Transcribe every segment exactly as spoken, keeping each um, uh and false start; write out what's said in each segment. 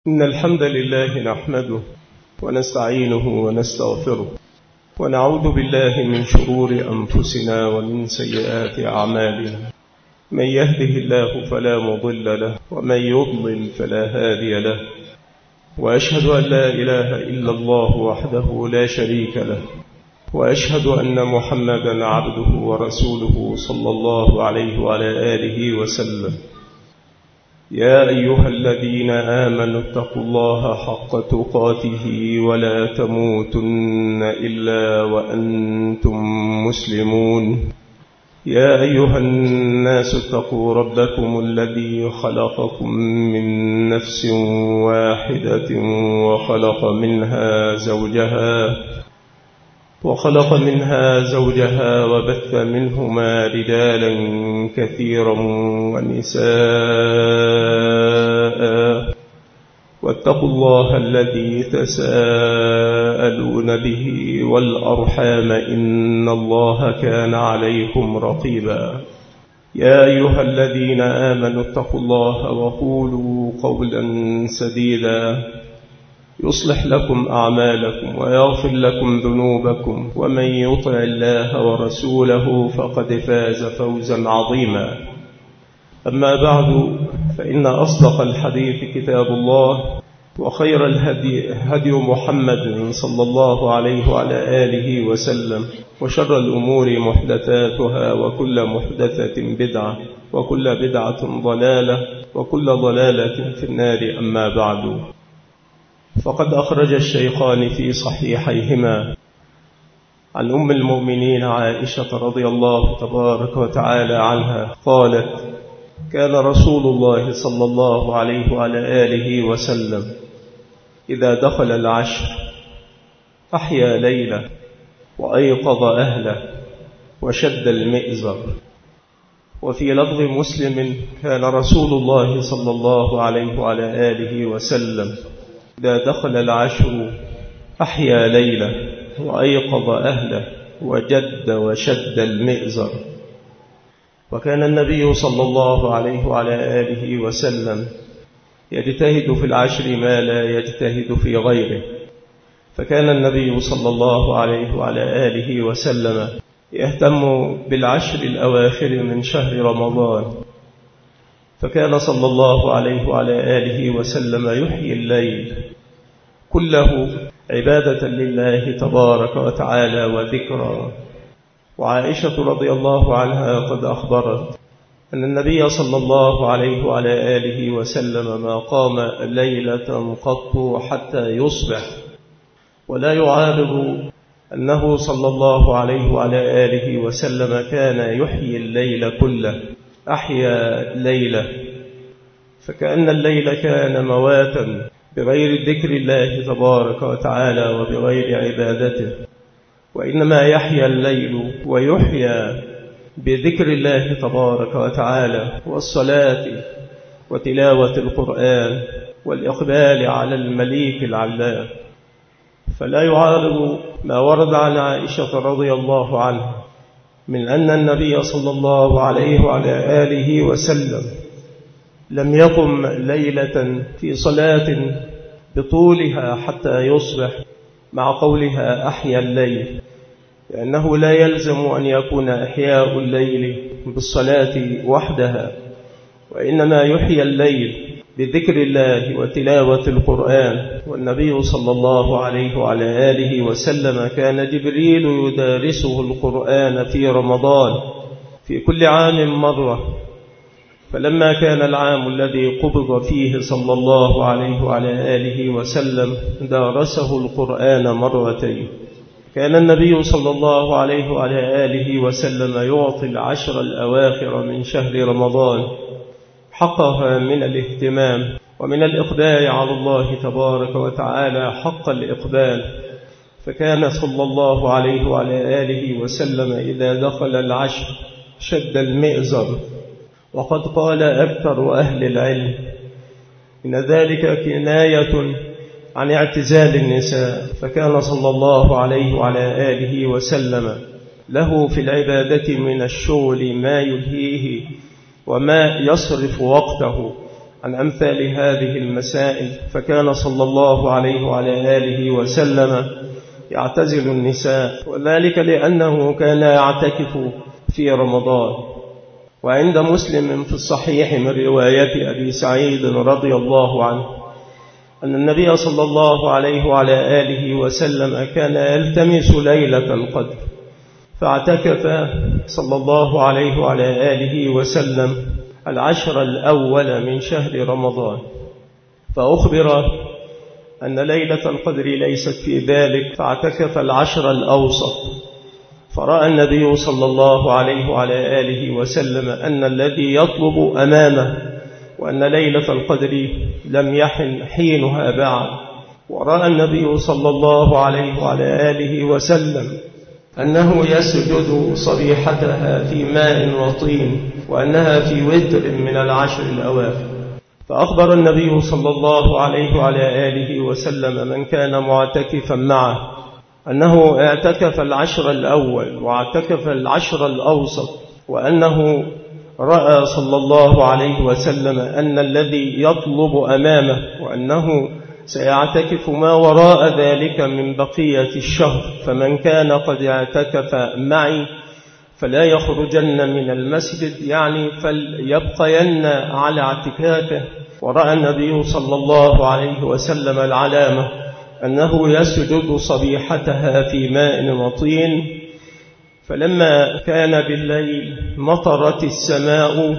إن الحمد لله نحمده ونستعينه ونستغفره ونعوذ بالله من شرور أنفسنا ومن سيئات أعمالنا. من يهده الله فلا مضل له ومن يضلل فلا هادي له، وأشهد أن لا إله إلا الله وحده لا شريك له، وأشهد أن محمدا عبده ورسوله صلى الله عليه وعلى آله وسلم. يا أيها الذين آمنوا اتقوا الله حق تقاته ولا تموتن إلا وأنتم مسلمون. يا أيها الناس اتقوا ربكم الذي خلقكم من نفس واحدة وخلق منها زوجها وخلق منها زوجها وبث منهما رجالا كثيرا ونساء، واتقوا الله الذي تساءلون به والأرحام إن الله كان عليكم رقيبا. يا أيها الذين آمنوا اتقوا الله وقولوا قولا سديدا يصلح لكم أعمالكم ويغفر لكم ذنوبكم، ومن يطع الله ورسوله فقد فاز فوزا عظيما. أما بعد، فإن أصدق الحديث كتاب الله، وخير الهدي هدي محمد صلى الله عليه وعلى آله وسلم، وشر الأمور محدثاتها، وكل محدثة بدعة، وكل بدعة ضلالة، وكل ضلالة في النار. أما بعد، فقد أخرج الشيخان في صحيحيهما عن أم المؤمنين عائشة رضي الله تبارك وتعالى عنها قالت: كان رسول الله صلى الله عليه وعلى آله وسلم إذا دخل العشر أحيا ليلة وأيقظ أهله وشد المئزر. وفي لفظ مسلم: كان رسول الله صلى الله عليه وعلى آله وسلم إذا دخل العشر أحيا ليلة وأيقظ أهله وجد وشد المئزر. وكان النبي صلى الله عليه وعلى آله وسلم يجتهد في العشر ما لا يجتهد في غيره، فكان النبي صلى الله عليه وعلى آله وسلم يهتم بالعشر الأواخر من شهر رمضان، فكان صلى الله عليه وعلى آله وسلم يحيي الليل كله عبادة لله تبارك وتعالى وذكرى. وعائشة رضي الله عنها قد أخبرت أن النبي صلى الله عليه وعلى آله وسلم ما قام ليلة قط حتى يصبح، ولا يعارض أنه صلى الله عليه وعلى آله وسلم كان يحيي الليل كله، أحيا ليلة، فكأن الليل كان مواتا بغير ذكر الله تبارك وتعالى وبغير عبادته، وإنما يحيا الليل ويحيا بذكر الله تبارك وتعالى والصلاة وتلاوة القرآن والإقبال على المليك العلام. فلا يعارض ما ورد عن عائشة رضي الله عنها من أن النبي صلى الله عليه وعلى آله وسلم لم يقم ليلة في صلاة بطولها حتى يصبح مع قولها أحيا الليل، لأنه لا يلزم أن يكون إحياء الليل بالصلاة وحدها، وإنما يحيى الليل بذكر الله وتلاوة القرآن. والنبي صلى الله عليه وعلى آله وسلم كان جبريل يدارسه القرآن في رمضان في كل عام مرة، فلما كان العام الذي قبض فيه صلى الله عليه وعلى آله وسلم دارسه القرآن مرتين. كان النبي صلى الله عليه وعلى آله وسلم يعطي العشر الأواخر من شهر رمضان حقها من الاهتمام ومن الإقبال على الله تبارك وتعالى حق الإقبال، فكان صلى الله عليه وعلى آله وسلم إذا دخل العشر شد المئزر. وقد قال أكثر أهل العلم إن ذلك كناية عن اعتزال النساء، فكان صلى الله عليه وعلى آله وسلم له في العبادة من الشغل ما يلهيه وما يصرف وقته عن أمثال هذه المسائل، فكان صلى الله عليه وعلى آله وسلم يعتزل النساء، وذلك لأنه كان يعتكف في رمضان. وعند مسلم في الصحيح من رواية أبي سعيد رضي الله عنه أن النبي صلى الله عليه وعلى آله وسلم كان يلتمس ليلة القدر، فاعتكف صلى الله عليه وعلى آله وسلم العشر الأول من شهر رمضان، فأخبر أن ليلة القدر ليست في ذلك، فاعتكف العشر الأوسط. فرأى النبي صلى الله عليه وعلى آله وسلم أن الذي يطلب أمامه، وأن ليلة القدر لم يحن حينها بعد. ورأى النبي صلى الله عليه وعلى آله وسلم أنه يسجد صبيحتها في ماء وطين، وأنها في وتر من العشر الأواخر. فأخبر النبي صلى الله عليه وعلى آله وسلم من كان معتكفا معه أنه اعتكف العشر الأول واعتكف العشر الأوسط، وأنه رأى صلى الله عليه وسلم أن الذي يطلب أمامه وأنه سيعتكف ما وراء ذلك من بقية الشهر، فمن كان قد اعتكف معي فلا يخرجن من المسجد، يعني فليبقين على اعتكافه. ورأى النبي صلى الله عليه وسلم العلامة أنه يسجد صبيحتها في ماء وطين. فلما كان بالليل مطرت السماء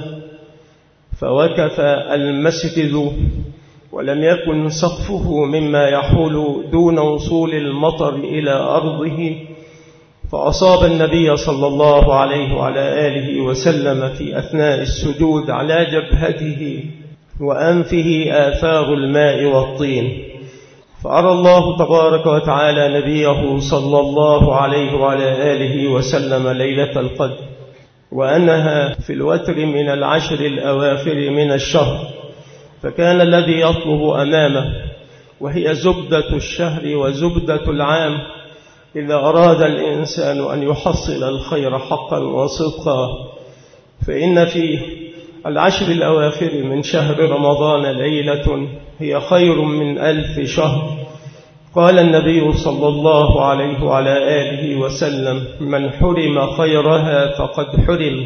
فوقف المسجد، ولم يكن سقفه مما يحول دون وصول المطر إلى أرضه، فأصاب النبي صلى الله عليه وعلى آله وسلم في أثناء السجود على جبهته وأنفه آثار الماء والطين. فأرى الله تبارك وتعالى نبيه صلى الله عليه وعلى آله وسلم ليلة القدر، وأنها في الوتر من العشر الأواخر من الشهر، فكان الذي يطلب أمامه، وهي زبدة الشهر وزبدة العام، إذا أراد الإنسان أن يحصل الخير حقا وصدقا، فإن في العشر الأواخر من شهر رمضان ليلة هي خير من ألف شهر. قال النبي صلى الله عليه وعلى آله وسلم: من حرم خيرها فقد حرم،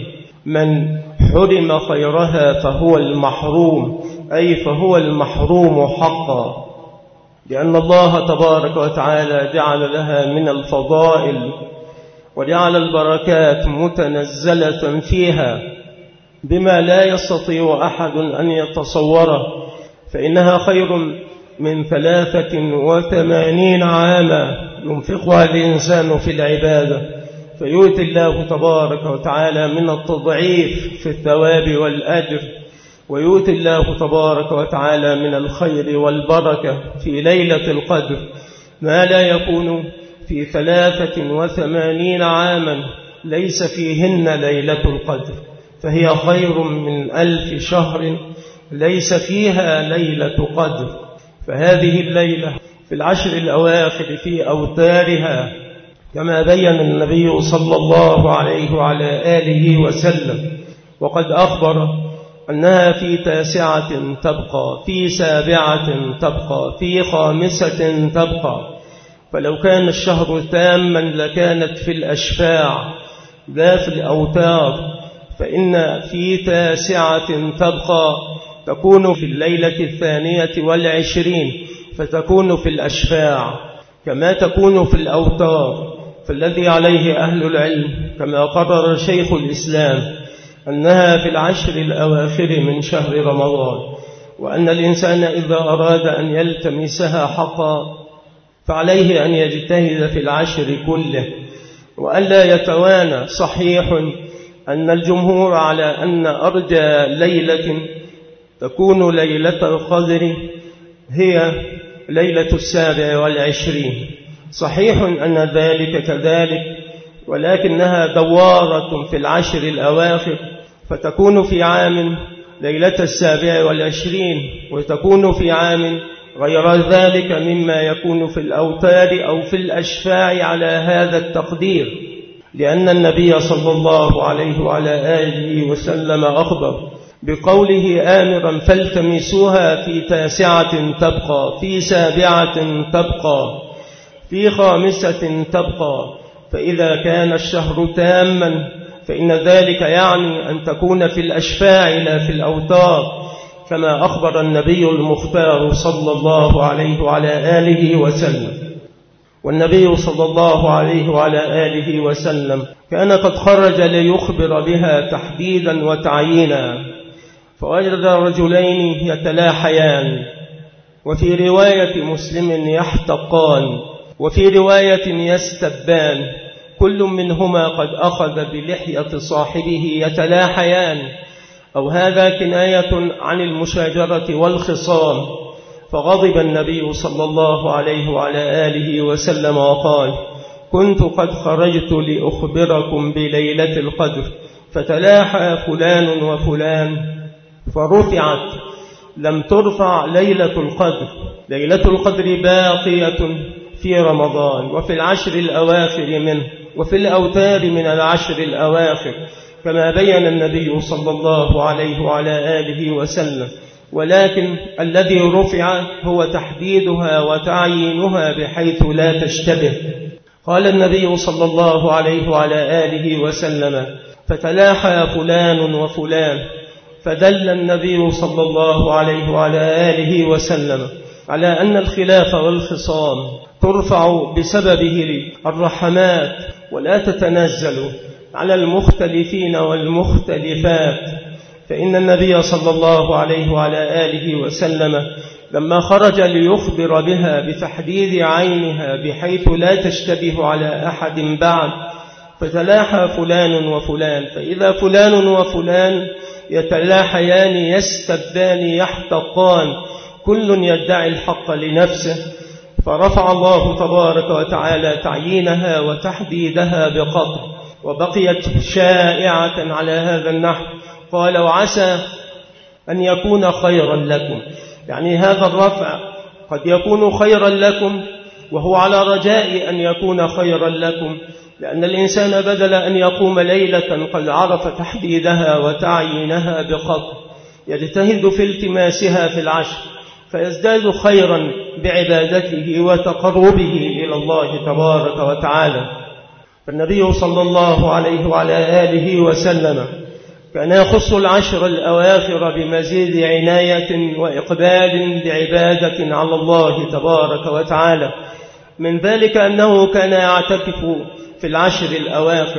من حرم خيرها فهو المحروم، أي فهو المحروم حقا، لأن الله تبارك وتعالى جعل لها من الفضائل وجعل البركات متنزلة فيها بما لا يستطيع أحد أن يتصوره، فإنها خير من ثلاثة وثمانين عاما ينفقها الإنسان في العبادة، فيؤتي الله تبارك وتعالى من التضعيف في الثواب والأجر، ويؤتي الله تبارك وتعالى من الخير والبركة في ليلة القدر ما لا يكون في ثلاثة وثمانين عاما ليس فيهن ليلة القدر، فهي خير من ألف شهر ليس فيها ليلة قدر. فهذه الليلة في العشر الأواخر في أوتارها كما بين النبي صلى الله عليه وعلى آله وسلم، وقد أخبر أنها في تاسعة تبقى، في سابعة تبقى، في خامسة تبقى. فلو كان الشهر تاما لكانت في الأشفاع ذا في الأوتار، فإن في تاسعة تبقى تكون في الليلة الثانية والعشرين، فتكون في الأشفاع كما تكون في الأوتار. فالذي عليه أهل العلم كما قرر شيخ الإسلام أنها في العشر الأواخر من شهر رمضان، وأن الإنسان إذا أراد أن يلتمسها حقا فعليه أن يجتهد في العشر كله وألا يتوانى. صحيح أن الجمهور على أن أرجى ليلة تكون ليلة القدر هي ليلة السابع والعشرين، صحيح أن ذلك كذلك، ولكنها دوارة في العشر الأواخر، فتكون في عام ليلة السابع والعشرين، وتكون في عام غير ذلك مما يكون في الأوتار أو في الأشفاع على هذا التقدير، لأن النبي صلى الله عليه وعلى آله وسلم أخبر بقوله آمرا فالتمسوها في تاسعة تبقى، في سابعة تبقى، في خامسة تبقى. فإذا كان الشهر تاما فإن ذلك يعني أن تكون في الأشفاع لا في الأوتار، كما أخبر النبي المختار صلى الله عليه وعلى آله وسلم. والنبي صلى الله عليه وعلى آله وسلم كان قد خرج ليخبر بها تحديدا وتعيينا، فوجد رجلين يتلاحيان، وفي رواية مسلم يحتقان، وفي رواية يستبان، كل منهما قد أخذ بلحية صاحبه يتلاحيان، أو هذا كناية عن المشاجرة والخصام. فغضب النبي صلى الله عليه وعلى آله وسلم وقال: كنت قد خرجت لأخبركم بليلة القدر، فتلاحى فلان وفلان فرفعت، لم ترفع ليلة القدر. ليلة القدر باقية في رمضان وفي العشر الأواخر منه وفي الأوتار من العشر الأواخر، كما بين النبي صلى الله عليه وعلى آله وسلم. ولكن الذي رفع هو تحديدها وتعيينها بحيث لا تشتبه. قال النبي صلى الله عليه وعلى آله وسلم: فتلاحى فلان وفلان، فدل النبي صلى الله عليه وعلى آله وسلم على أن الخلاف والخصام ترفع بسببه الرحمات ولا تتنزل على المختلفين والمختلفات. فإن النبي صلى الله عليه وعلى آله وسلم لما خرج ليخبر بها بتحديد عينها بحيث لا تشتبه على أحد بعد، فتلاحى فلان وفلان، فإذا فلان وفلان يتلاحيان يستبان يحتقان، كل يدعي الحق لنفسه، فرفع الله تبارك وتعالى تعيينها وتحديدها بقطع، وبقيت شائعة على هذا النحو. قال: وعسى أن يكون خيرا لكم، يعني هذا الرفع قد يكون خيرا لكم، وهو على رجاء أن يكون خيرا لكم، لأن الإنسان بدل أن يقوم ليلة قد عرف تحديدها وتعيينها بقطع يجتهد في التماسها في العشر، فيزداد خيرا بعبادته وتقربه إلى الله تبارك وتعالى. فالنبي صلى الله عليه وعلى آله وسلم كان يخص العشر الأواخر بمزيد عناية وإقبال بعبادة على الله تبارك وتعالى. من ذلك أنه كان يعتكف في العشر الأواخر،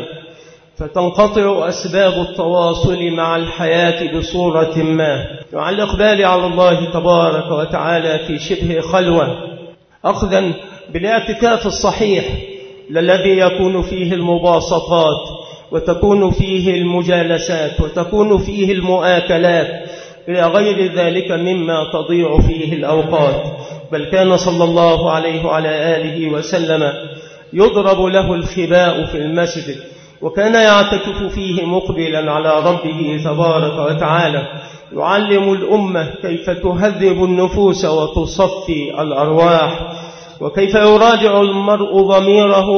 فتنقطع أسباب التواصل مع الحياة بصورة ما، مع الإقبال على الله تبارك وتعالى في شبه خلوة، أخذا بالاعتكاف الصحيح الذي يكون فيه المباسطات وتكون فيه المجالسات وتكون فيه المؤاكلات إلى غير ذلك مما تضيع فيه الأوقات. بل كان صلى الله عليه وعلى آله وسلم يضرب له الخباء في المسجد، وكان يعتكف فيه مقبلا على ربه تبارك وتعالى، يعلم الأمة كيف تهذب النفوس وتصفي الأرواح، وكيف يراجع المرء ضميره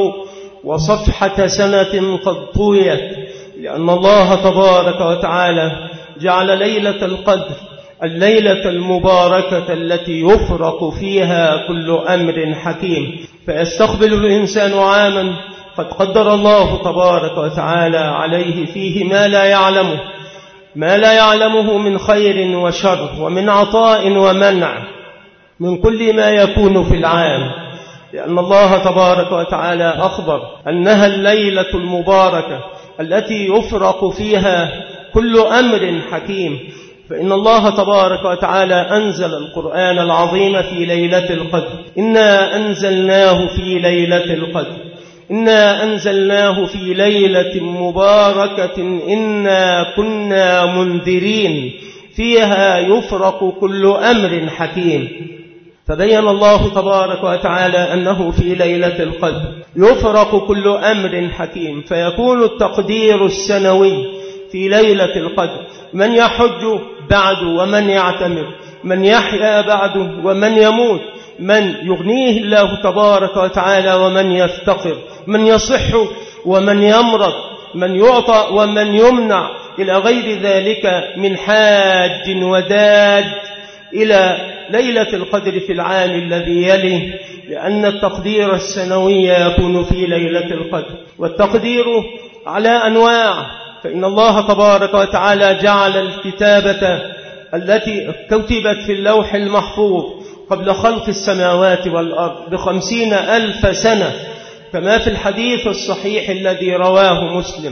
وصفحة سنة قد طويت، لأن الله تبارك وتعالى جعل ليلة القدر الليلة المباركة التي يفرق فيها كل أمر حكيم. فيستقبل الإنسان عاما قد قدر الله تبارك وتعالى عليه فيه ما لا يعلمه ما لا يعلمه من خير وشر ومن عطاء ومنع من كل ما يكون في العام، لأن الله تبارك وتعالى أخبر أنها الليلة المباركة التي يفرق فيها كل أمر حكيم. فإن الله تبارك وتعالى أنزل القرآن العظيم في ليلة القدر: إنا أنزلناه في ليلة القدر، إنا أنزلناه في ليلة مباركة إنا كنا منذرين فيها يفرق كل أمر حكيم. فبين الله تبارك وتعالى أنه في ليلة القدر يفرق كل أمر حكيم، فيكون التقدير السنوي في ليلة القدر: من يحج بعد ومن يعتمر، من يحيا بعد ومن يموت، من يغنيه الله تبارك وتعالى ومن يفتقر، من يصح ومن يمرض، من يعطى ومن يمنع، إلى غير ذلك من حاج وداد إلى ليلة القدر في العام الذي يليه، لأن التقدير السنوي يكون في ليلة القدر. والتقدير على أنواع، فإن الله تبارك وتعالى جعل الكتابة التي كتبت في اللوح المحفوظ قبل خلق السماوات والأرض بخمسين ألف سنة، كما في الحديث الصحيح الذي رواه مسلم.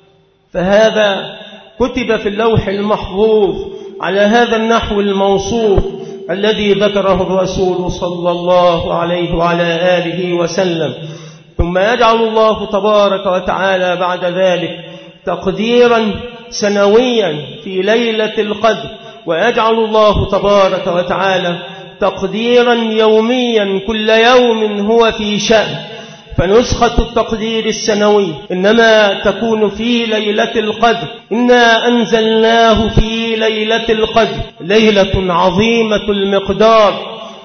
فهذا كتب في اللوح المحفوظ على هذا النحو الموصوف الذي ذكره الرسول صلى الله عليه وعلى آله وسلم. ثم يجعل الله تبارك وتعالى بعد ذلك تقديرا سنويا في ليلة القدر، ويجعل الله تبارك وتعالى تقديرا يوميا كل يوم هو في شأن. فنسخة التقدير السنوي إنما تكون في ليلة القدر. إنا أنزلناه في ليلة القدر، ليلة عظيمة المقدار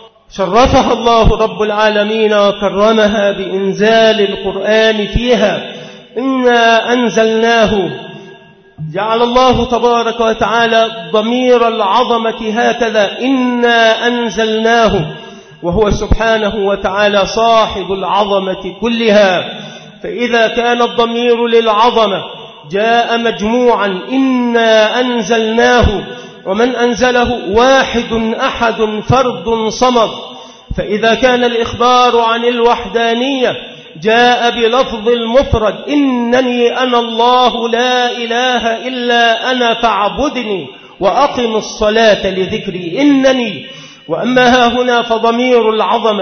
شرفها الله رب العالمين وكرمها بإنزال القرآن فيها. إنا أنزلناه، جعل الله تبارك وتعالى ضمير العظمة هكذا، إنا أنزلناه، وهو سبحانه وتعالى صاحب العظمة كلها. فإذا كان الضمير للعظمة جاء مجموعا إنا أنزلناه، ومن أنزله واحد أحد فرد صمد. فإذا كان الإخبار عن الوحدانية جاء بلفظ المفرد إنني أنا الله لا إله إلا أنا فاعبدني وأقم الصلاة لذكري إنني. وأما ها هنا فضمير العظمة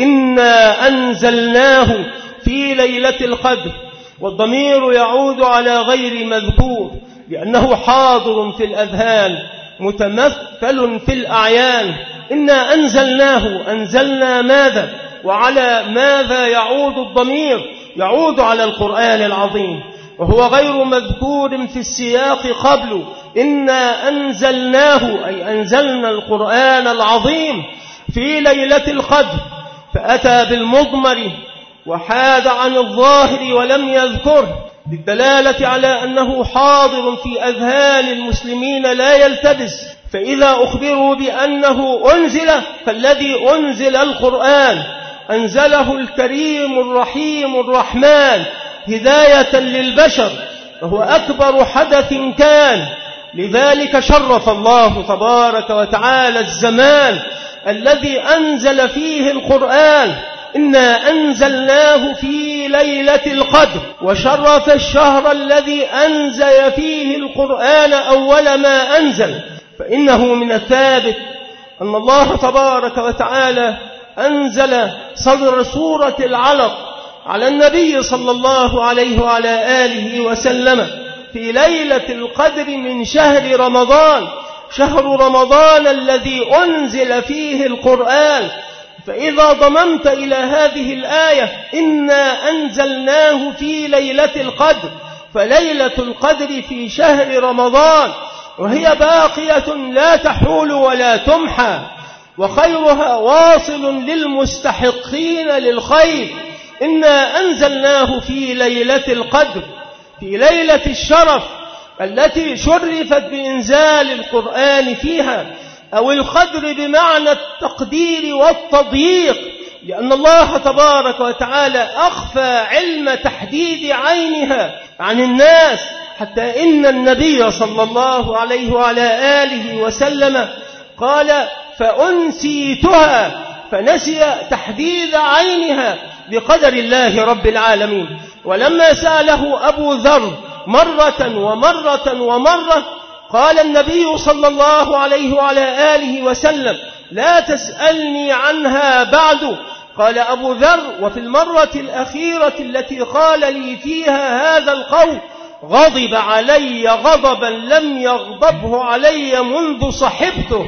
إنا أنزلناه في ليلة القدر، والضمير يعود على غير مذكور لأنه حاضر في الأذهان متمثل في الأعيان. إنا أنزلناه، أنزلنا ماذا وعلى ماذا يعود الضمير؟ يعود على القرآن العظيم، وهو غير مذكور في السياق قبله. إنا أنزلناه أي أنزلنا القرآن العظيم في ليلة القدر، فأتى بالمضمر وحاد عن الظاهر ولم يذكر، للدلالة على أنه حاضر في أذهان المسلمين لا يلتبس. فإذا أخبروا بأنه أنزل، فالذي أنزل القرآن أنزله الكريم الرحيم الرحمن هداية للبشر، وهو أكبر حدث كان. لذلك شرف الله تبارك وتعالى الزمان الذي أنزل فيه القرآن، إنا أنزلناه في ليلة القدر، وشرف الشهر الذي أنزل فيه القرآن أول ما أنزل. فإنه من الثابت أن الله تبارك وتعالى أنزل صدر سورة العلق على النبي صلى الله عليه وعلى آله وسلم في ليلة القدر من شهر رمضان، شهر رمضان الذي أنزل فيه القرآن. فإذا ضممت إلى هذه الآية إنا أنزلناه في ليلة القدر، فليلة القدر في شهر رمضان، وهي باقية لا تحول ولا تمحى، وخيرها واصل للمستحقين للخير. إنا أنزلناه في ليلة القدر، في ليلة الشرف التي شرفت بإنزال القرآن فيها، أو القدر بمعنى التقدير والتضييق، لأن الله تبارك وتعالى أخفى علم تحديد عينها عن الناس، حتى إن النبي صلى الله عليه وعلى آله وسلم قال فأنسيتها، فنسي تحديد عينها بقدر الله رب العالمين. ولما سأله أبو ذر مرة ومرة ومرة قال النبي صلى الله عليه وعلى آله وسلم لا تسألني عنها بعد. قال أبو ذر وفي المرة الأخيرة التي قال لي فيها هذا القول غضب علي غضبا لم يغضبه علي منذ صحبته،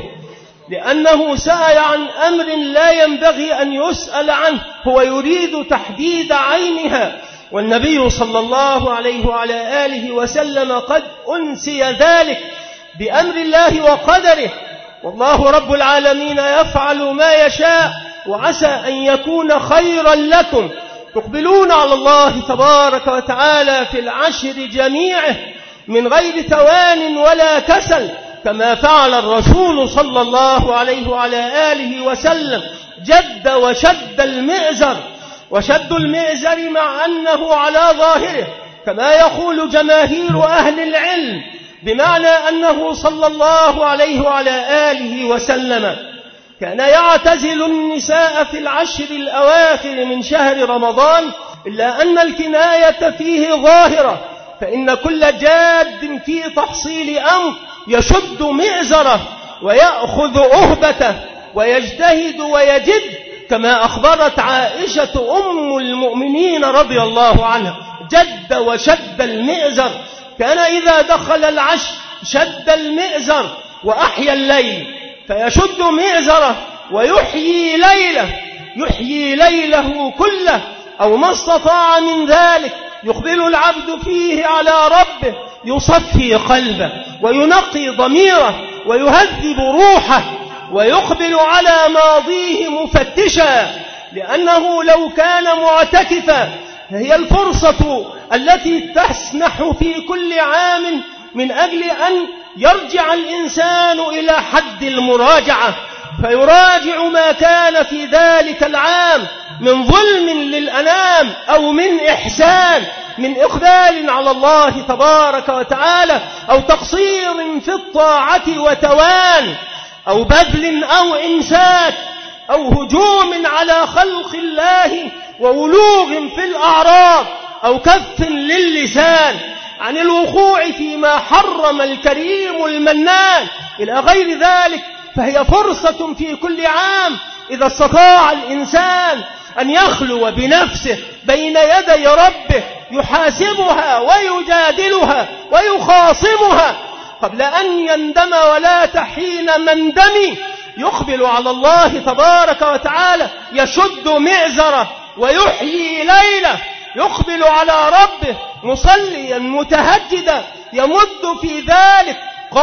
لأنه سأل عن أمر لا ينبغي أن يسأل عنه، هو يريد تحديد عينها، والنبي صلى الله عليه وعلى آله وسلم قد أنسي ذلك بأمر الله وقدره. والله رب العالمين يفعل ما يشاء، وعسى أن يكون خيرا لكم. تقبلون على الله تبارك وتعالى في العشر جميعه من غير توان ولا كسل، كما فعل الرسول صلى الله عليه وعلى آله وسلم، جد وشد المئزر. وشد المئزر مع أنه على ظاهره كما يقول جماهير أهل العلم، بمعنى أنه صلى الله عليه وعلى آله وسلم كان يعتزل النساء في العشر الأواخر من شهر رمضان، إلا أن الكناية فيه ظاهرة، فإن كل جاد في تحصيل أمر يشد مئزره ويأخذ أهبته ويجتهد ويجد، كما أخبرت عائشة أم المؤمنين رضي الله عنها، جد وشد المئزر. كان إذا دخل العشر شد المئزر وأحيا الليل، فيشد مئزره ويحيي ليله، يحيي ليله كله أو ما استطاع من ذلك. يقبل العبد فيه على ربه، يصفي قلبه وينقي ضميره ويهذب روحه، ويقبل على ماضيه مفتشا، لأنه لو كان معتكفا هي الفرصة التي تسنح في كل عام من أجل أن يرجع الإنسان إلى حد المراجعة، فيراجع ما كان في ذلك العام من ظلم للأنام أو من إحسان، من إقبال على الله تبارك وتعالى، أو تقصير في الطاعة وتوان، أو بذل أو إمساك، أو هجوم على خلق الله وولوغ في الأعراض، أو كف للسان عن الوقوع فيما حرم الكريم المنان إلى غير ذلك. فهي فرصة في كل عام إذا استطاع الإنسان أن يخلو بنفسه بين يدي ربه، يحاسبها ويجادلها ويخاصمها قبل أن يندم ولا تحين مندم، يقبل على الله تبارك وتعالى، يشد مئزره ويحيي ليله، يقبل على ربه مصليا متهجدا، يمد في ذلك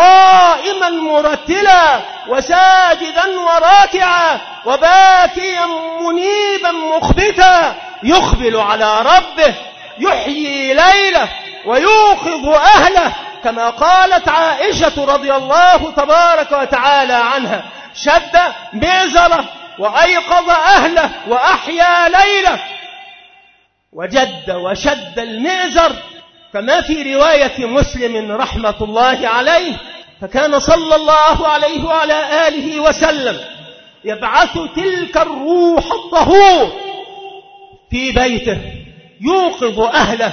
قائما مرتلا وساجدا وراكعا وباكيا منيبا مخبتا، يقبل على ربه، يحيي ليله ويوقظ أهله، كما قالت عائشة رضي الله تبارك وتعالى عنها، شد مئزره وأيقظ أهله وأحيا ليله. وجد وشد المئزر كما في رواية مسلم رحمة الله عليه، فكان صلى الله عليه وعلى آله وسلم يبعث تلك الروح الطهور في بيته، يوقظ أهله،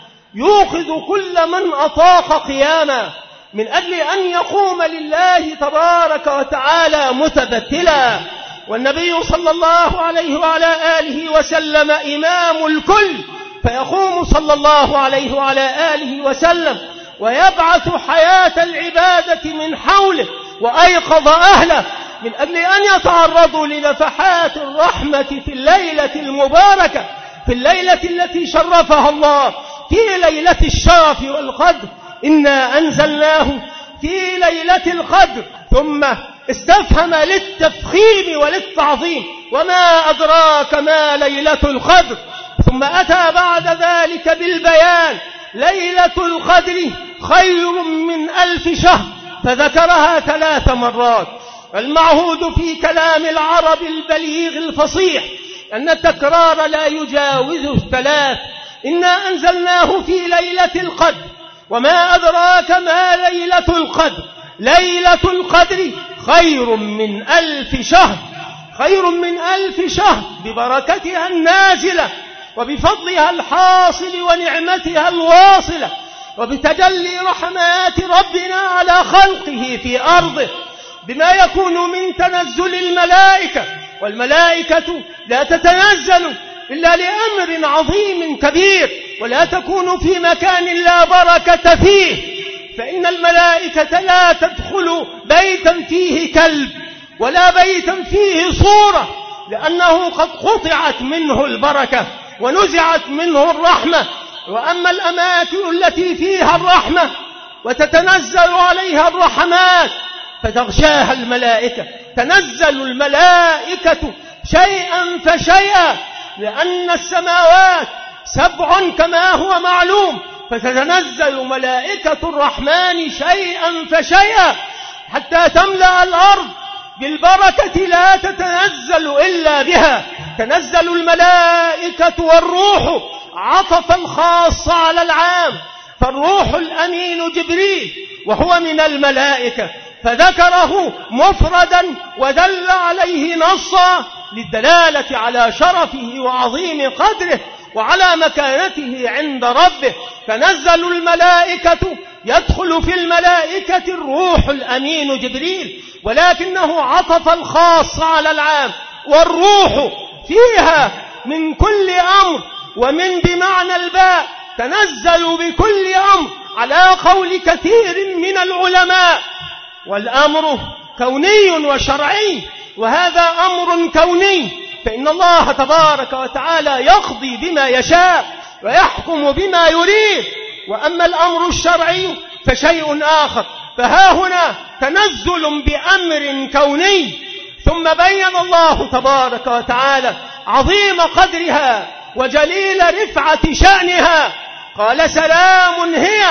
يوقظ كل من أطاق قياما من أجل أن يقوم لله تبارك وتعالى متبتلا. والنبي صلى الله عليه وعلى آله وسلم إمام الكل، فيقوم صلى الله عليه وعلى آله وسلم ويبعث حياة العبادة من حوله، وأيقظ أهله من أجل أن يتعرضوا لنفحات الرحمة في الليلة المباركة، في الليلة التي شرفها الله، في ليلة الشرف والقدر. إنا أنزلناه في ليلة القدر، ثم استفهم للتفخيم وللتعظيم، وما أدراك ما ليلة القدر، ثم أتى بعد ذلك بالبيان، ليلة القدر خير من ألف شهر، فذكرها ثلاث مرات. المعهود في كلام العرب البليغ الفصيح أن التكرار لا يجاوز الثلاث. إنا أنزلناه في ليلة القدر، وما أدراك ما ليلة القدر، ليلة القدر خير من ألف شهر، خير من ألف شهر، ببركتها النازلة وبفضلها الحاصل ونعمتها الواصلة، وبتجلي رحمات ربنا على خلقه في أرضه، بما يكون من تنزل الملائكة، والملائكة لا تتنزل إلا لأمر عظيم كبير، ولا تكون في مكان لا بركة فيه، فإن الملائكة لا تدخل بيتا فيه كلب ولا بيتا فيه صورة، لأنه قد قطعت منه البركة ونزعت منه الرحمة. وأما الأماكن التي فيها الرحمة وتتنزل عليها الرحمات فتغشاها الملائكة، تنزل الملائكة شيئا فشيئا، لأن السماوات سبع كما هو معلوم، فتتنزل ملائكة الرحمن شيئا فشيئا حتى تملأ الأرض بالبركة لا تتنزل إلا بها. تنزل الملائكة والروح عطفا خاصا على العام، فالروح الأمين جبريل وهو من الملائكة، فذكره مفردا ودل عليه نصا للدلالة على شرفه وعظيم قدره وعلى مكانته عند ربه. تنزل الملائكة، يدخل في الملائكة الروح الأمين جبريل، ولكنه عطف الخاص على العام. والروح فيها من كل أمر، ومن بمعنى الباء تنزل بكل أمر على قول كثير من العلماء. والأمر كوني وشرعي، وهذا أمر كوني، فإن الله تبارك وتعالى يقضي بما يشاء ويحكم بما يريد. وأما الأمر الشرعي فشيء آخر، فها هنا تنزل بأمر كوني. ثم بين الله تبارك وتعالى عظيم قدرها وجليل رفعة شأنها، قال سلام هي،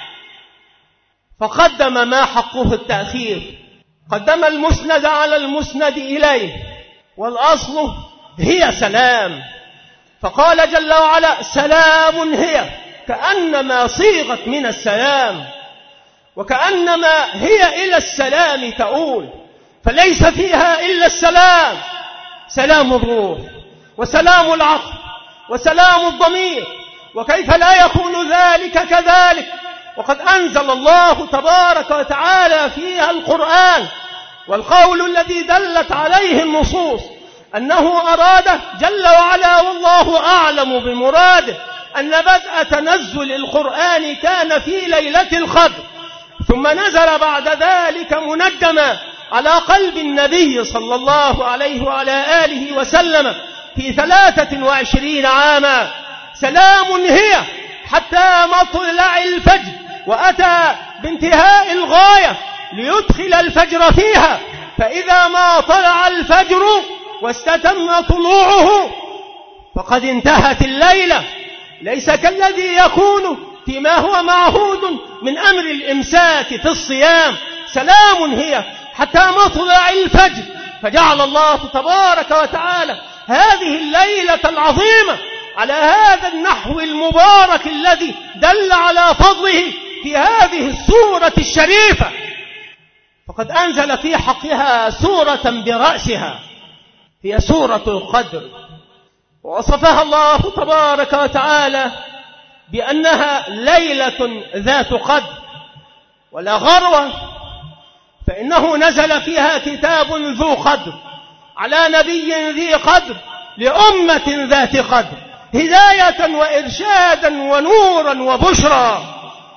فقدم ما حقه التأخير، قدم المسند على المسند إليه، والأصل هي سلام، فقال جل وعلا سلام هي، كأنما صيغت من السلام، وكأنما هي إلى السلام تؤول، فليس فيها إلا السلام، سلام الروح وسلام العقل وسلام الضمير. وكيف لا يكون ذلك كذلك وقد أنزل الله تبارك وتعالى فيها القرآن، والقول الذي دلت عليه النصوص أنه أراد جل وعلا والله أعلم بمراده أن بدء تنزل القرآن كان في ليلة القدر، ثم نزل بعد ذلك منجما على قلب النبي صلى الله عليه وعلى آله وسلم في ثلاثة وعشرين عاما. سلام هي حتى مطلع الفجر، وأتى بانتهاء الغاية ليدخل الفجر فيها، فإذا ما طلع الفجر واستتم طلوعه فقد انتهت الليلة، ليس كالذي يكون فيما هو معهود من أمر الإمساك في الصيام. سلام هي حتى مطلع الفجر، فجعل الله تبارك وتعالى هذه الليلة العظيمة على هذا النحو المبارك الذي دل على فضله في هذه السورة الشريفة، فقد أنزل في حقها سورة برأسها، هي سورة القدر، ووصفها الله تبارك وتعالى بأنها ليلة ذات قدر ولا غروة، فإنه نزل فيها كتاب ذو قدر على نبي ذي قدر لأمة ذات قدر، هداية وإرشادا ونورا وبشرى.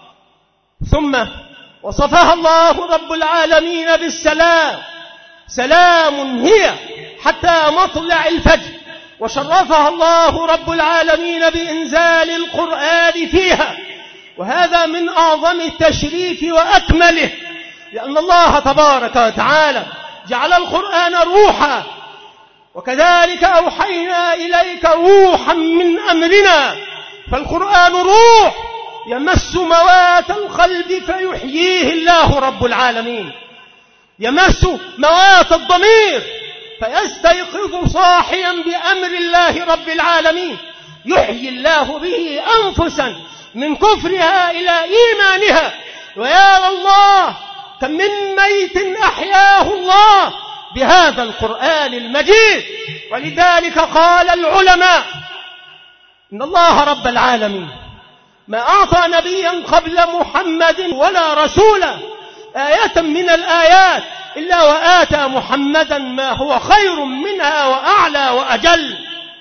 ثم وصفها الله رب العالمين بالسلام، سلام هي حتى مطلع الفجر، وشرفها الله رب العالمين بإنزال القرآن فيها، وهذا من أعظم التشريف وأكمله، لأن الله تبارك وتعالى جعل القرآن روحا، وكذلك أوحينا إليك روحا من أمرنا، فالقرآن روح يمس موات القلب فيحييه الله رب العالمين، يمس موات الضمير فيستيقظ صاحيا بأمر الله رب العالمين، يحيي الله به أنفسا من كفرها إلى إيمانها. ويا الله كم من ميت أحياه الله بهذا القرآن المجيد. ولذلك قال العلماء إن الله رب العالمين ما أعطى نبيا قبل محمد ولا رسولا آية من الآيات إلا وآتى محمدا ما هو خير منها وأعلى وأجل.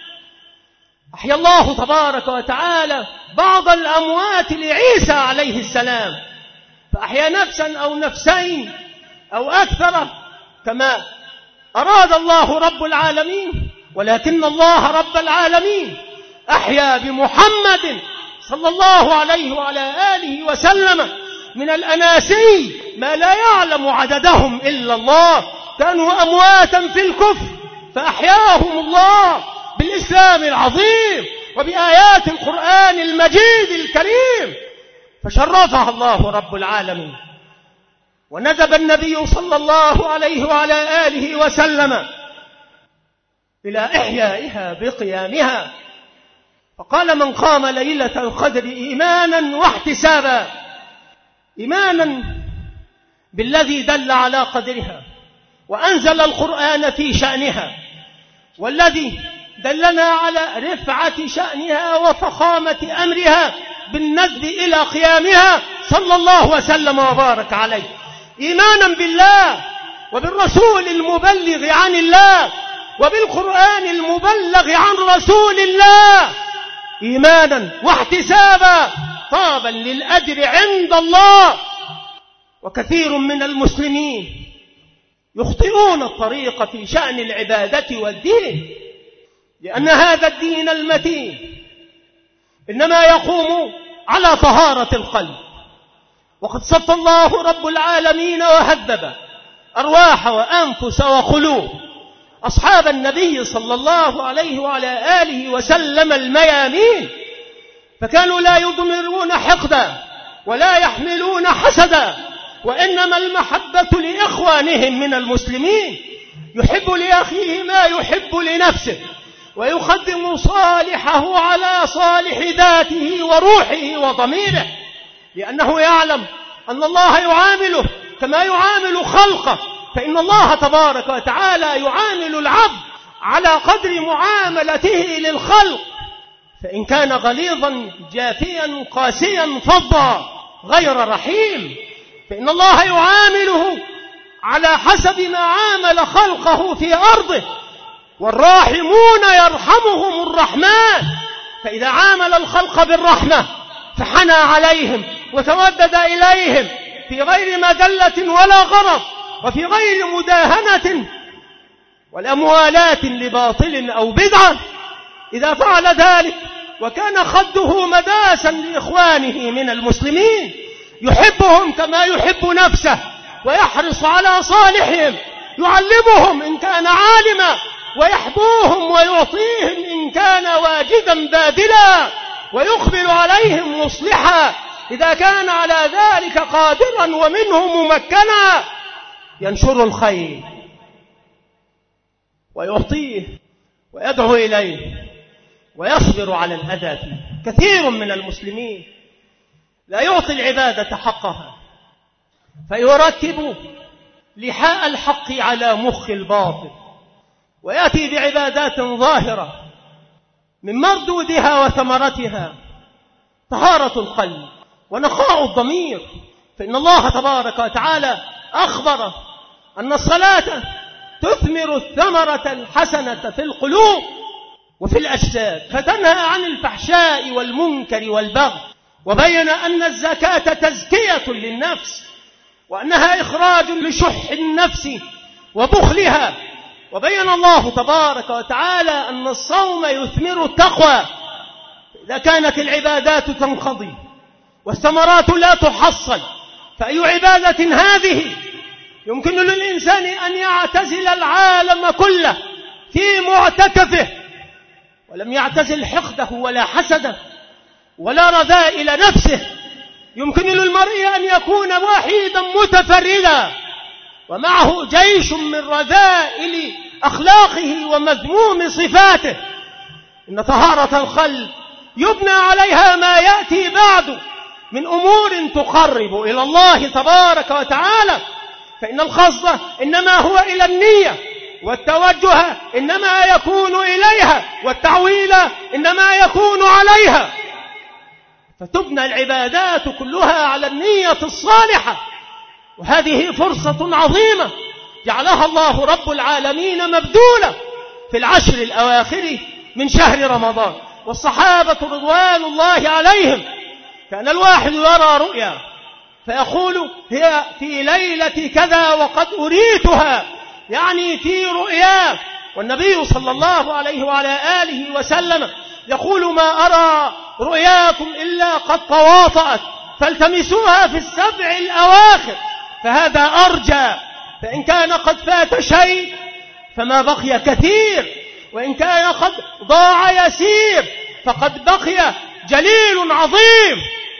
أحيا الله تبارك وتعالى بعض الأموات لعيسى عليه السلام، فأحيا نفسا أو نفسين أو أكثر كما أراد الله رب العالمين، ولكن الله رب العالمين أحيا بمحمد صلى الله عليه وعلى آله وسلم من الأناسي ما لا يعلم عددهم إلا الله، كانوا أمواتا في الكفر فأحياهم الله بالإسلام العظيم وبآيات القرآن المجيد الكريم. فشرفها الله رب العالمين، وندب النبي صلى الله عليه وعلى آله وسلم إلى إحيائها بقيامها، فقال: من قام ليلة القدر إيمانا واحتسابا، إيمانا بالذي دل على قدرها وأنزل القرآن في شأنها، والذي دلنا على رفعة شأنها وفخامة أمرها بالندب إلى قيامها صلى الله وسلم وبارك عليه، إيمانا بالله وبالرسول المبلغ عن الله وبالقرآن المبلغ عن رسول الله، إيمانا واحتسابا طابا للأجر عند الله. وكثير من المسلمين يخطئون الطريق في شأن العبادة والدين، لأن هذا الدين المتين إنما يقوم على طهارة القلب، وقد صف الله رب العالمين وهذب أرواح وأنفس وقلوب أصحاب النبي صلى الله عليه وعلى آله وسلم الميامين، فكانوا لا يضمرون حقدا ولا يحملون حسدا، وإنما المحبة لإخوانهم من المسلمين، يحب لأخيه ما يحب لنفسه، ويقدم صالحه على صالح ذاته وروحه وضميره، لأنه يعلم أن الله يعامله كما يعامل خلقه، فإن الله تبارك وتعالى يعامل العبد على قدر معاملته للخلق، فإن كان غليظا جافيا قاسيا فظا غير رحيم، فإن الله يعامله على حسب ما عامل خلقه في أرضه، والراحمون يرحمهم الرحمن، فإذا عامل الخلق بالرحمة فحنى عليهم وتودد إليهم في غير مذلة ولا غرض، وفي غير مداهنة ولا موالاة لباطل أو بدعة. إذا فعل ذلك وكان خده مداسا لإخوانه من المسلمين، يحبهم كما يحب نفسه ويحرص على صالحهم، يعلمهم إن كان عالما ويحبوهم ويعطيهم إن كان واجدا باذلا، ويقبل عليهم مصلحا إذا كان على ذلك قادرا ومنه ممكنا، ينشر الخير ويعطيه ويدعو إليه ويصبر على الأذى فيه. كثير من المسلمين لا يعطي العبادة حقها، فيرتب لحاء الحق على مخ الباطل، ويأتي بعبادات ظاهرة من مردودها وثمرتها طهارة القلب ونقاء الضمير، فإن الله تبارك وتعالى أخبر أن الصلاة تثمر الثمرة الحسنة في القلوب وفي الأجساد، فتنهى عن الفحشاء والمنكر والبغي، وبين أن الزكاة تزكية للنفس، وأنها إخراج لشح النفس وبخلها، وبين الله تبارك وتعالى أن الصوم يثمر التقوى. إذا كانت العبادات تنقضي والثمرات لا تحصل، فأي عبادة هذه؟ يمكن للإنسان أن يعتزل العالم كله في معتكفه، ولم يعتزل حقده ولا حسده ولا رذائل نفسه. يمكن للمرء أن يكون وحيدا متفردا ومعه جيش من رذائل أخلاقه ومذموم صفاته. إن طهارة القلب يبنى عليها ما يأتي بعد من أمور تقرب إلى الله تبارك وتعالى، فإن القصد إنما هو إلى النية، والتوجه إنما يكون إليها، والتعويل إنما يكون عليها، فتبنى العبادات كلها على النية الصالحة. وهذه فرصة عظيمة جعلها الله رب العالمين مبذولة في العشر الأواخر من شهر رمضان. والصحابة رضوان الله عليهم كان الواحد يرى رؤيا فيقول هي في ليلة كذا وقد أريتها، يعني في رؤيا، والنبي صلى الله عليه وعلى آله وسلم يقول ما أرى رؤياكم إلا قد تواطأت فالتمسوها في السبع الأواخر، فهذا أرجى، فإن كان قد فات شيء فما بقي كثير، وإن كان قد ضاع يسير فقد بقي جليل عظيم.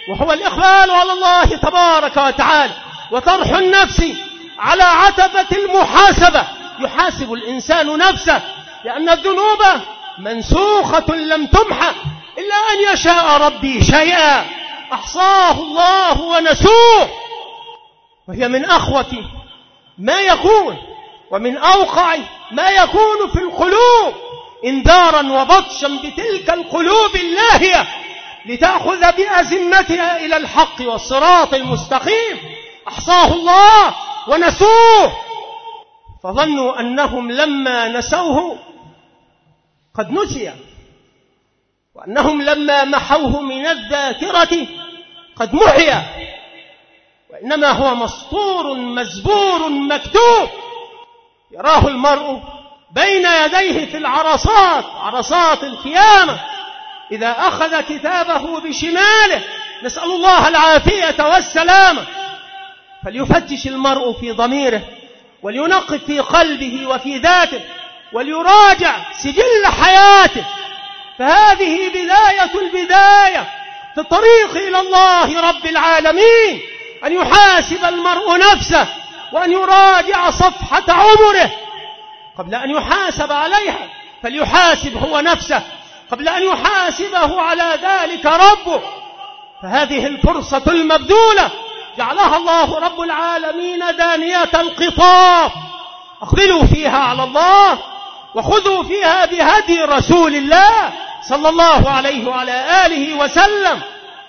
وهو الإقبال على الله تبارك وتعالى وطرح النفس على عتبة المحاسبة. يحاسب الإنسان نفسه، لأن الذنوب منسوخة لم تمحى إلا أن يشاء ربي شيئا أحصاه الله ونسوه. وهي من أخوة ما يكون ومن أوقع ما يكون في القلوب، إنذارا وبطشا بتلك القلوب اللاهية لتأخذ بأزمتها إلى الحق والصراط المستقيم. أحصاه الله ونسوه، فظنوا أنهم لما نسوه قد نسي، وأنهم لما محوه من الذاكرة قد محيا، وإنما هو مسطور مزبور مكتوب يراه المرء بين يديه في العرصات، عرصات القيامة، إذا أخذ كتابه بشماله، نسأل الله العافية والسلامة. فليفتش المرء في ضميره، ولينقب في قلبه وفي ذاته، وليراجع سجل حياته، فهذه بداية البداية في الطريق إلى الله رب العالمين، أن يحاسب المرء نفسه وأن يراجع صفحة عمره قبل أن يحاسب عليها. فليحاسب هو نفسه قبل أن يحاسبه على ذلك ربه. فهذه الفرصة المبذولة جعلها الله رب العالمين دانية القطاف، أقبلوا فيها على الله وخذوا فيها بهدي رسول الله صلى الله عليه وعلى آله وسلم.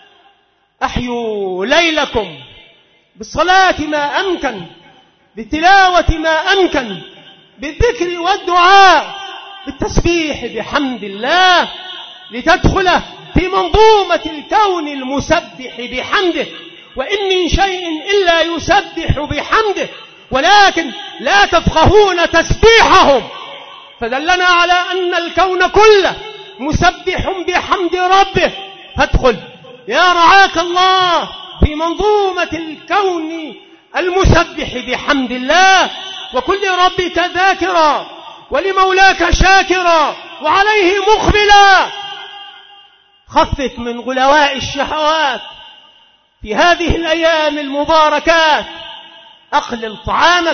أحيوا ليلكم بالصلاة ما أمكن، بالتلاوة ما أمكن، بالذكر والدعاء، بالتسبيح بحمد الله، لتدخل في منظومة الكون المسبح بحمده. وإن من شيء إلا يسبح بحمده ولكن لا تفقهون تسبيحهم، فدلنا على أن الكون كله مسبح بحمد ربه. فادخل يا رعاك الله في منظومة الكون المسبح بحمد الله، وكل ربك ذاكرا ولمولاك شاكرا وعليه مقبلا. خفف من غلواء الشهوات في هذه الأيام المباركات، أقلل طعامك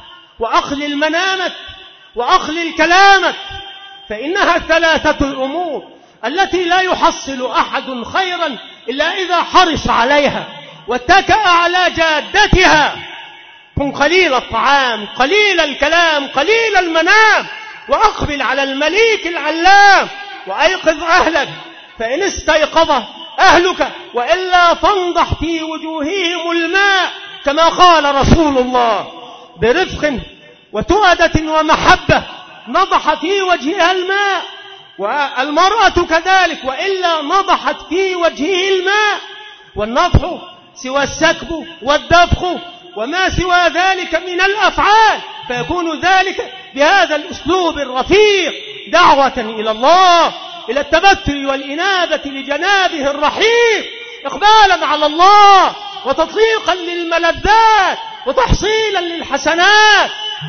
وأقلل منامك وأقلل كلامك، فإنها ثلاثة الأمور التي لا يحصل أحد خيرا إلا إذا حرص عليها واتكأ على جادتها. كن قليل الطعام، قليل الكلام، قليل المنام، وأقبل على المليك العلام، وأيقظ أهلك فإن استيقظ أهلك، وإلا فانضح في وجوههم الماء كما قال رسول الله برفق وتؤدة ومحبة، نضح في وجهها الماء، والمرأة كذلك، وإلا نضحت في وجهه الماء. والنضح سوى السكب والدفق وما سوى ذلك من الأفعال، فيكون ذلك بهذا الأسلوب الرفيق دعوة إلى الله، إلى التبتل والإنابة لجنابه الرحيم، إقبالا على الله وتطليقا للملذات وتحصيلا للحسنات،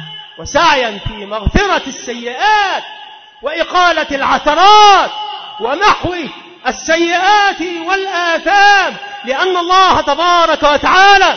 وسعيا في مغفرة السيئات وإقالة العثرات ومحو السيئات والآثام، لأن الله تبارك وتعالى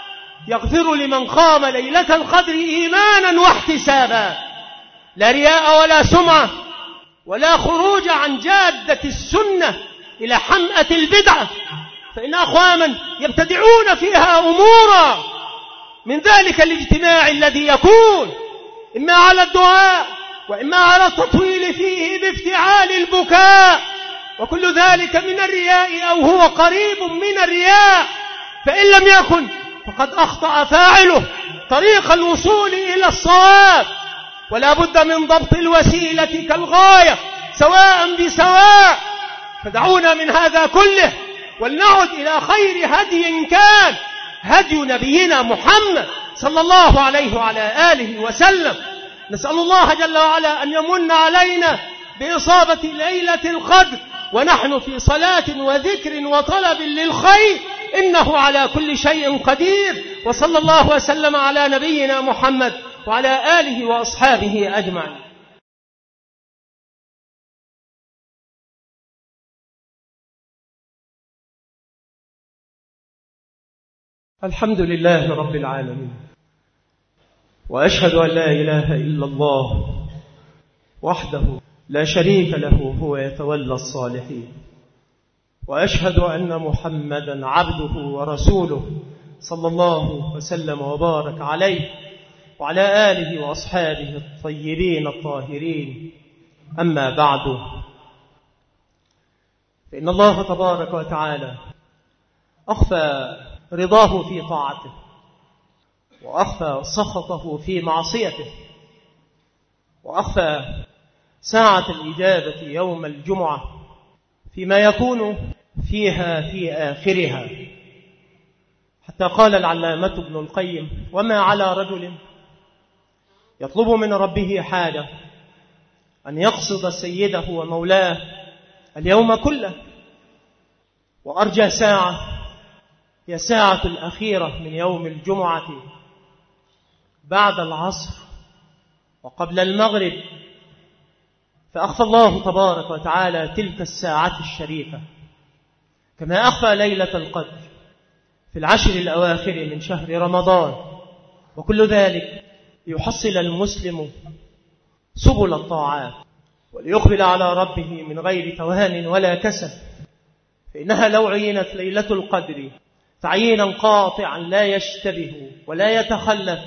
يغفر لمن قام ليلة القدر إيمانا واحتسابا، لا رياء ولا سمعة ولا خروج عن جادة السنة إلى حمأة البدعة، فإن أقواما يبتدعون فيها أمورا، من ذلك الاجتماع الذي يكون إما على الدعاء وإما على التطويل فيه بافتعال البكاء، وكل ذلك من الرياء أو هو قريب من الرياء، فإن لم يكن فقد أخطأ فاعله طريق الوصول إلى الصواب. ولا بد من ضبط الوسيلة كالغاية سواء بسواء. فدعونا من هذا كله ولنعد إلى خير هدي كان هدي نبينا محمد صلى الله عليه وعلى آله وسلم. نسأل الله جل وعلا أن يمن علينا بإصابة ليلة القدر ونحن في صلاة وذكر وطلب للخير، إنه على كل شيء قدير. وصلى الله وسلم على نبينا محمد وعلى آله وأصحابه أجمعين. الحمد لله رب العالمين، وأشهد أن لا إله إلا الله وحده لا شريك له هو يتولى الصالحين، وأشهد أن محمدا عبده ورسوله صلى الله وسلم وبارك عليه وعلى آله وأصحابه الطيبين الطاهرين. أما بعد، فإن الله تبارك وتعالى أخفى رضاه في طاعته وأخفى سخطه في معصيته، وأخفى ساعة الإجابة يوم الجمعة فيما يكون فيها في آخرها، حتى قال العلامة ابن القيم: وما على رجل يطلب من ربه حاجة أن يقصد سيده ومولاه اليوم كله، وأرجى ساعة هي ساعة الأخيرة من يوم الجمعة بعد العصر وقبل المغرب، فأخفى الله تبارك وتعالى تلك الساعة الشريفة، كما أخفى ليلة القدر في العشر الأواخر من شهر رمضان. وكل ذلك ليحصل المسلم سبل الطاعات وليقبل على ربه من غير توهان ولا كسل، فإنها لو عينت ليلة القدر تعيينا قاطعا لا يشتبه ولا يتخلف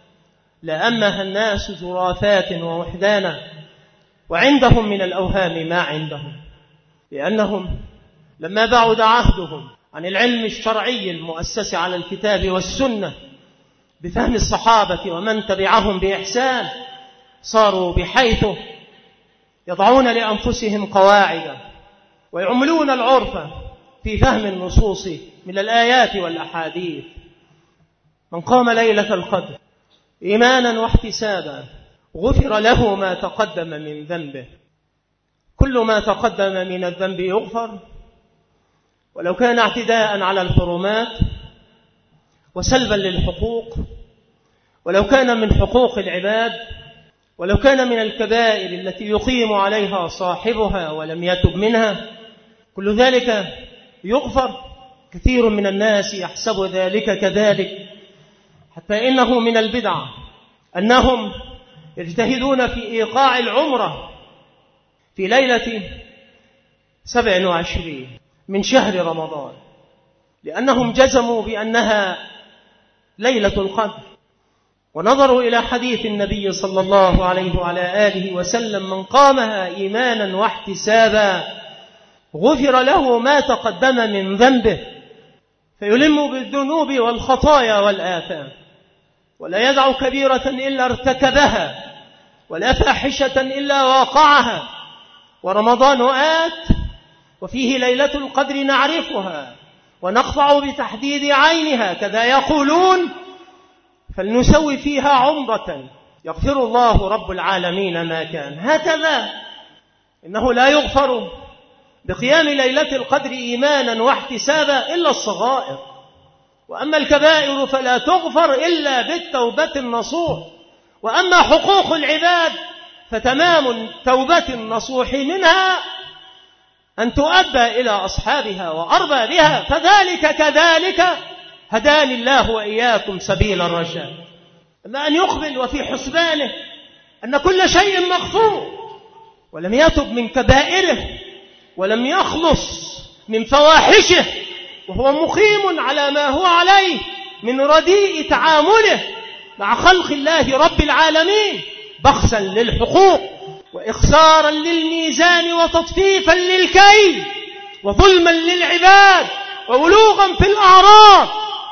لأمها الناس جرافات ووحدانا، وعندهم من الأوهام ما عندهم، لأنهم لما بعد عهدهم عن العلم الشرعي المؤسس على الكتاب والسنة بفهم الصحابة ومن تبعهم بإحسان، صاروا بحيث يضعون لأنفسهم قواعد ويعملون العرف في فهم النصوص من الآيات والأحاديث. من قام ليلة القدر إيمانا واحتسابا غفر له ما تقدم من ذنبه. كل ما تقدم من الذنب يغفر، ولو كان اعتداء على الحرمات وسلبا للحقوق، ولو كان من حقوق العباد، ولو كان من الكبائر التي يقيم عليها صاحبها ولم يتب منها، كل ذلك يغفر. كثير من الناس يحسب ذلك كذلك، حتى إنه من البدع أنهم يجتهدون في إيقاع العمرة في ليلة سبع وعشرين من شهر رمضان، لأنهم جزموا بأنها ليلة القدر، ونظروا إلى حديث النبي صلى الله عليه وعلى آله وسلم: من قامها إيمانا واحتسابا غفر له ما تقدم من ذنبه، فيلم بالذنوب والخطايا والآثام، ولا يدع كبيرة إلا ارتكبها، ولا فاحشة إلا واقعها. ورمضان آت وفيه ليلة القدر نعرفها ونخضع بتحديد عينها، كذا يقولون: فلنسوي فيها عمرة يغفر الله رب العالمين ما كان. هكذا إنه لا يغفر بقيام ليلة القدر إيمانا واحتسابا إلا الصغائر، وأما الكبائر فلا تغفر إلا بالتوبة النصوح. وأما حقوق العباد فتمام توبة النصوح منها أن تؤدى إلى أصحابها وأربابها، فذلك كذلك هداني الله وإياكم سبيل الرشاد. أما أن يقبل وفي حسبانه أن كل شيء مغفور ولم يتب من كبائره ولم يخلص من فواحشه، وهو مقيم على ما هو عليه من رديء تعامله مع خلق الله رب العالمين، بخسا للحقوق وإخسارا للميزان وتطفيفا للكيل وظلما للعباد وولوغا في الأعراض.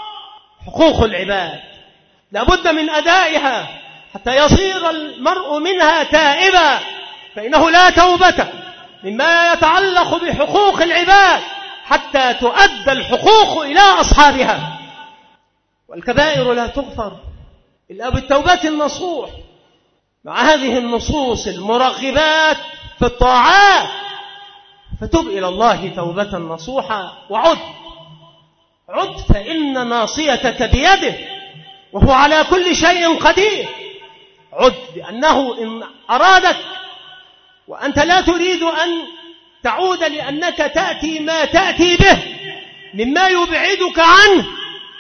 حقوق العباد لابد من أدائها حتى يصير المرء منها تائبا، فإنه لا توبة مما يتعلق بحقوق العباد حتى تؤدى الحقوق إلى أصحابها. والكبائر لا تغفر إلا بالتوبة النصوح مع هذه النصوص المرغبات في الطاعات، فتب إلى الله توبة نصوحا وعد عد فإن ناصيتك بيده وهو على كل شيء قدير. عد لأنه إن أرادك وأنت لا تريد أن تعود لأنك تأتي ما تأتي به مما يبعدك عنه،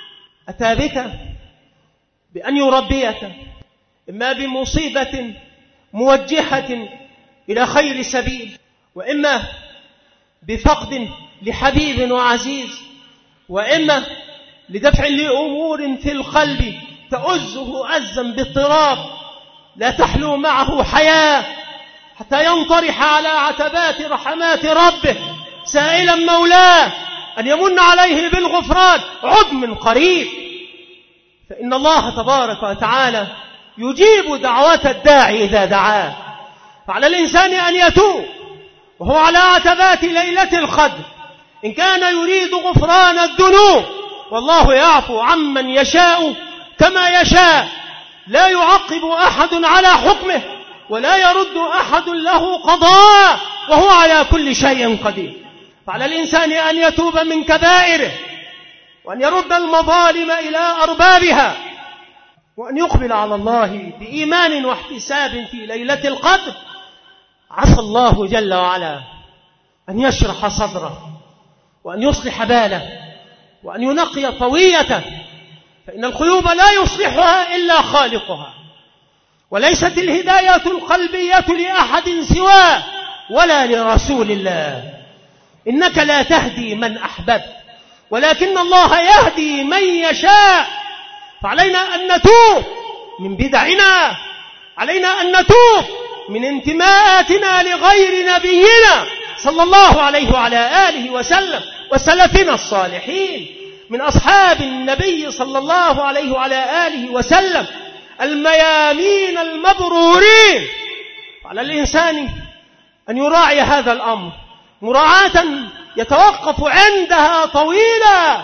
أتى بك بأن يربيك إما بمصيبة موجهة إلى خير سبيل، وإما بفقد لحبيب وعزيز، وإما لدفع لأمور في القلب تؤزه أزا باضطراب لا تحلو معه حياة، حتى ينطرح على عتبات رحمات ربه سائلا مولاه أن يمن عليه بالغفران عد من قريب. فإن الله تبارك وتعالى يجيب دعوة الداعي إذا دعاه، فعلى الإنسان أن يتوب وهو على عتبات ليلة القدر إن كان يريد غفران الذنوب، والله يعفو عمن يشاء كما يشاء، لا يعقب أحد على حكمه ولا يرد أحد له قضاء، وهو على كل شيء قدير. فعلى الإنسان أن يتوب من كبائره، وأن يرد المظالم إلى أربابها، وأن يقبل على الله بإيمان واحتساب في ليلة القدر. عسى الله جل وعلا أن يشرح صدره، وأن يصلح باله، وأن ينقي طويته، فإن القلوب لا يصلحها إلا خالقها، وليست الهداية القلبية لأحد سواه ولا لرسول الله. إنك لا تهدي من أحببت ولكن الله يهدي من يشاء. فعلينا أن نتوب من بدعنا، علينا أن نتوب من انتماءاتنا لغير نبينا صلى الله عليه وعلى آله وسلم وسلفنا الصالحين من أصحاب النبي صلى الله عليه وعلى آله وسلم الميامين المبرورين. على الإنسان أن يراعي هذا الأمر مراعاة يتوقف عندها طويلا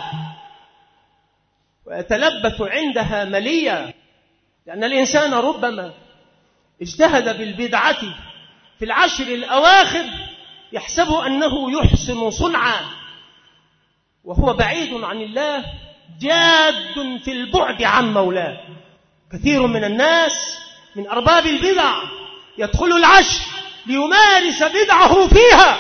ويتلبث عندها مليا، لأن الإنسان ربما اجتهد بالبدعة في العشر الأواخر يحسب أنه يحسن صنعا، وهو بعيد عن الله جاد في البعد عن مولاه. كثير من الناس من أرباب البدع يدخل العشر ليمارس بدعه فيها،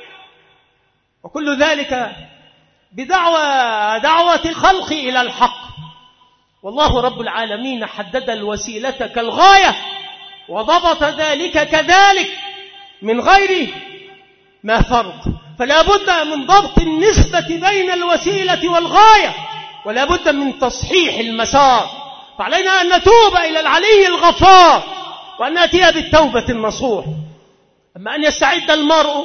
وكل ذلك بدعوى دعوة الخلق إلى الحق. والله رب العالمين حدد الوسيلة كالغاية وضبط ذلك كذلك من غير ما فرق، فلا بد من ضبط النسبة بين الوسيلة والغاية، ولا بد من تصحيح المسار. فعلينا أن نتوب إلى العلي الغفار، وأن نأتي بالتوبة النصوح. أما أن يستعد المرء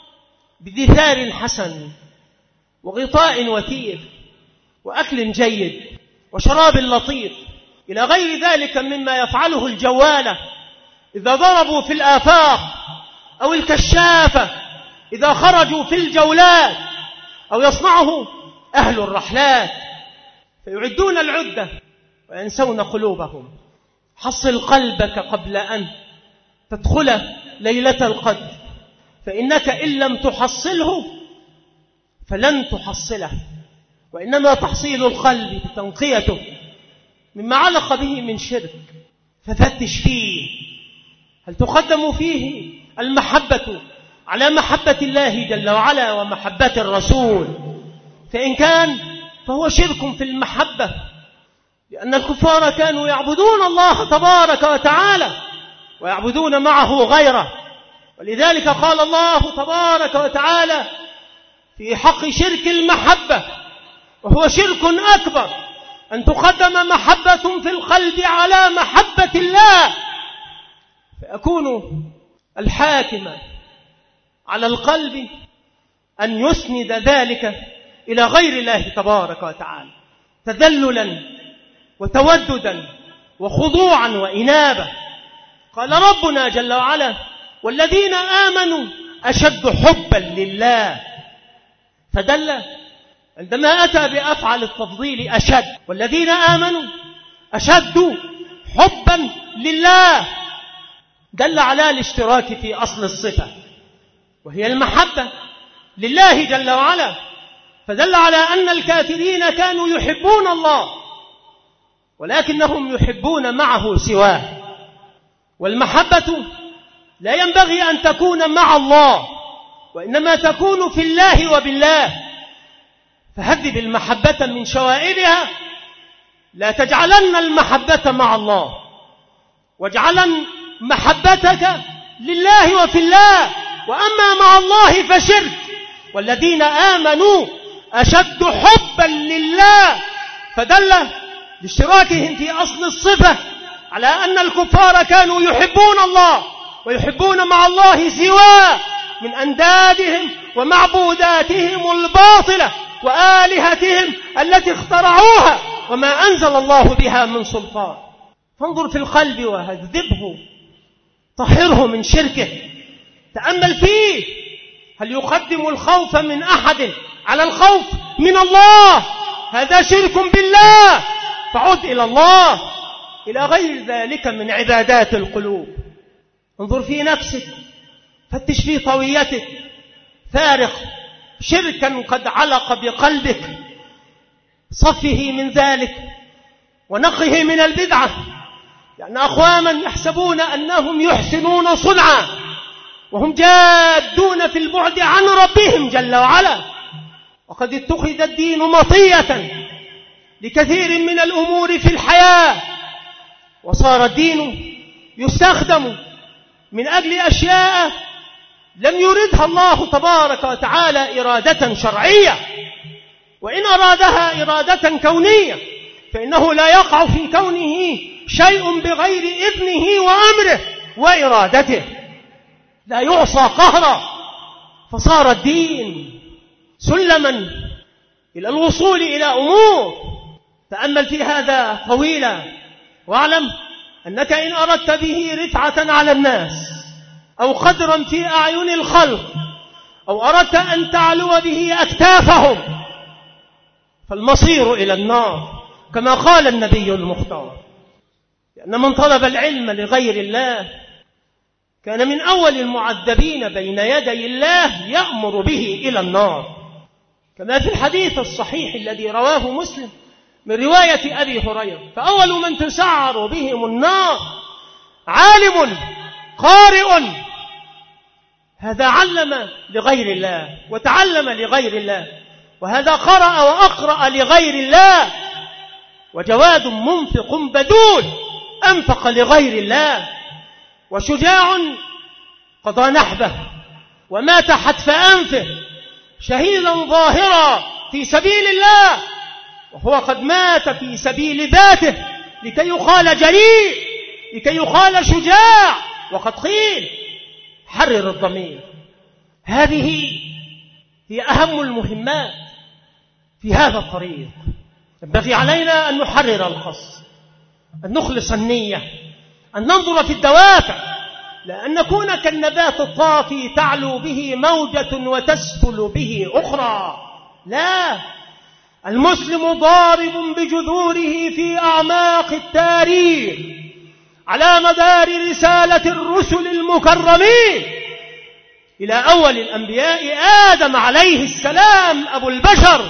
بدثار حسن وغطاء وثير وأكل جيد وشراب لطيف إلى غير ذلك مما يفعله الجوالة إذا ضربوا في الآفاق، أو الكشافة إذا خرجوا في الجولات، أو يصنعه أهل الرحلات فيعدون العدة وينسون قلوبهم. حصل قلبك قبل أن تدخل ليلة القدر، فإنك إن لم تحصله فلن تحصله، وإنما تحصيل القلب بتنقيته مما علق به من شرك. ففتش فيه، هل تقدم فيه المحبة على محبة الله جل وعلا ومحبة الرسول؟ فإن كان فهو شرك في المحبة، لأن الكفار كانوا يعبدون الله تبارك وتعالى ويعبدون معه غيره، ولذلك قال الله تبارك وتعالى في حق شرك المحبة، وهو شرك أكبر، أن تقدم محبة في القلب على محبة الله، فيكون الحاكم على القلب أن يسند ذلك إلى غير الله تبارك وتعالى تذللا وتوددا وخضوعا وإنابة. قال ربنا جل وعلا: والذين آمنوا أشد حبا لله. فدل عندما أتى بأفعل التفضيل أشد، والذين آمنوا أشد حبا لله، دل على الاشتراك في أصل الصفة وهي المحبة لله جل وعلا، فدل على أن الكافرين كانوا يحبون الله ولكنهم يحبون معه سواه. والمحبة لا ينبغي أن تكون مع الله، وإنما تكون في الله وبالله. فهذب المحبة من شوائبها لا تجعلن المحبة مع الله، واجعلن محبتك لله وفي الله، وأما مع الله فشرك. والذين آمنوا أشد حبا لله، فدل لاشتراكهم في أصل الصفة على أن الكفار كانوا يحبون الله ويحبون مع الله سواه من أندادهم ومعبوداتهم الباطلة وآلهتهم التي اخترعوها وما أنزل الله بها من سلطان. فانظر في القلب وهذبه، طهره من شركه، تأمل فيه، هل يقدم الخوف من أحد على الخوف من الله؟ هذا شرك بالله، فعد إلى الله، إلى غير ذلك من عبادات القلوب. انظر في نفسك، فتش في طويتك، فارق شركا قد علق بقلبك، صفه من ذلك ونقه من البدعة، لأن أقواما يحسبون أنهم يحسنون صنعا وهم جادون في البعد عن ربهم جل وعلا، وقد اتخذ الدين مطية لكثير من الأمور في الحياة، وصار الدين يستخدم من أجل أشياء لم يردها الله تبارك وتعالى إرادة شرعية، وإن أرادها إرادة كونية فإنه لا يقع في كونه شيء بغير إذنه وأمره وإرادته، لا يعصى قهرا. فصار الدين سلما إلى الوصول إلى أمور. تأمل في هذا طويلا، واعلم أنك إن أردت به رفعة على الناس أو قدرا في أعين الخلق أو أردت أن تعلو به أكتافهم فالمصير إلى النار، كما قال النبي المختار. لأن من طلب العلم لغير الله كان من أول المعذبين بين يدي الله، يأمر به إلى النار، كما في الحديث الصحيح الذي رواه مسلم من رواية أبي هريرة: فأول من تسعر بهم النار عالم قارئ، هذا علم لغير الله وتعلم لغير الله، وهذا قرأ وأقرأ لغير الله، وجواد منفق بذول أنفق لغير الله، وشجاع قضى نحبه ومات حتف أنفه شهيدا ظاهرا في سبيل الله، وهو قد مات في سبيل ذاته لكي يقال جريء، لكي يقال شجاع، وقد قيل حرر الضمير. هذه هي أهم المهمات في هذا الطريق. ينبغي علينا أن نحرر القصد، أن نخلص النية، أن ننظر في الدوافع، لأن نكون كالنبات الطافي تعلو به موجة وتسفل به أخرى. لا، المسلم ضارب بجذوره في أعماق التاريخ على مدار رسالة الرسل المكرمين إلى أول الأنبياء آدم عليه السلام أبو البشر.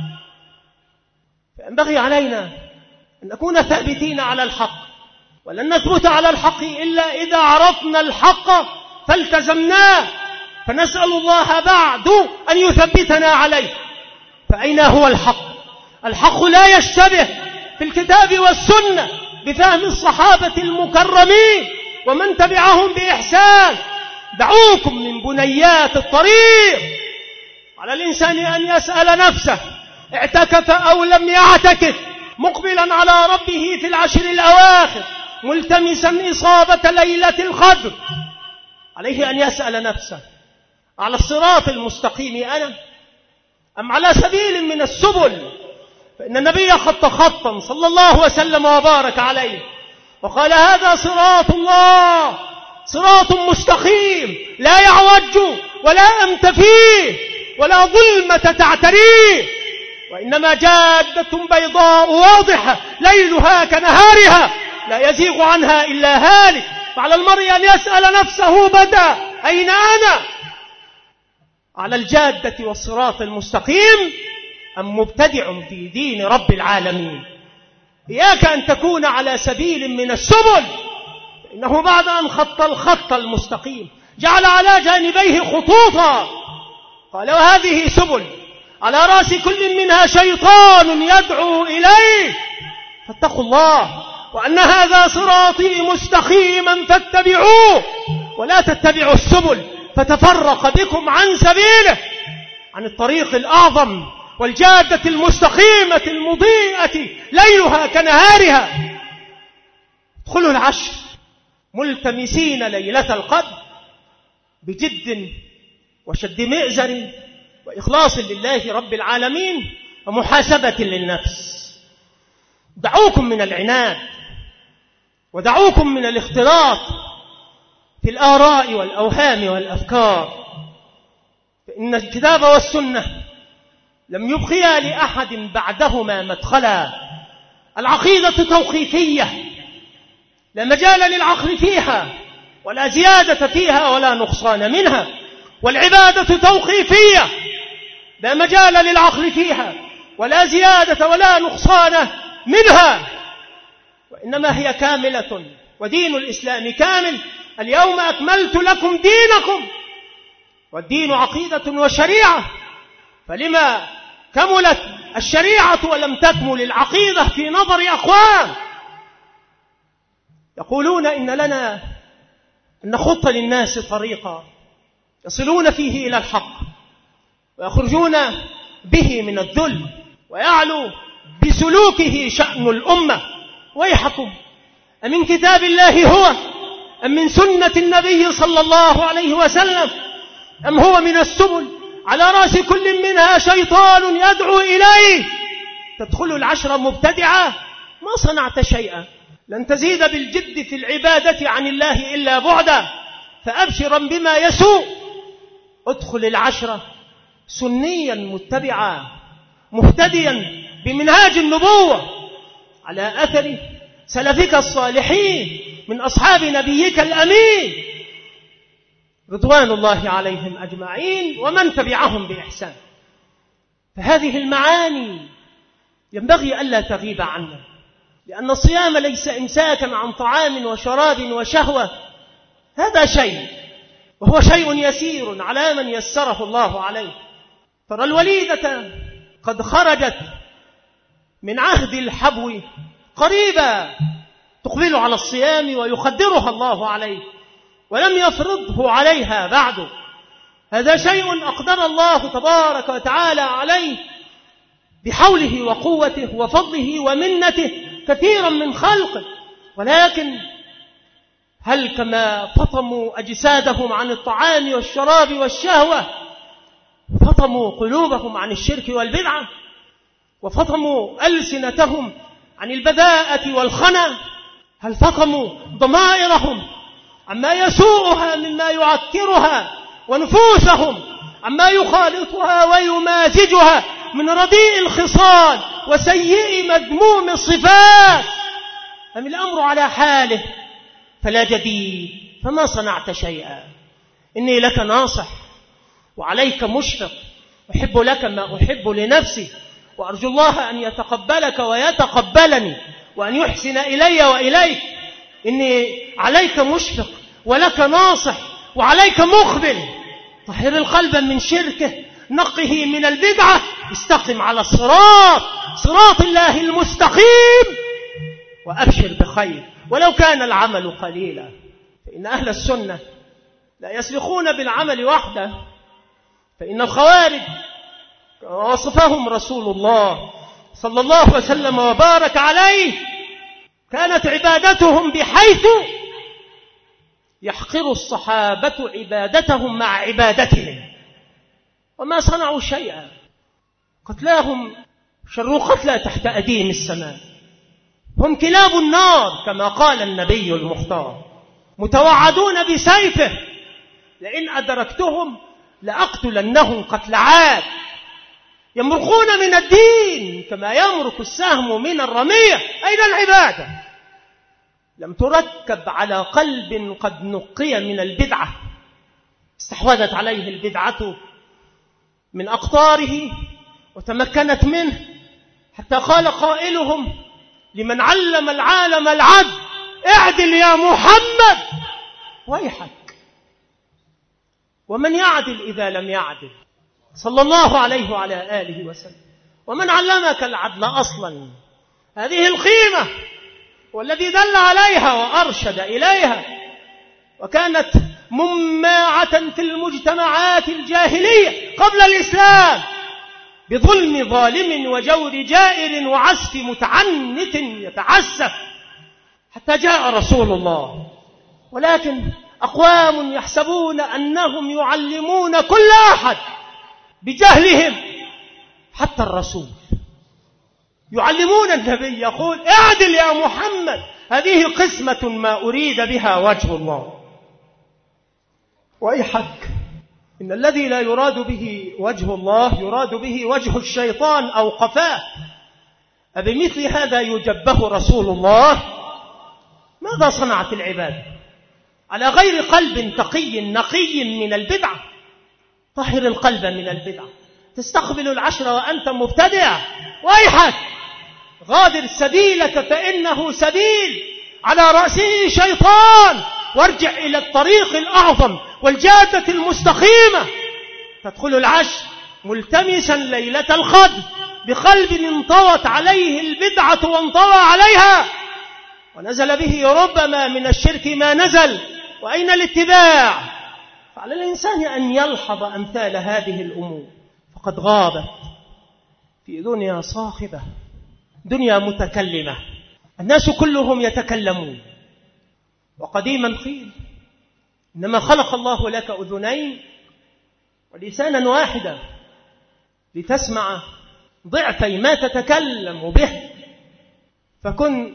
فينبغي علينا أن نكون ثابتين على الحق، ولن نثبت على الحق إلا إذا عرفنا الحق فالتزمناه، فنسأل الله بعد أن يثبتنا عليه. فأين هو الحق؟ الحق لا يشتبه في الكتاب والسنة بفهم الصحابة المكرمين ومن تبعهم بإحسان. دعوكم من بنيات الطريق. على الإنسان أن يسأل نفسه: اعتكف أو لم يعتكف، مقبلا على ربه في العشر الأواخر ملتمسا إصابة ليلة القدر، عليه أن يسأل نفسه: على الصراط المستقيم أنا أم على سبيل من السبل؟ فإن النبي خط خطا صلى الله وسلم وبارك عليه وقال: هذا صراط الله، صراط مستقيم لا يعوج ولا أمت فيه ولا ظلمة تعتريه، وإنما جادة بيضاء واضحة ليلها كنهارها لا يزيغ عنها إلا هالك. فعلى المرء أن يسأل نفسه بدا: أين أنا؟ على الجادة والصراط المستقيم أم مبتدع في دين رب العالمين؟ إياك أن تكون على سبيل من السبل، إنه بعد أن خط الخط المستقيم جعل على جانبيه خطوطا، قال: وهذه سبل على رأس كل منها شيطان يدعو إليه. فاتقوا الله، وأن هذا صراطي مستقيما فاتبعوه ولا تتبعوا السبل فتفرق بكم عن سبيله، عن الطريق الأعظم والجادة المستقيمة المضيئة ليلها كنهارها. ادخلوا العشر ملتمسين ليلة القدر بجد وشد مئزر وإخلاص لله رب العالمين ومحاسبة للنفس. دعوكم من العناد ودعوكم من الاختلاط في الآراء والأوهام والأفكار، فإن الكتاب والسنة لم يبقيا لأحد بعدهما مدخلا. العقيدة توقيفية لا مجال للعقل فيها ولا زيادة فيها ولا نقصان منها، والعبادة توقيفية لا مجال للعقل فيها ولا زيادة ولا نقصان منها، وإنما هي كاملة، ودين الإسلام كامل. اليوم أكملت لكم دينكم، والدين عقيدة وشريعة، فلما كملت الشريعة ولم تكمل العقيدة في نظر أقوام يقولون إن لنا أن نخط للناس طريقا يصلون فيه إلى الحق ويخرجون به من الذل ويعلو بسلوكه شأن الأمة. ويحكم أمن كتاب الله هو أم من سنة النبي صلى الله عليه وسلم أم هو من السبل على رأس كل منها شيطان يدعو إليه. تدخل العشر مبتدعة ما صنعت شيئا، لن تزيد بالجد في العبادة عن الله إلا بعدا، فأبشرا بما يسوء. ادخل العشرة سنيا متبعا مهتديا بمنهاج النبوة على أثر سلفك الصالحين من أصحاب نبيك الأمين رضوان الله عليهم أجمعين ومن تبعهم بإحسان. فهذه المعاني ينبغي ألا تغيب عنا، لأن الصيام ليس إمساكا عن طعام وشراب وشهوة، هذا شيء وهو شيء يسير على من يسره الله عليه. ترى الوليدة قد خرجت من عهد الحبو قريبا تقبل على الصيام ويقدرها الله عليه ولم يفرضه عليها بعد. هذا شيء أقدر الله تبارك وتعالى عليه بحوله وقوته وفضله ومنته كثيرا من خلقه، ولكن هل كما فطموا أجسادهم عن الطعام والشراب والشهوة فطموا قلوبهم عن الشرك والبدعة، وفطموا ألسنتهم عن البذاءة والخنا؟ هل فطموا ضمائرهم عما يسوءها مما يعكرها، ونفوسهم عما يخالطها ويمازجها من رديء الخصال وسيء مذموم الصفات؟ أم الأمر على حاله فلا جديد فما صنعت شيئا؟ إني لك ناصح وعليك مشفق، أحب لك ما أحب لنفسي، وأرجو الله أن يتقبلك ويتقبلني وأن يحسن إلي وإليك. إني عليك مشفق ولك ناصح وعليك مقبل. طهر القلب من شركه، نقه من البدعة، استقم على الصراط، صراط الله المستقيم، وأبشر بخير ولو كان العمل قليلا. فإن أهل السنة لا يسلخون بالعمل وحده، فإن الخوارج وصفهم رسول الله صلى الله عليه وسلم وبارك عليه كانت عبادتهم بحيث يحقر الصحابة عبادتهم مع عبادتهم وما صنعوا شيئا. قتلاهم شر قتلى تحت أديم السماء، هم كلاب النار كما قال النبي المختار، متوعدون بسيفه لئن أدركتهم لأقتلنهم قتل عاد. يمرقون من الدين كما يمرق السهم من الرمية. أين العبادة؟ لم تركب على قلب قد نقي من البدعة، استحوذت عليه البدعة من أقطاره وتمكنت منه، حتى قال قائلهم لمن علم العالم العدل: اعدل يا محمد ويحك. ومن يعدل إذا لم يعدل؟ صلى الله عليه وعلى آله وسلم. ومن علمك العدل أصلا؟ هذه القيمة والذي دل عليها وأرشد إليها، وكانت مماعة في المجتمعات الجاهلية قبل الإسلام بظلم ظالم وجور جائر وعسف متعنت يتعسف، حتى جاء رسول الله. ولكن أقوام يحسبون أنهم يعلمون كل أحد بجهلهم، حتى الرسول يعلمون النبي، يقول اعدل يا محمد، هذه قسمة ما أريد بها وجه الله. وأيحك، إن الذي لا يراد به وجه الله يراد به وجه الشيطان أو قفاه. أبمثل هذا يجبه رسول الله؟ ماذا صنعت العباد على غير قلب تقي نقي من البدعة؟ طهر القلب من البدعة، تستقبل العشر وأنت مبتدع. وأيحك، غادر سبيلك فإنه سبيل على رأسه شيطان، وارجع إلى الطريق الأعظم والجادة المستقيمة. تدخل العشر ملتمسا ليلة القدر بقلب انطوت عليه البدعة وانطوى عليها، ونزل به ربما من الشرك ما نزل، وأين الاتباع؟ فعلى الإنسان أن يلحظ أمثال هذه الأمور، فقد غابت في دنيا صاخبة، دنيا متكلمة، الناس كلهم يتكلمون. وقديما قيل إنما خلق الله لك أذنين ولسانا واحدا لتسمع ضعفي ما تتكلم به، فكن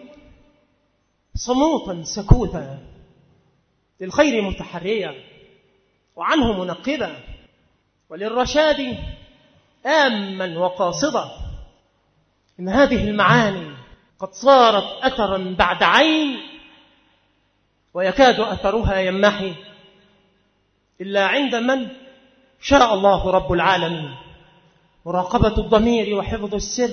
صموتا سكوتا للخير متحريا وعنه منقبا، وللرشاد آما وقاصدا. إن هذه المعاني قد صارت أثرا بعد عين، ويكاد أثرها يمحي إلا عند من شاء الله رب العالمين. مراقبة الضمير وحفظ السر،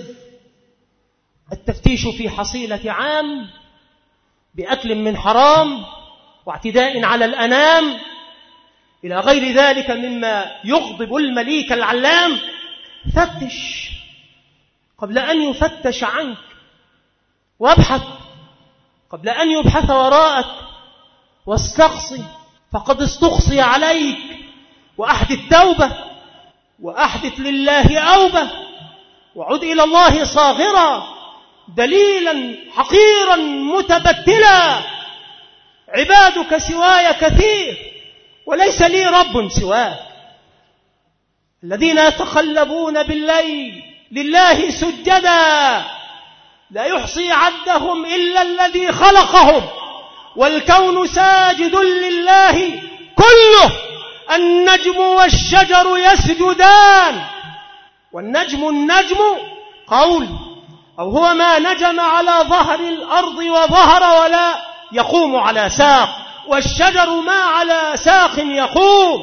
التفتيش في حصيلة عام بأكل من حرام واعتداء على الأنام، إلى غير ذلك مما يغضب المليك العلام. فتش قبل أن يفتش عنك، وابحث قبل أن يبحث وراءك، واستقصي فقد استقصي عليك. وأحدث توبة، وأحدث لله أوبة، وعد إلى الله صاغرا دليلا حقيرا متبتلا. عبادك سواي كثير وليس لي رب سواك، الذين يتقلبون بالليل لله سجدا، لا يحصي عدهم إلا الذي خلقهم، والكون ساجد لله كله. النجم والشجر يسجدان، والنجم النجم قول أو هو ما نجم على ظهر الأرض وظهر ولا يقوم على ساق، والشجر ما على ساق يقوم،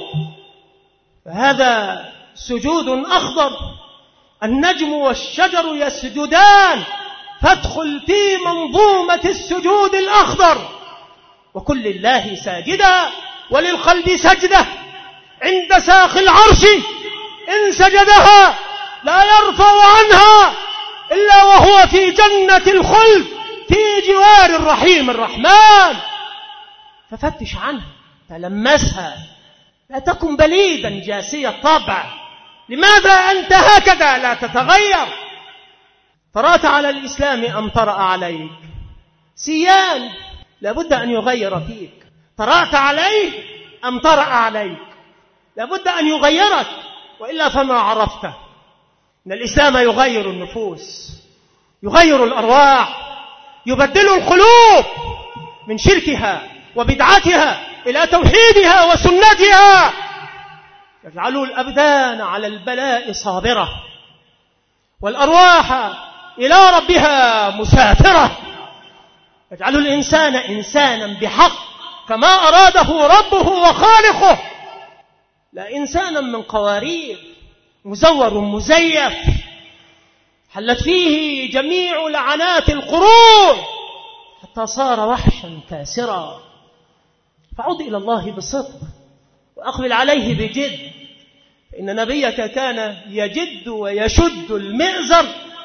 فهذا سجود أخضر. النجم والشجر يسجدان، فادخل في منظومة السجود الأخضر، وكل لله ساجدا، وللقلب سجدة عند ساق العرش إن سجدها لا يرفع عنها إلا وهو في جنة الخلد في جوار الرحيم الرحمن. ففتش عنها، تلمسها، لا تكن بليدا جاسية الطبع. لماذا أنت هكذا لا تتغير؟ طرأت على الإسلام أم طرأ عليك؟ سيان لابد أن يغير فيك. طرأت عليه أم طرأ عليك؟ لابد أن يغيرك، وإلا فما عرفته. إن الإسلام يغير النفوس، يغير الأرواح، يبدل القلوب من شركها وبدعتها إلى توحيدها وسنتها، يجعل الأبدان على البلاء صابرة، والأرواح إلى ربها مسافرة، يجعل الإنسان إنسانا بحق كما أراده ربه وخالقه، لا إنسانا من قوارير مزور مزيف حلت فيه جميع لعنات القرون حتى صار وحشا كاسرا. فعد إلى الله بصدق وأقبل عليه بجد، فإن نبيك كان يجد ويشد المئزر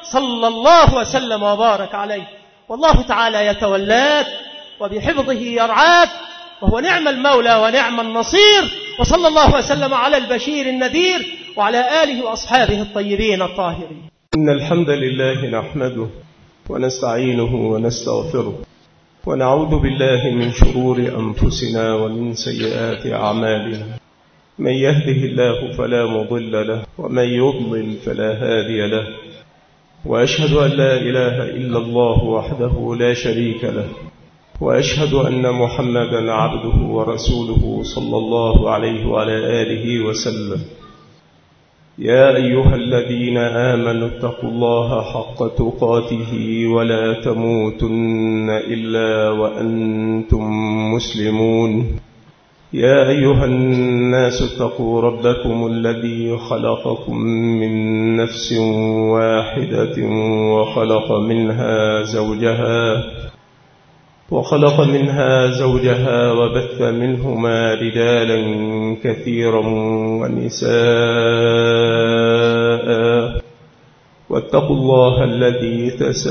صلى الله وسلم وبارك عليه. والله تعالى يتولاك وبحفظه يرعاك، وهو نعم المولى ونعم النصير. وصلى الله وسلم على البشير النذير وعلى آله وأصحابه الطيبين الطاهرين. إن الحمد لله نحمده ونستعينه ونستغفره ونعوذ بالله من شرور أنفسنا ومن سيئات أعمالنا. من يهده الله فلا مضل له ومن يضلل فلا هادي له، وأشهد أن لا إله إلا الله وحده لا شريك له، وأشهد أن محمدا عبده ورسوله صلى الله عليه وعلى آله وسلم. يا أيها الذين آمنوا اتقوا الله حق تقاته ولا تموتن إلا وأنتم مسلمون. يا أيها الناس اتقوا ربكم الذي خلقكم من نفس واحدة وخلق منها زوجها وخلق منها زوجها وبث منهما رجالا كثيرا ونساء، واتقوا الله الذي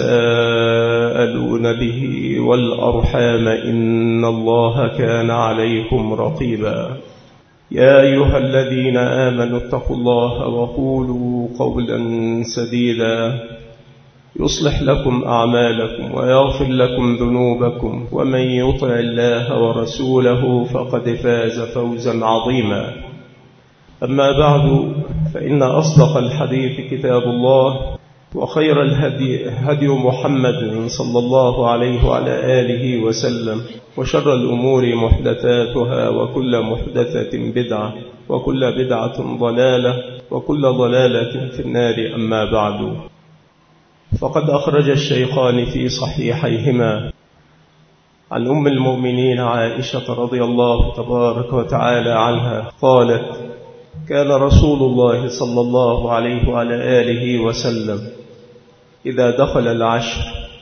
تساءلون به والأرحام إن الله كان عليكم رقيبا. يا أيها الذين آمنوا اتقوا الله وقولوا قولا سديدا يصلح لكم أعمالكم ويغفر لكم ذنوبكم، ومن يطع الله ورسوله فقد فاز فوزا عظيما. أما بعد، فإن أصدق الحديث كتاب الله، وخير الهدي هدي محمد صلى الله عليه وعلى آله وسلم، وشر الأمور محدثاتها، وكل محدثة بدعة، وكل بدعة ضلالة، وكل ضلالة في النار. أما بعد، فقد أخرج الشيخان في صحيحيهما عن أم المؤمنين عائشة رضي الله تبارك وتعالى عنها قالت: كان رسول الله صلى الله عليه وعلى آله وسلم إذا دخل العشر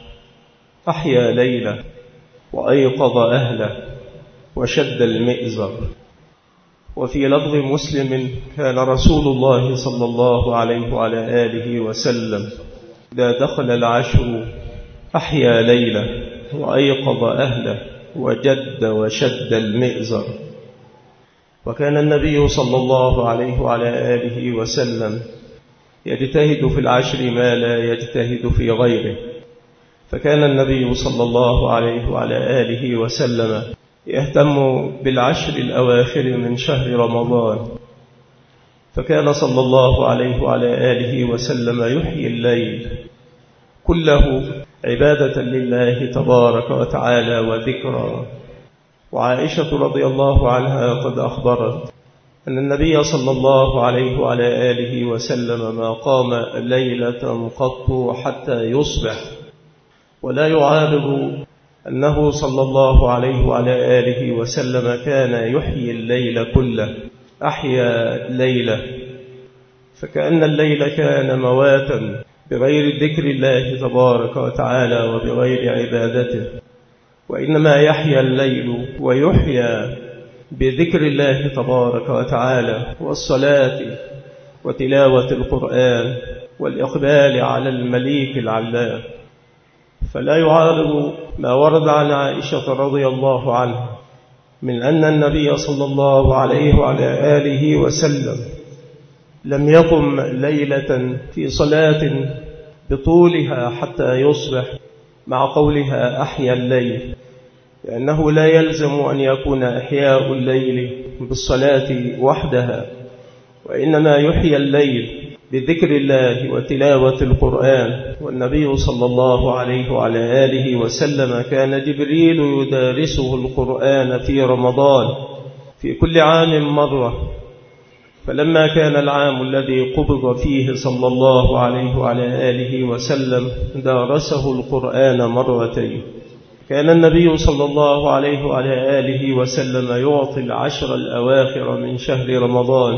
أحيا ليلة وأيقظ أهله وشد المئزر. وفي لفظ مسلم: كان رسول الله صلى الله عليه وعلى آله وسلم إذا دخل العشر أحيا ليلة وأيقظ أهله وجد وشد المئزر. وكان النبي صلى الله عليه وعلى آله وسلم يجتهد في العشر ما لا يجتهد في غيره، فكان النبي صلى الله عليه وعلى آله وسلم يهتم بالعشر الأواخر من شهر رمضان، فكان صلى الله عليه وعلى آله وسلم يحيي الليل كله عبادة لله تبارك وتعالى وذكرى. وعائشة رضي الله عنها قد أخبرت أن النبي صلى الله عليه وعلى آله وسلم ما قام ليلة قط حتى يصبح، ولا يعارض أنه صلى الله عليه وعلى آله وسلم كان يحيي الليل كله. أحيا ليلة، فكأن الليل كان مواتا بغير ذكر الله تبارك وتعالى وبغير عبادته، وإنما يحيا الليل ويحيا بذكر الله تبارك وتعالى والصلاة وتلاوة القرآن والإقبال على المليك العلام. فلا يعارض ما ورد عن عائشة رضي الله عنها من أن النبي صلى الله عليه وعلى آله وسلم لم يقم ليلة في صلاة بطولها حتى يصبح مع قولها أحيا الليل، لأنه لا يلزم أن يكون إحياء الليل بالصلاة وحدها، وإنما يحيى الليل بذكر الله وتلاوة القرآن. والنبي صلى الله عليه وعلى آله وسلم كان جبريل يدارسه القرآن في رمضان في كل عام مرة، فلما كان العام الذي قبض فيه صلى الله عليه وعلى آله وسلم دارسه القرآن مرتين. كان النبي صلى الله عليه وعلى آله وسلم يعطي العشر الأواخر من شهر رمضان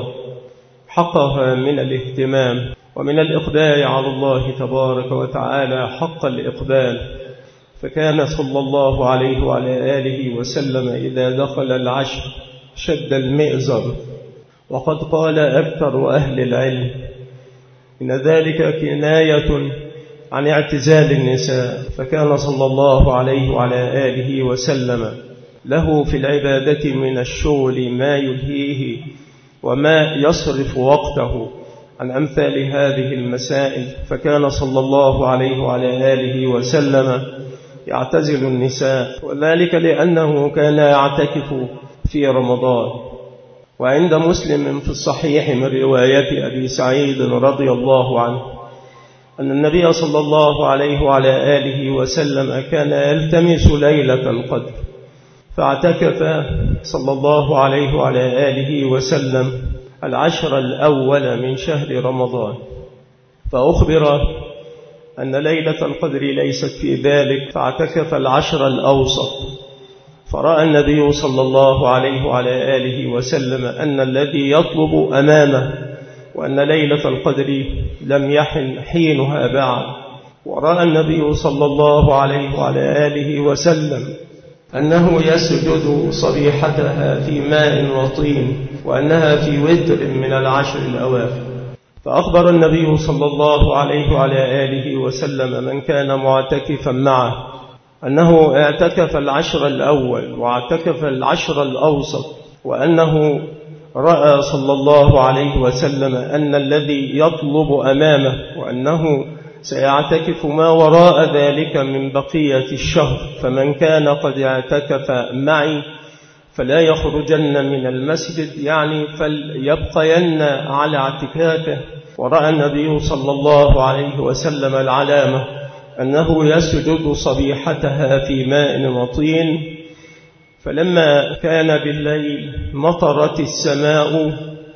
حقها من الاهتمام ومن الإقبال على الله تبارك وتعالى حق الإقبال، فكان صلى الله عليه وعلى آله وسلم إذا دخل العشر شد المئزر. وقد قال أكثر أهل العلم إن ذلك كناية عن اعتزال النساء، فكان صلى الله عليه وعلى آله وسلم له في العبادة من الشغل ما يلهيه وما يصرف وقته عن أمثال هذه المسائل، فكان صلى الله عليه وعلى آله وسلم يعتزل النساء، وذلك لأنه كان يعتكف في رمضان. وعند مسلم في الصحيح من رواية أبي سعيد رضي الله عنه أن النبي صلى الله عليه وعلى آله وسلم كان يلتمس ليلة القدر، فاعتكف صلى الله عليه وعلى آله وسلم العشر الأول من شهر رمضان، فأخبر أن ليلة القدر ليست في ذلك، فاعتكف العشر الأوسط، فرأى النبي صلى الله عليه وعلى آله وسلم أن الذي يطلب أمامه، وأن ليلة القدر لم يحن حينها بعد. ورأى النبي صلى الله عليه وعلى آله وسلم أنه يسجد صبيحتها في ماء وطين، وأنها في وتر من العشر الأواخر. فأخبر النبي صلى الله عليه وعلى آله وسلم من كان معتكفا معه أنه اعتكف العشر الأول واعتكف العشر الأوسط، وأنه رأى صلى الله عليه وسلم أن الذي يطلب أمامه وأنه سيعتكف ما وراء ذلك من بقية الشهر، فمن كان قد اعتكف معي فلا يخرجن من المسجد، يعني فليبقين على اعتكافه. ورأى النبي صلى الله عليه وسلم العلامة أنه يسجد صبيحتها في ماء وطين. فلما كان بالليل مطرت السماء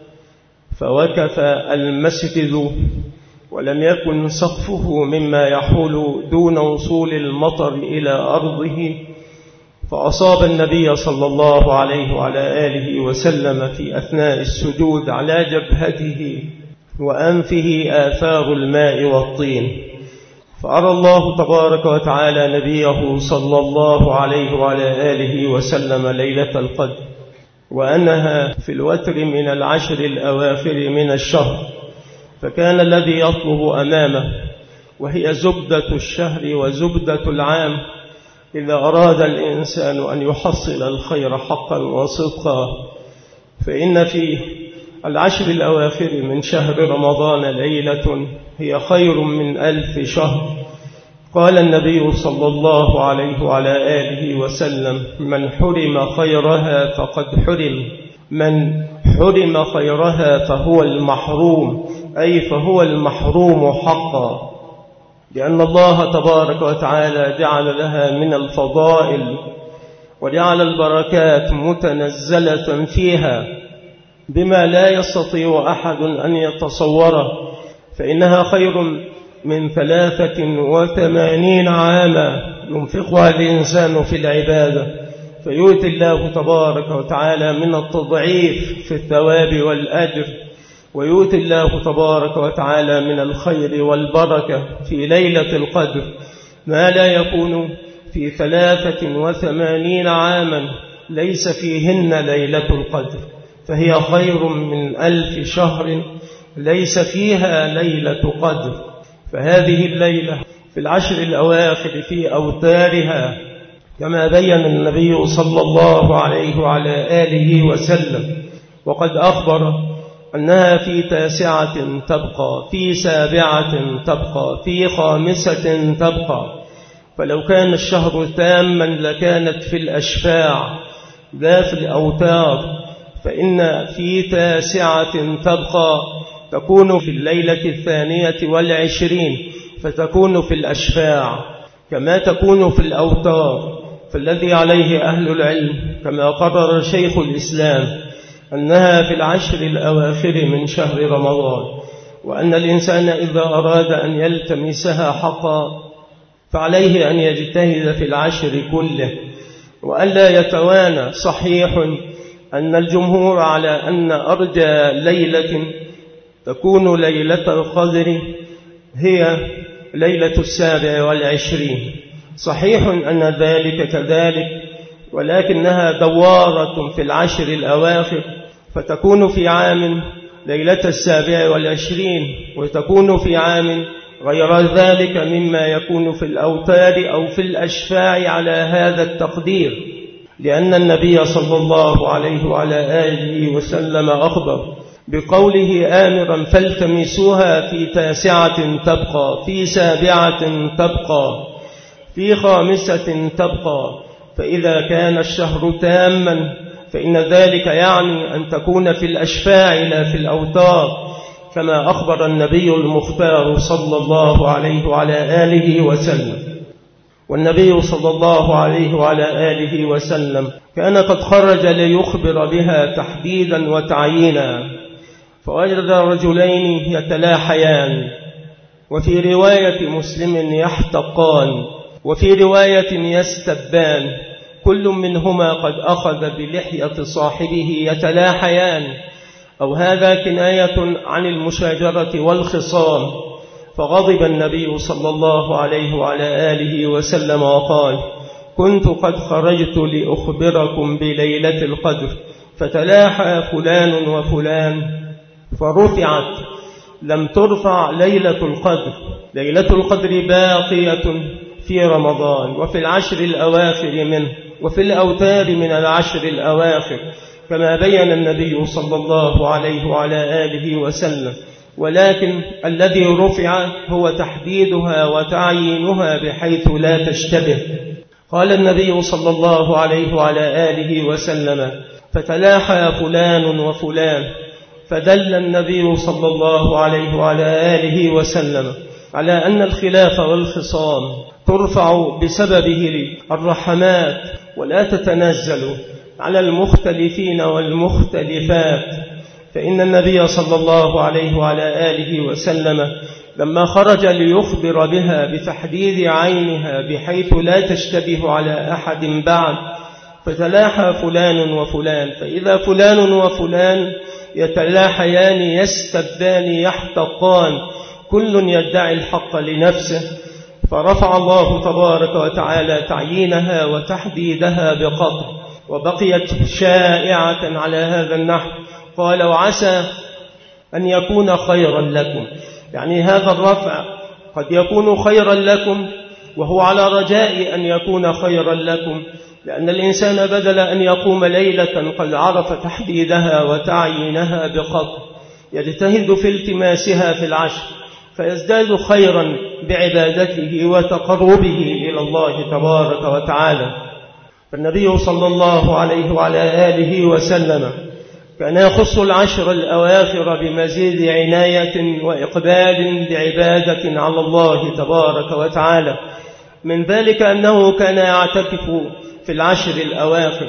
فوقف المسجد، ولم يكن سقفه مما يحول دون وصول المطر إلى أرضه، فأصاب النبي صلى الله عليه وعلى آله وسلم في أثناء السجود على جبهته وأنفه آثار الماء والطين. فأرى الله تبارك وتعالى نبيه صلى الله عليه وعلى آله وسلم ليلة القدر، وأنها في الوتر من العشر الأواخر من الشهر، فكان الذي يطلب أمامه، وهي زبدة الشهر وزبدة العام، إذا أراد الإنسان أن يحصل الخير حقا وصدقا، فإن في العشر الأواخر من شهر رمضان ليلة هي خير من ألف شهر. قال النبي صلى الله عليه وعلى آله وسلم: من حرم خيرها فقد حرم، من حرم خيرها فهو المحروم، أي فهو المحروم حقا، لأن الله تبارك وتعالى جعل لها من الفضائل وجعل البركات متنزلة فيها بما لا يستطيع أحد أن يتصوره، فإنها خير من ثلاثة وثمانين عاما ينفقها الإنسان في العبادة، فيؤتي الله تبارك وتعالى من التضعيف في الثواب والأجر، ويؤتي الله تبارك وتعالى من الخير والبركة في ليلة القدر ما لا يكون في ثلاثة وثمانين عاما ليس فيهن ليلة القدر، فهي خير من ألف شهر ليس فيها ليلة قدر. فهذه الليلة في العشر الأواخر في أوتارها كما بين النبي صلى الله عليه وعلى آله وسلم، وقد أخبر أنها في تاسعة تبقى، في سابعة تبقى، في خامسة تبقى. فلو كان الشهر تاما لكانت في الأشفاع لا في الأوتار، فإن في تاسعة تبقى تكون في الليلة الثانية والعشرين، فتكون في الأشفاع كما تكون في الأوتار. فالذي عليه أهل العلم كما قرر شيخ الإسلام أنها في العشر الأواخر من شهر رمضان، وأن الإنسان إذا أراد أن يلتمسها حقا فعليه أن يجتهد في العشر كله وأن لا يتوانى. صحيح أن الجمهور على أن أرجى ليلة تكون ليلة القدر هي ليلة السابع والعشرين، صحيح أن ذلك كذلك، ولكنها دوارة في العشر الأواخر، فتكون في عام ليلة السابع والعشرين، وتكون في عام غير ذلك مما يكون في الأوتار أو في الأشفاع على هذا التقدير، لأن النبي صلى الله عليه وعلى آله وسلم أخبر بقوله آمرا فالتمسوها في تاسعة تبقى، في سابعة تبقى، في خامسة تبقى. فإذا كان الشهر تاما فإن ذلك يعني أن تكون في الأشفاع لا في الأوتار، كما أخبر النبي المختار صلى الله عليه وعلى آله وسلم. والنبي صلى الله عليه وعلى آله وسلم كان قد خرج ليخبر بها تحديدا وتعيينا، فوجد رجلين يتلاحيان، وفي رواية مسلم يحتقان، وفي رواية يستبان، كل منهما قد أخذ بلحية صاحبه يتلاحيان، أو هذا كناية عن المشاجرة والخصام. فغضب النبي صلى الله عليه وعلى آله وسلم وقال: كنت قد خرجت لأخبركم بليلة القدر، فتلاحى فلان وفلان فرفعت، لم ترفع ليلة القدر. ليلة القدر باقية في رمضان وفي العشر الأواخر منه وفي الأوتار من العشر الأواخر، كما بين النبي صلى الله عليه وعلى آله وسلم. ولكن الذي رفع هو تحديدها وتعيينها بحيث لا تشتبه. قال النبي صلى الله عليه وعلى آله وسلم: فتلاحى فلان وفلان، فدل النبي صلى الله عليه وعلى آله وسلم على أن الخلاف والخصام ترفع بسببه الرحمات، ولا تتنزل على المختلفين والمختلفات. فإن النبي صلى الله عليه وعلى آله وسلم لما خرج ليخبر بها بتحديد عينها بحيث لا تشتبه على أحد بعد، فتلاحى فلان وفلان، فإذا فلان وفلان يتلاحيان يستبان يحتقان، كل يدعي الحق لنفسه، فرفع الله تبارك وتعالى تعيينها وتحديدها بقطع، وبقيت شائعة على هذا النحو. قال: وعسى أن يكون خيرا لكم، يعني هذا الرفع قد يكون خيرا لكم، وهو على رجاء أن يكون خيرا لكم، لأن الإنسان بدل أن يقوم ليلة قد عرف تحديدها وتعيينها بقطع يجتهد في التماسها في العشر، فيزداد خيرا بعبادته وتقربه إلى الله تبارك وتعالى. فالنبي صلى الله عليه وعلى آله وسلم كان يخص العشر الأواخر بمزيد عناية وإقبال بعبادة على الله تبارك وتعالى. من ذلك أنه كان يعتكف في العشر الأواخر،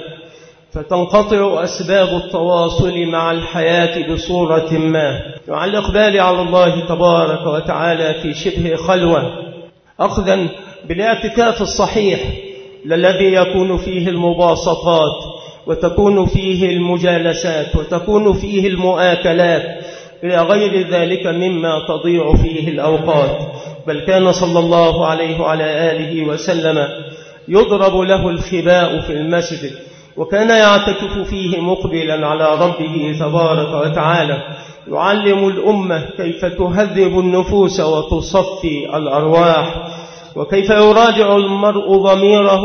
فتنقطع أسباب التواصل مع الحياة بصورة ما، مع الإقبال على الله تبارك وتعالى في شبه خلوة، أخذا بالاعتكاف الصحيح الذي يكون فيه المباسطات، وتكون فيه المجالسات، وتكون فيه المؤاكلات، إلى غير ذلك مما تضيع فيه الأوقات. بل كان صلى الله عليه وعلى آله وسلم يضرب له الخباء في المسجد، وكان يعتكف فيه مقبلا على ربه تبارك وتعالى، يعلم الأمة كيف تهذب النفوس وتصفي الأرواح، وكيف يراجع المرء ضميره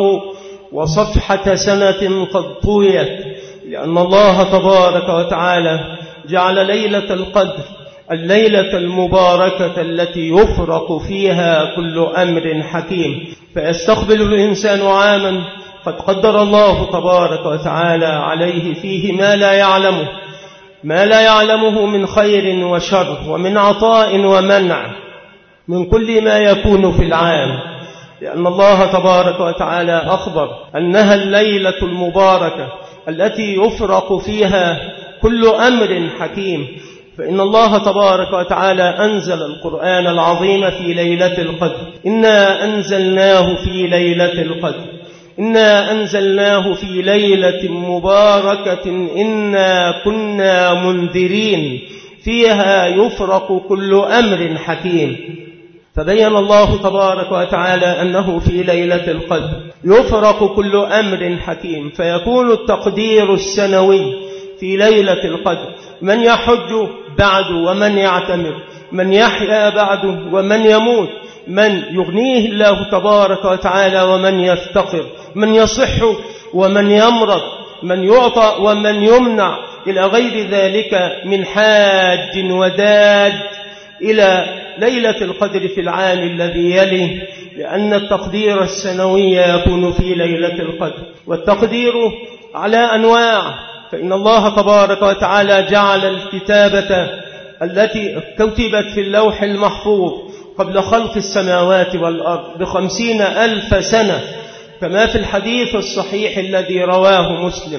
وصفحة سنة قد طويت، لأن الله تبارك وتعالى جعل ليلة القدر الليلة المباركة التي يفرق فيها كل أمر حكيم، فيستقبل الإنسان عاما قد قدر الله تبارك وتعالى عليه فيه ما لا يعلمه ما لا يعلمه من خير وشر، ومن عطاء ومنع، من كل ما يكون في العام، لأن الله تبارك وتعالى أخبر أنها الليلة المباركة التي يفرق فيها كل أمر حكيم. فإن الله تبارك وتعالى أنزل القرآن العظيم في ليلة القدر: إنا أنزلناه في ليلة القدر، إنا أنزلناه في ليلة مباركة إنا كنا منذرين فيها يفرق كل أمر حكيم. فبين الله تبارك وتعالى أنه في ليلة القدر يفرق كل أمر حكيم، فيكون التقدير السنوي في ليلة القدر. من يحج بعد ومن يعتمر من يحيا بعده ومن يموت، من يغنيه الله تبارك وتعالى ومن يفتقر، من يصح ومن يمرض، من يعطى ومن يمنع، إلى غير ذلك من حاج وداد إلى ليلة القدر في العام الذي يليه، لأن التقدير السنوي يكون في ليلة القدر. والتقدير على أنواع، فإن الله تبارك وتعالى جعل الكتابة التي كتبت في اللوح المحفوظ قبل خلق السماوات والأرض بخمسين ألف سنة، كما في الحديث الصحيح الذي رواه مسلم،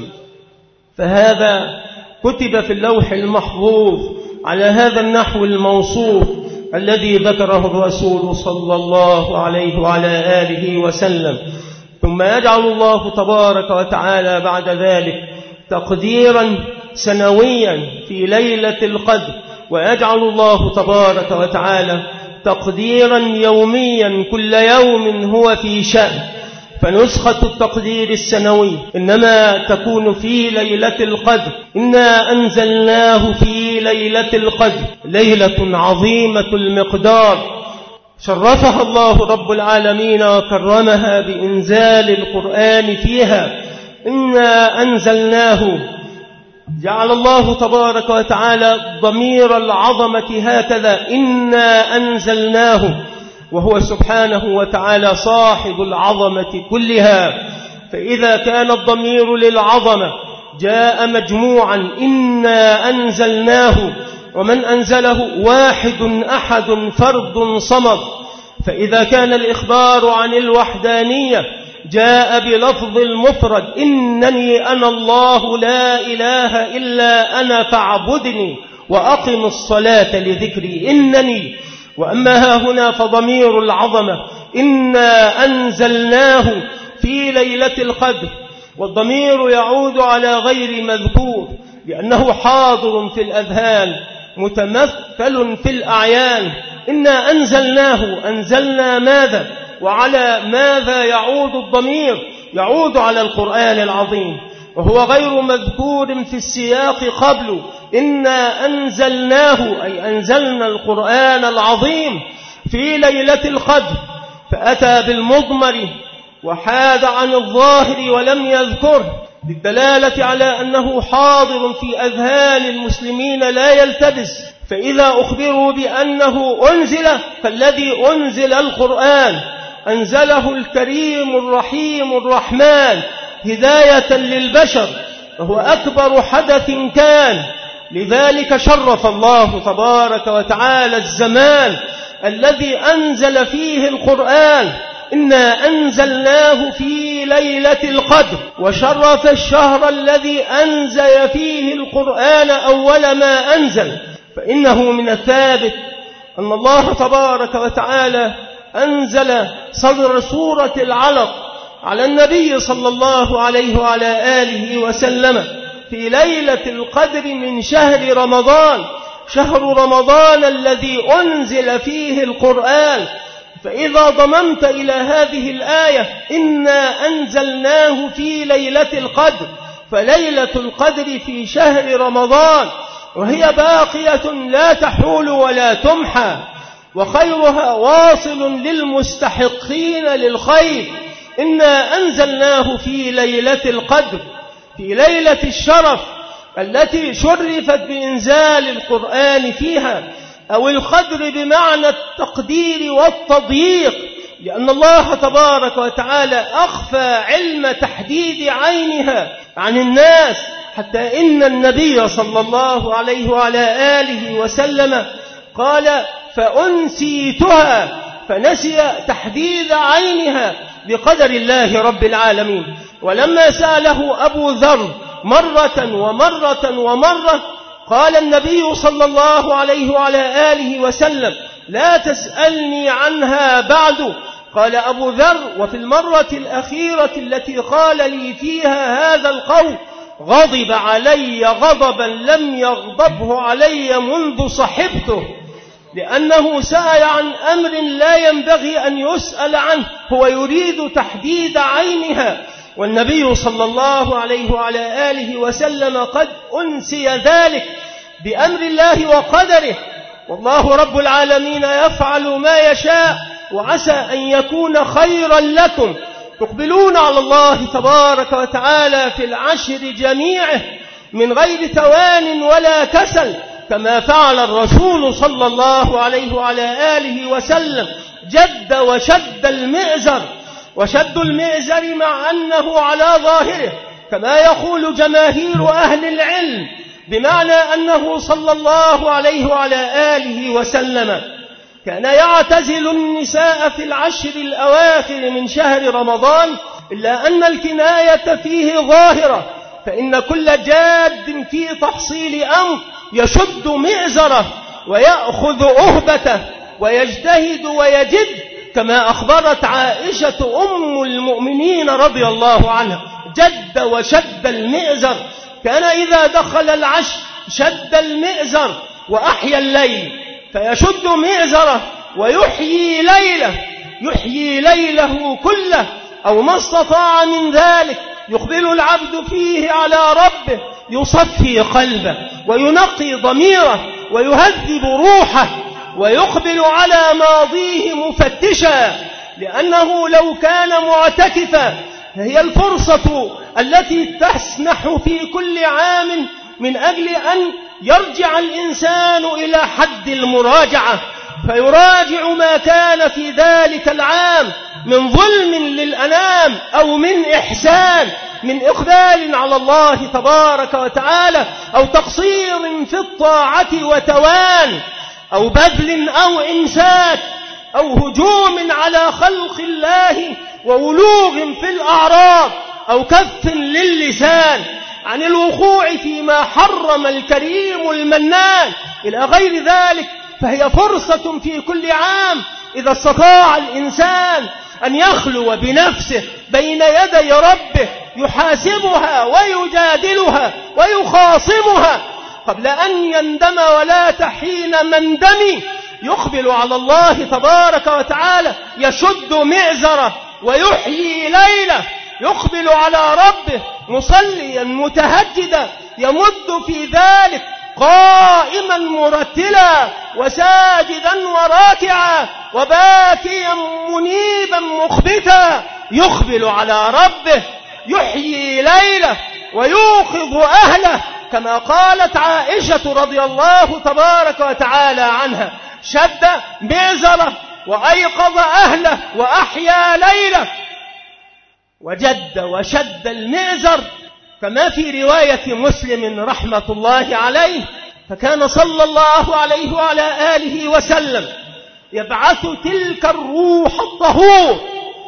فهذا كتب في اللوح المحفوظ على هذا النحو الموصوف الذي ذكره الرسول صلى الله عليه وعلى آله وسلم. ثم يجعل الله تبارك وتعالى بعد ذلك تقديرا سنويا في ليلة القدر، ويجعل الله تبارك وتعالى تقديرا يوميا كل يوم هو في شأن. فنسخة التقدير السنوي إنما تكون في ليلة القدر. إنا أنزلناه في ليلة القدر، ليلة عظيمة المقدار شرفها الله رب العالمين وكرمها بإنزال القرآن فيها. إنا أنزلناه، جعل الله تبارك وتعالى ضمير العظمة هكذا، إنا أنزلناه، وهو سبحانه وتعالى صاحب العظمة كلها. فإذا كان الضمير للعظمة جاء مجموعا إنا أنزلناه، ومن أنزله واحد أحد فرد صمد. فإذا كان الإخبار عن الوحدانية جاء بلفظ المفرد إنني أنا الله لا إله إلا أنا فاعبدني وأقم الصلاة لذكري إنني. وأما ها هنا فضمير العظمة إنا أنزلناه في ليلة القدر، والضمير يعود على غير مذكور لأنه حاضر في الأذهان متمثل في الأعيان. إنا أنزلناه، أنزلنا ماذا وعلى ماذا يعود الضمير؟ يعود على القرآن العظيم، وهو غير مذكور في السياق قبله. إنا أنزلناه أي أنزلنا القرآن العظيم في ليلة القدر، فأتى بالمضمر وحاد عن الظاهر ولم يذكره للدلالة على أنه حاضر في أذهان المسلمين لا يلتبس. فإذا أخبروا بأنه أنزل، فالذي أنزل القرآن أنزله الكريم الرحيم الرحمن هداية للبشر، وهو أكبر حدث كان. لذلك شرف الله تبارك وتعالى الزمان الذي أنزل فيه القرآن، إنا أنزلناه في ليلة القدر، وشرف الشهر الذي أنزل فيه القرآن أول ما أنزل. فإنه من الثابت أن الله تبارك وتعالى أنزل صدر سورة العلق على النبي صلى الله عليه وعلى آله وسلم في ليلة القدر من شهر رمضان، شهر رمضان الذي أنزل فيه القرآن. فإذا ضممت إلى هذه الآية إنا أنزلناه في ليلة القدر، فليلة القدر في شهر رمضان، وهي باقية لا تحول ولا تمحى، وخيرها واصل للمستحقين للخير. إنا أنزلناه في ليلة القدر، في ليلة الشرف التي شرفت بإنزال القرآن فيها، أو القدر بمعنى التقدير والتضييق، لأن الله تبارك وتعالى أخفى علم تحديد عينها عن الناس، حتى إن النبي صلى الله عليه وعلى آله وسلم قال فأنسيتها، فنسي تحديد عينها بقدر الله رب العالمين. ولما سأله أبو ذر مرة ومرة ومرة قال النبي صلى الله عليه وعلى آله وسلم لا تسألني عنها بعد. قال أبو ذر وفي المرة الأخيرة التي قال لي فيها هذا القول غضب علي غضبا لم يغضبه علي منذ صحبته، لأنه سأل عن أمر لا ينبغي أن يسأل عنه، هو يريد تحديد عينها، والنبي صلى الله عليه وعلى آله وسلم قد أنسي ذلك بأمر الله وقدره. والله رب العالمين يفعل ما يشاء، وعسى أن يكون خيرا لكم. تقبلون على الله تبارك وتعالى في العشر جميعه من غير توان ولا كسل، كما فعل الرسول صلى الله عليه وعلى آله وسلم. جد وشد المئزر، وشد المئزر مع أنه على ظاهره كما يقول جماهير أهل العلم، بمعنى أنه صلى الله عليه وعلى آله وسلم كان يعتزل النساء في العشر الأواخر من شهر رمضان، إلا أن الكناية فيه ظاهرة، فإن كل جاد في تحصيل أمر يشد مئزره ويأخذ أهبته ويجتهد ويجد، كما أخبرت عائشة أم المؤمنين رضي الله عنها. جد وشد المئزر، كان إذا دخل العشر شد المئزر وأحيا الليل، فيشد مئزره ويحيي ليله، يحيي ليله كله أو ما استطاع من ذلك. يقبل العبد فيه على ربه، يصفي قلبه وينقي ضميره ويهذب روحه، ويقبل على ماضيه مفتشا، لأنه لو كان معتكفا هي الفرصة التي تسنح في كل عام من أجل أن يرجع الإنسان إلى حد المراجعة، فيراجع ما كان في ذلك العام من ظلم للأنام أو من إحسان، من إقبال على الله تبارك وتعالى، أو تقصير في الطاعة وتوان، أو بذل أو إمساك، أو هجوم على خلق الله وولوغ في الأعراض، أو كف للسان عن الوقوع فيما حرم الكريم المنان إلى غير ذلك. فهي فرصة في كل عام إذا استطاع الإنسان أن يخلو بنفسه بين يدي ربه، يحاسبها ويجادلها ويخاصمها قبل أن يندم ولا تحين مندم. يقبل على الله تبارك وتعالى، يشد مئزره ويحيي ليله، يقبل على ربه مصليا متهجدا، يمد في ذلك قائما مرتلا وساجدا وراكعا وباكيا منيبا مخبتا. يقبل على ربه، يحيي ليله ويوقظ أهله، كما قالت عائشة رضي الله تبارك وتعالى عنها: شد مئزره وأيقظ أهله وأحيا ليله. وجد وشد المئزر كما في رواية مسلم رحمة الله عليه، فكان صلى الله عليه وعلى آله وسلم يبعث تلك الروح الطهور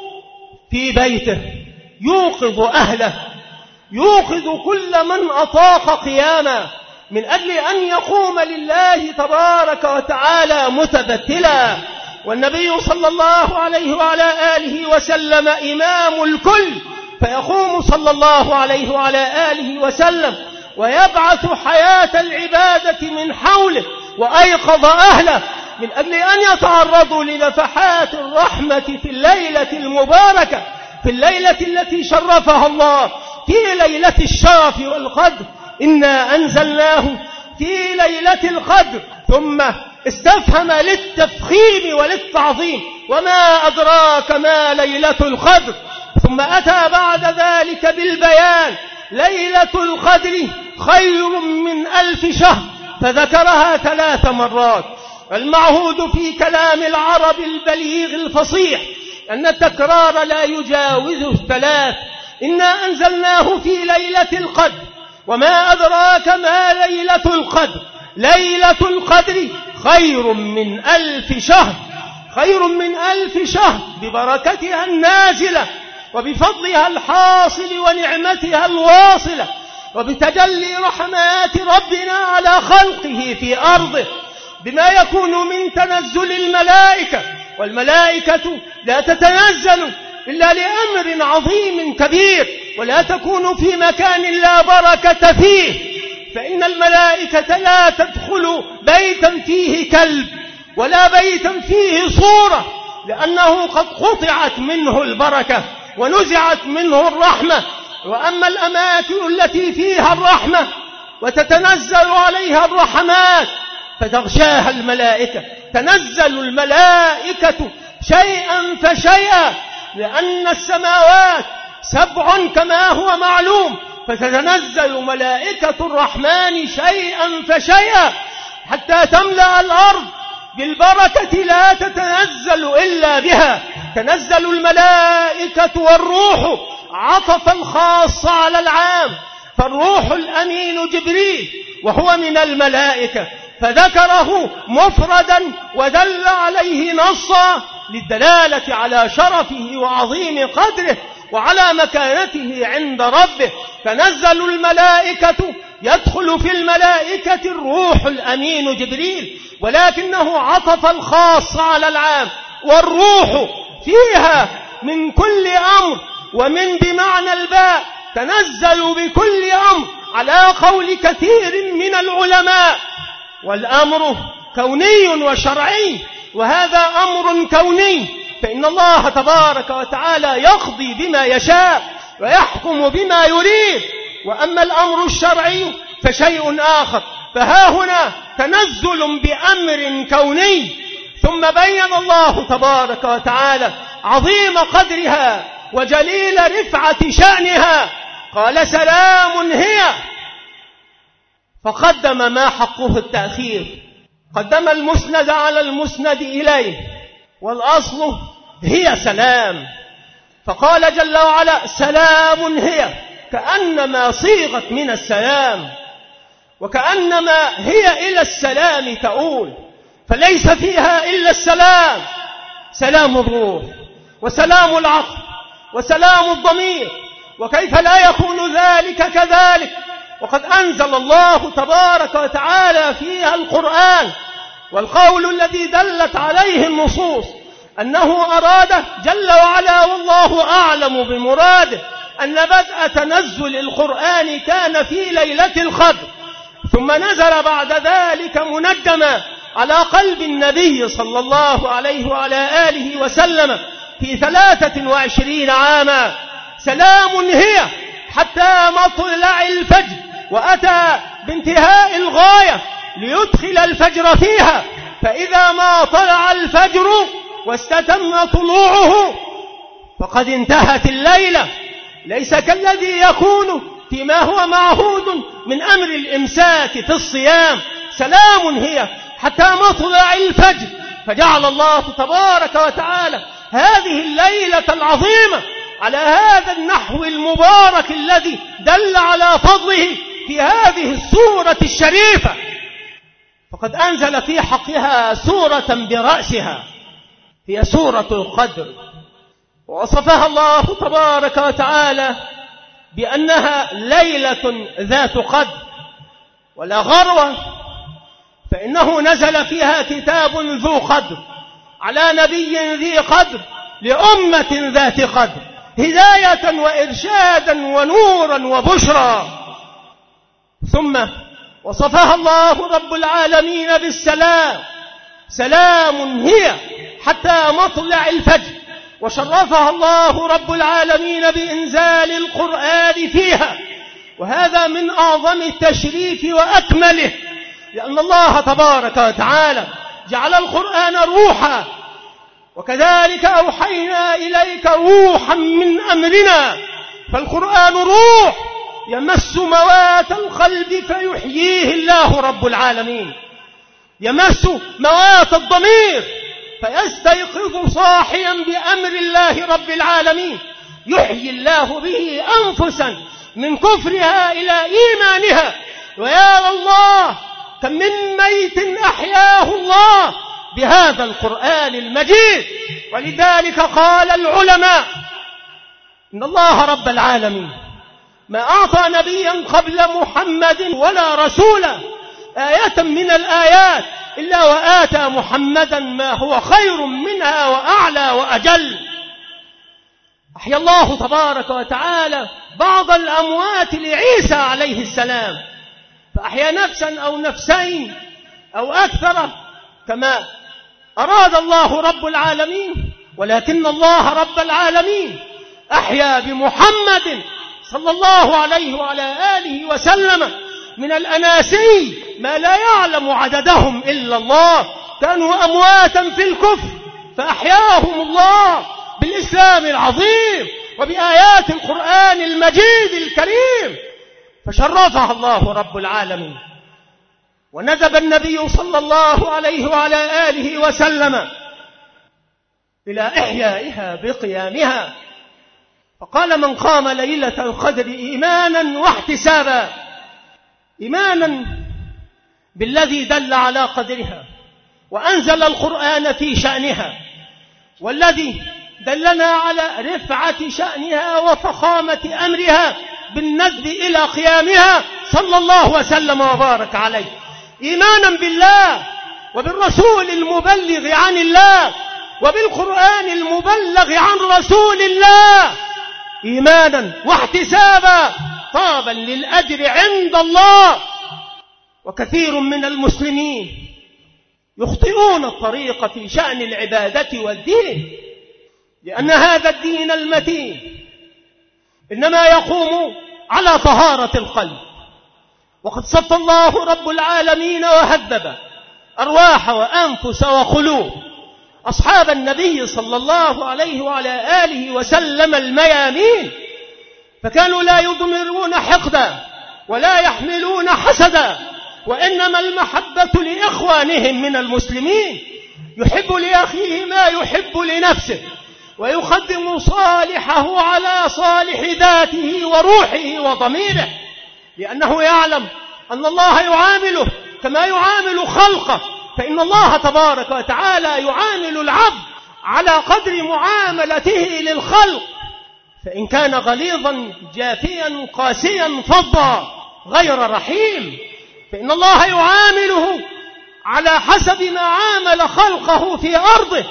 في بيته، يوقظ أهله، يوقظ كل من أطاق قياما من أجل أن يقوم لله تبارك وتعالى متبتلا. والنبي صلى الله عليه وعلى آله وسلم إمام الكل، فيقوم صلى الله عليه وعلى آله وسلم ويبعث حياة العبادة من حوله، وأيقظ أهله من أجل أن يتعرضوا لنفحات الرحمة في الليلة المباركة، في الليلة التي شرفها الله، في ليلة الشرف والقدر. إنا أنزلناه في ليلة القدر، ثم استفهم للتفخيم وللتعظيم: وما أدراك ما ليلة القدر. ثم أتى بعد ذلك بالبيان: ليلة القدر خير من ألف شهر، فذكرها ثلاث مرات. المعهود في كلام العرب البليغ الفصيح أن التكرار لا يجاوز الثلاث. إنا أنزلناه في ليلة القدر، وما أدراك ما ليلة القدر. ليلة القدر خير من ألف شهر، خير من ألف شهر، ببركتها النازلة وبفضلها الحاصل ونعمتها الواصلة، وبتجلي رحمات ربنا على خلقه في أرضه، بما يكون من تنزل الملائكة. والملائكة لا تتنزل إلا لأمر عظيم كبير، ولا تكون في مكان لا بركة فيه، فإن الملائكة لا تدخل بيتا فيه كلب ولا بيتا فيه صورة، لأنه قد قطعت منه البركة ونزعت منه الرحمة. وأما الأماكن التي فيها الرحمة وتتنزل عليها الرحمات فتغشاها الملائكة. تنزل الملائكة شيئا فشيئا، لأن السماوات سبع كما هو معلوم، فتتنزل ملائكة الرحمن شيئا فشيئا حتى تملأ الأرض بالبركة لا تتنزل إلا بها. تنزل الملائكة والروح عطفا خاصا على العام، فالروح الأمين جبريل وهو من الملائكة، فذكره مفردا ودل عليه نصا للدلالة على شرفه وعظيم قدره وعلى مكانته عند ربه. فنزل الملائكة، يدخل في الملائكة الروح الأمين جبريل، ولكنه عطف الخاص على العام. والروح فيها من كل أمر، ومن بمعنى الباء تنزل بكل أمر على قول كثير من العلماء. والأمر كوني وشرعي، وهذا أمر كوني، فإن الله تبارك وتعالى يقضي بما يشاء ويحكم بما يريد. وأما الأمر الشرعي فشيء آخر، فها هنا تنزل بأمر كوني. ثم بين الله تبارك وتعالى عظيم قدرها وجليل رفعة شأنها، قال سلام هي، فقدم ما حقه التأخير، قدم المسند على المسند إليه، والأصل هي سلام، فقال جل وعلا سلام هي، كأنما صيغت من السلام، وكأنما هي إلى السلام تؤول، فليس فيها إلا السلام، سلام الروح وسلام العقل وسلام الضمير. وكيف لا يكون ذلك كذلك وقد أنزل الله تبارك وتعالى فيها القرآن، والقول الذي دلت عليه النصوص أنه أراد جل وعلا والله أعلم بمراده أن بدء تنزل القرآن كان في ليلة القدر، ثم نزل بعد ذلك منجما على قلب النبي صلى الله عليه وعلى آله وسلم في ثلاثة وعشرين عاما. سلام هي حتى مطلع الفجر، وأتى بانتهاء الغاية ليدخل الفجر فيها، فإذا ما طلع الفجر واستتم طلوعه فقد انتهت الليلة، ليس كالذي يكون فيما هو معهود من أمر الإمساك في الصيام. سلام هي حتى مطلع الفجر، فجعل الله تبارك وتعالى هذه الليلة العظيمة على هذا النحو المبارك الذي دل على فضله في هذه السورة الشريفة، فقد أنزل في حقها سورة برأسها، هي سورة القدر، ووصفها الله تبارك وتعالى بأنها ليلة ذات قدر ولا غروة، فإنه نزل فيها كتاب ذو قدر على نبي ذي قدر لأمة ذات قدر، هداية وإرشادا ونورا وبشرى. ثم وصفها الله رب العالمين بالسلام، سلام هي حتى مطلع الفجر، وشرفها الله رب العالمين بإنزال القرآن فيها، وهذا من أعظم التشريف وأكمله، لأن الله تبارك وتعالى جعل القرآن روحا، وكذلك أوحينا إليك روحا من أمرنا، فالقرآن روح يمس موات القلب فيحييه الله رب العالمين، يمس موات الضمير فيستيقظ صاحيا بأمر الله رب العالمين، يحيي الله به أنفسا من كفرها إلى إيمانها. ويا الله كم من ميت أحياه الله بهذا القرآن المجيد. ولذلك قال العلماء إن الله رب العالمين ما أعطى نبيا قبل محمد ولا رسولا آية من الآيات إلا وآتى محمدا ما هو خير منها وأعلى وأجل. أحيا الله تبارك وتعالى بعض الأموات لعيسى عليه السلام، فأحيا نفسا أو نفسين أو أكثر كما أراد الله رب العالمين، ولكن الله رب العالمين أحيا بمحمد صلى الله عليه وعلى آله وسلم من الأناسي ما لا يعلم عددهم إلا الله، كانوا أمواتا في الكفر فأحياهم الله بالإسلام العظيم وبآيات القرآن المجيد الكريم، فشرفها الله رب العالمين. وندب النبي صلى الله عليه وعلى آله وسلم إلى إحيائها بقيامها، فقال: من قام ليلة القدر إيمانا واحتسابا، إيمانا بالذي دل على قدرها وأنزل القرآن في شأنها، والذي دلنا على رفعة شأنها وفخامة أمرها بالندب إلى قيامها صلى الله وسلم وبارك عليه، إيمانا بالله وبالرسول المبلغ عن الله وبالقرآن المبلغ عن رسول الله، إيمانا واحتسابا طابا للأجر عند الله. وكثير من المسلمين يخطئون الطريق في شأن العبادة والدين، لأن هذا الدين المتين إنما يقوم على طهارة القلب، وقد صف الله رب العالمين وهذب أرواح وأنفس وقلوب أصحاب النبي صلى الله عليه وعلى آله وسلم الميامين، فكانوا لا يضمرون حقدا ولا يحملون حسدا، وإنما المحبة لإخوانهم من المسلمين، يحب لأخيه ما يحب لنفسه، ويقدم صالحه على صالح ذاته وروحه وضميره، لأنه يعلم أن الله يعامله كما يعامل خلقه، فإن الله تبارك وتعالى يعامل العبد على قدر معاملته للخلق، فإن كان غليظا جافيا قاسيا فظا غير رحيم فإن الله يعامله على حسب ما عامل خلقه في أرضه،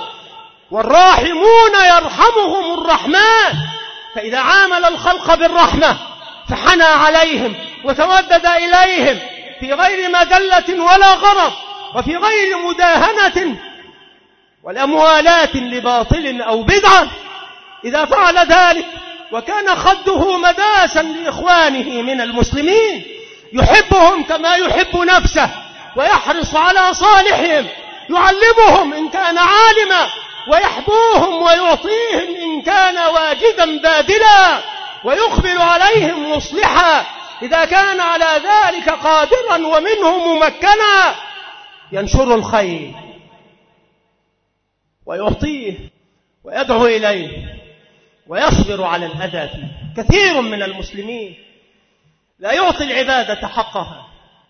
والراحمون يرحمهم الرحمن، فإذا عامل الخلق بالرحمة فحنى عليهم وتودد إليهم في غير مذلة ولا غرض، وفي غير مداهنة ولا موالاة لباطل أو بدعة. إذا فعل ذلك وكان خده مداسا لإخوانه من المسلمين، يحبهم كما يحب نفسه ويحرص على صالحهم، يعلمهم إن كان عالما ويحبوهم ويعطيهم إن كان واجدا باذلا، ويقبل عليهم مصلحا إذا كان على ذلك قادرا ومنه ممكنا، ينشر الخير ويعطيه ويدعو إليه ويصبر على الأذى فيه. كثير من المسلمين لا يعطي العبادة حقها،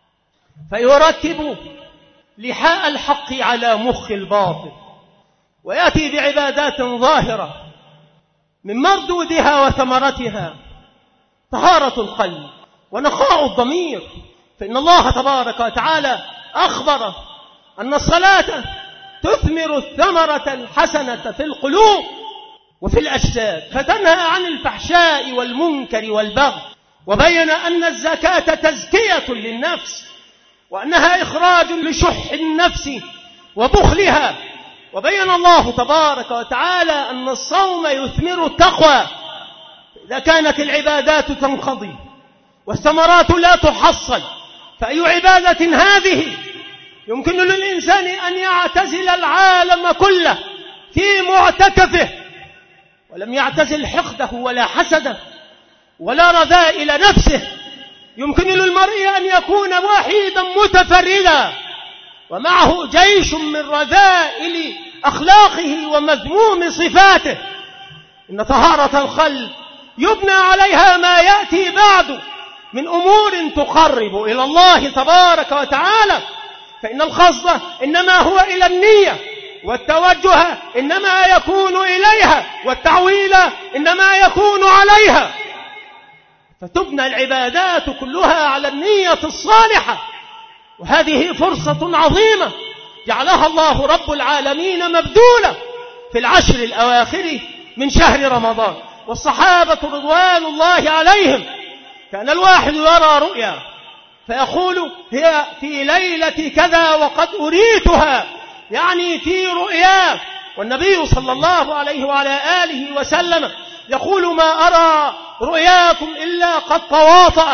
فيرتب لحاء الحق على مخ الباطل، ويأتي بعبادات ظاهرة من مردودها وثمرتها طهارة القلب ونقاء الضمير، فإن الله تبارك وتعالى أخبر أن الصلاة تثمر الثمرة الحسنة في القلوب وفي الأجساد، فتنهى عن الفحشاء والمنكر والبغي، وبين أن الزكاة تزكية للنفس، وأنها إخراج لشح النفس وبخلها، وبين الله تبارك وتعالى أن الصوم يثمر التقوى. إذا كانت العبادات تنقضي والثمرات لا تحصل، فأي عبادة هذه؟ يمكن للإنسان أن يعتزل العالم كله في معتكفه ولم يعتزل حقده ولا حسده ولا رذائل نفسه. يمكن للمرء أن يكون وحيدا متفردا ومعه جيش من رذائل أخلاقه ومذموم صفاته. إن طهارة القلب يبنى عليها ما يأتي بعد من أمور تقرب إلى الله تبارك وتعالى، فإن القصد إنما هو إلى النية، والتوجه إنما يكون إليها، والتعويل إنما يكون عليها، فتبنى العبادات كلها على النية الصالحة. وهذه فرصة عظيمة جعلها الله رب العالمين مبذولة في العشر الأواخر من شهر رمضان. والصحابة رضوان الله عليهم كان الواحد يرى رؤيا فيقول هي في ليلة كذا وقد أريتها، يعني في رؤيا، والنبي صلى الله عليه وعلى آله وسلم يقول ما أرى رؤياكم إلا قد تواطأت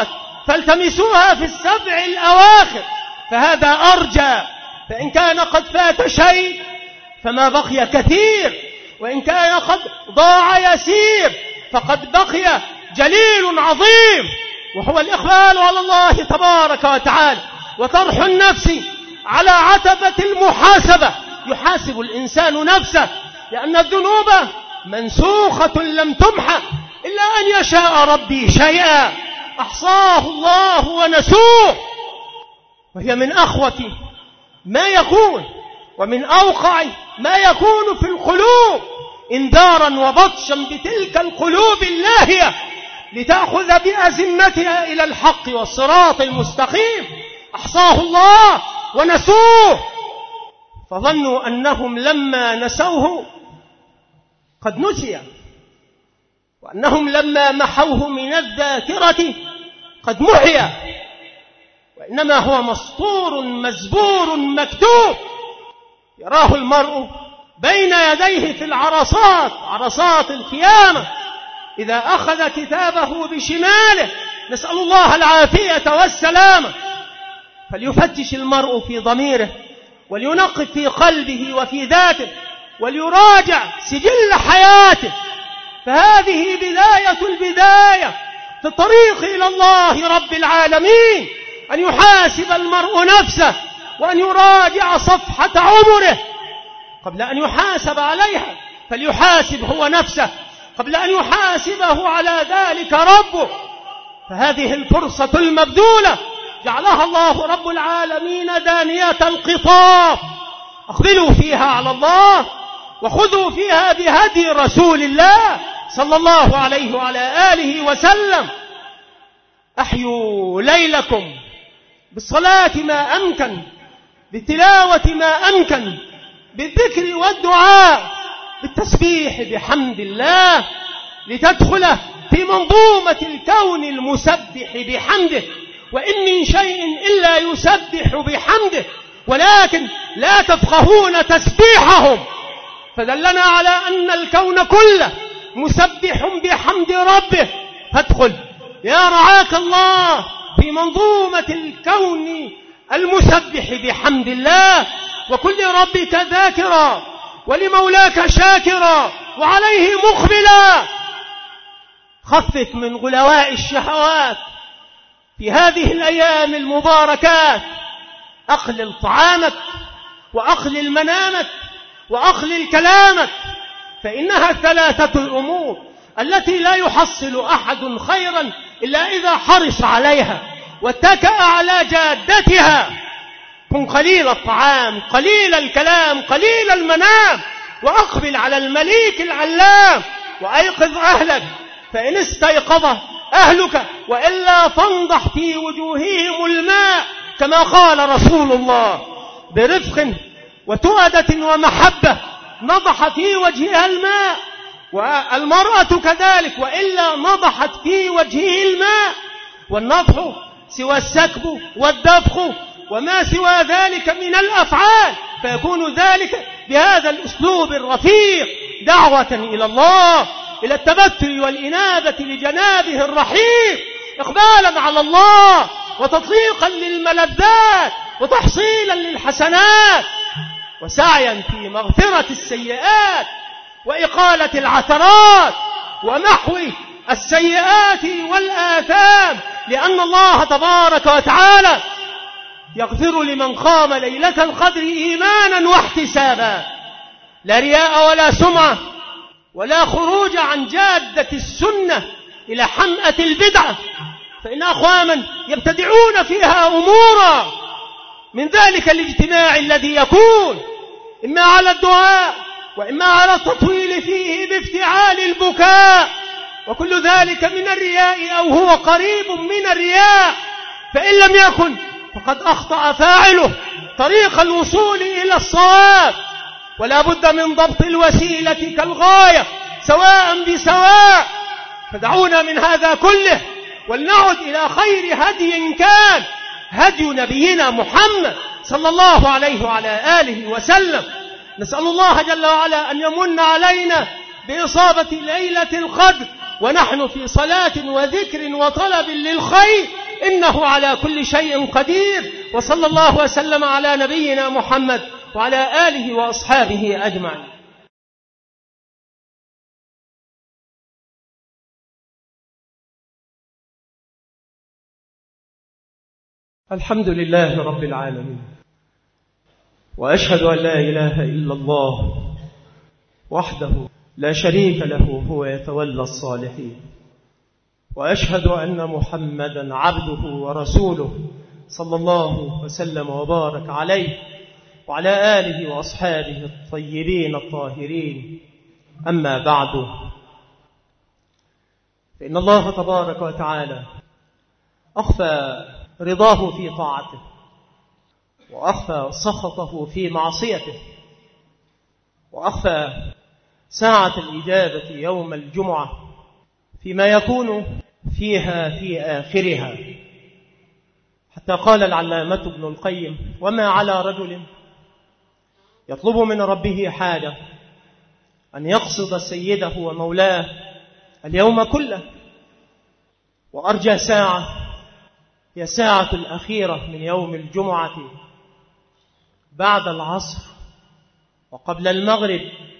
فالتمسوها في السبع الأواخر فهذا أرجى، فإن كان قد فات شيء فما بقي كثير، وإن كان قد ضاع يسير فقد بقي جليل عظيم، وهو الإقبال على الله تبارك وتعالى وطرح النفس على عتبة المحاسبة. يحاسب الإنسان نفسه، لأن الذنوب منسوخة لم تمحى إلا أن يشاء ربي شيئا أحصاه الله ونسوه، وهي من أخوة ما يكون ومن أوقع ما يكون في القلوب، إنذارا وبطشا بتلك القلوب اللاهية لتأخذ بأزمتها إلى الحق والصراط المستقيم. أحصاه الله ونسوه، فظنوا أنهم لما نسوه قد نسي، وأنهم لما محوه من الذاكرة قد محي، وإنما هو مسطور مزبور مكتوب يراه المرء بين يديه في العرصات، عرصات القيامة، إذا أخذ كتابه بشماله، نسأل الله العافية والسلامة. فليفتش المرء في ضميره، ولينقب في قلبه وفي ذاته، وليراجع سجل حياته، فهذه بداية البداية في الطريق إلى الله رب العالمين، أن يحاسب المرء نفسه وأن يراجع صفحة عمره قبل أن يحاسب عليها، فليحاسب هو نفسه قبل أن يحاسبه على ذلك ربه. فهذه الفرصة المبذولة جعلها الله رب العالمين دانية القطاف، أقبلوا فيها على الله وخذوا فيها بهدي رسول الله صلى الله عليه وعلى آله وسلم. أحيوا ليلكم بالصلاة ما أمكن، بالتلاوة ما أمكن، بالذكر والدعاء، بالتسبيح بحمد الله، لتدخل في منظومة الكون المسبح بحمده. وإن من شيء إلا يسبح بحمده ولكن لا تفقهون تسبيحهم، فدلنا على أن الكون كله مسبح بحمد ربه. فادخل يا رعاك الله في منظومة الكون المسبح بحمد الله، وكل ربك ذاكرا ولمولاك شاكرا وعليه مقبلا. خفف من غلواء الشهوات في هذه الأيام المباركات، أقلل طعامك وأقلل منامك وأقلل كلامك، فإنها الثلاثة الأمور التي لا يحصل أحد خيرا إلا إذا حرص عليها واتكأ على جادتها. كن قليل الطعام، قليل الكلام، قليل المنام، وأقبل على المليك العلام، وأيقظ أهلك فإن استيقظ أهلك، وإلا فانضح في وجوههم الماء كما قال رسول الله، برفق وتؤدة ومحبة نضح في وجهها الماء، والمرأة كذلك، وإلا نضحت في وجهه الماء. والنضح سوى السكب والدفخ وما سوى ذلك من الأفعال، فيكون ذلك بهذا الأسلوب الرفيق دعوة إلى الله، إلى التبتل والإنابة لجنابه الرحيم، إقبالا على الله وتطليقا للملذات وتحصيلا للحسنات، وسعيا في مغفرة السيئات وإقالة العثرات ومحو السيئات والآثام، لأن الله تبارك وتعالى يغفر لمن قام ليلة القدر إيمانا واحتسابا، لا رياء ولا سمعة ولا خروج عن جادة السنة إلى حمأة البدعة، فإن أقواما يبتدعون فيها أمورا، من ذلك الاجتماع الذي يكون إما على الدعاء وإما على التطويل فيه بافتعال البكاء، وكل ذلك من الرياء أو هو قريب من الرياء، فإن لم يكن فقد أخطأ فاعله طريق الوصول إلى الصواب. ولا بد من ضبط الوسيلة كالغاية سواء بسواء. فدعونا من هذا كله ولنعد إلى خير هدي كان هدي نبينا محمد صلى الله عليه وعلى آله وسلم. نسأل الله جل وعلا أن يمن علينا بإصابة ليلة القدر ونحن في صلاة وذكر وطلب للخير، إنه على كل شيء قدير. وصلى الله وسلم على نبينا محمد وعلى آله وأصحابه أجمعين. الحمد لله رب العالمين، وأشهد أن لا إله إلا الله وحده لا شريك له هو يتولى الصالحين، وأشهد أن محمدا عبده ورسوله صلى الله وسلم وبارك عليه وعلى آله وأصحابه الطيبين الطاهرين. أما بعد، فإن الله تبارك وتعالى أخفى رضاه في طاعته وأخفى سخطه في معصيته، وأخفى ساعة الإجابة يوم الجمعة فيما يكون فيها في آخرها، حتى قال العلامة ابن القيم: وما على رجل يطلب من ربه حاجة أن يقصد سيده ومولاه اليوم كله، وأرجى ساعة هي ساعة الأخيرة من يوم الجمعة بعد العصر وقبل المغرب،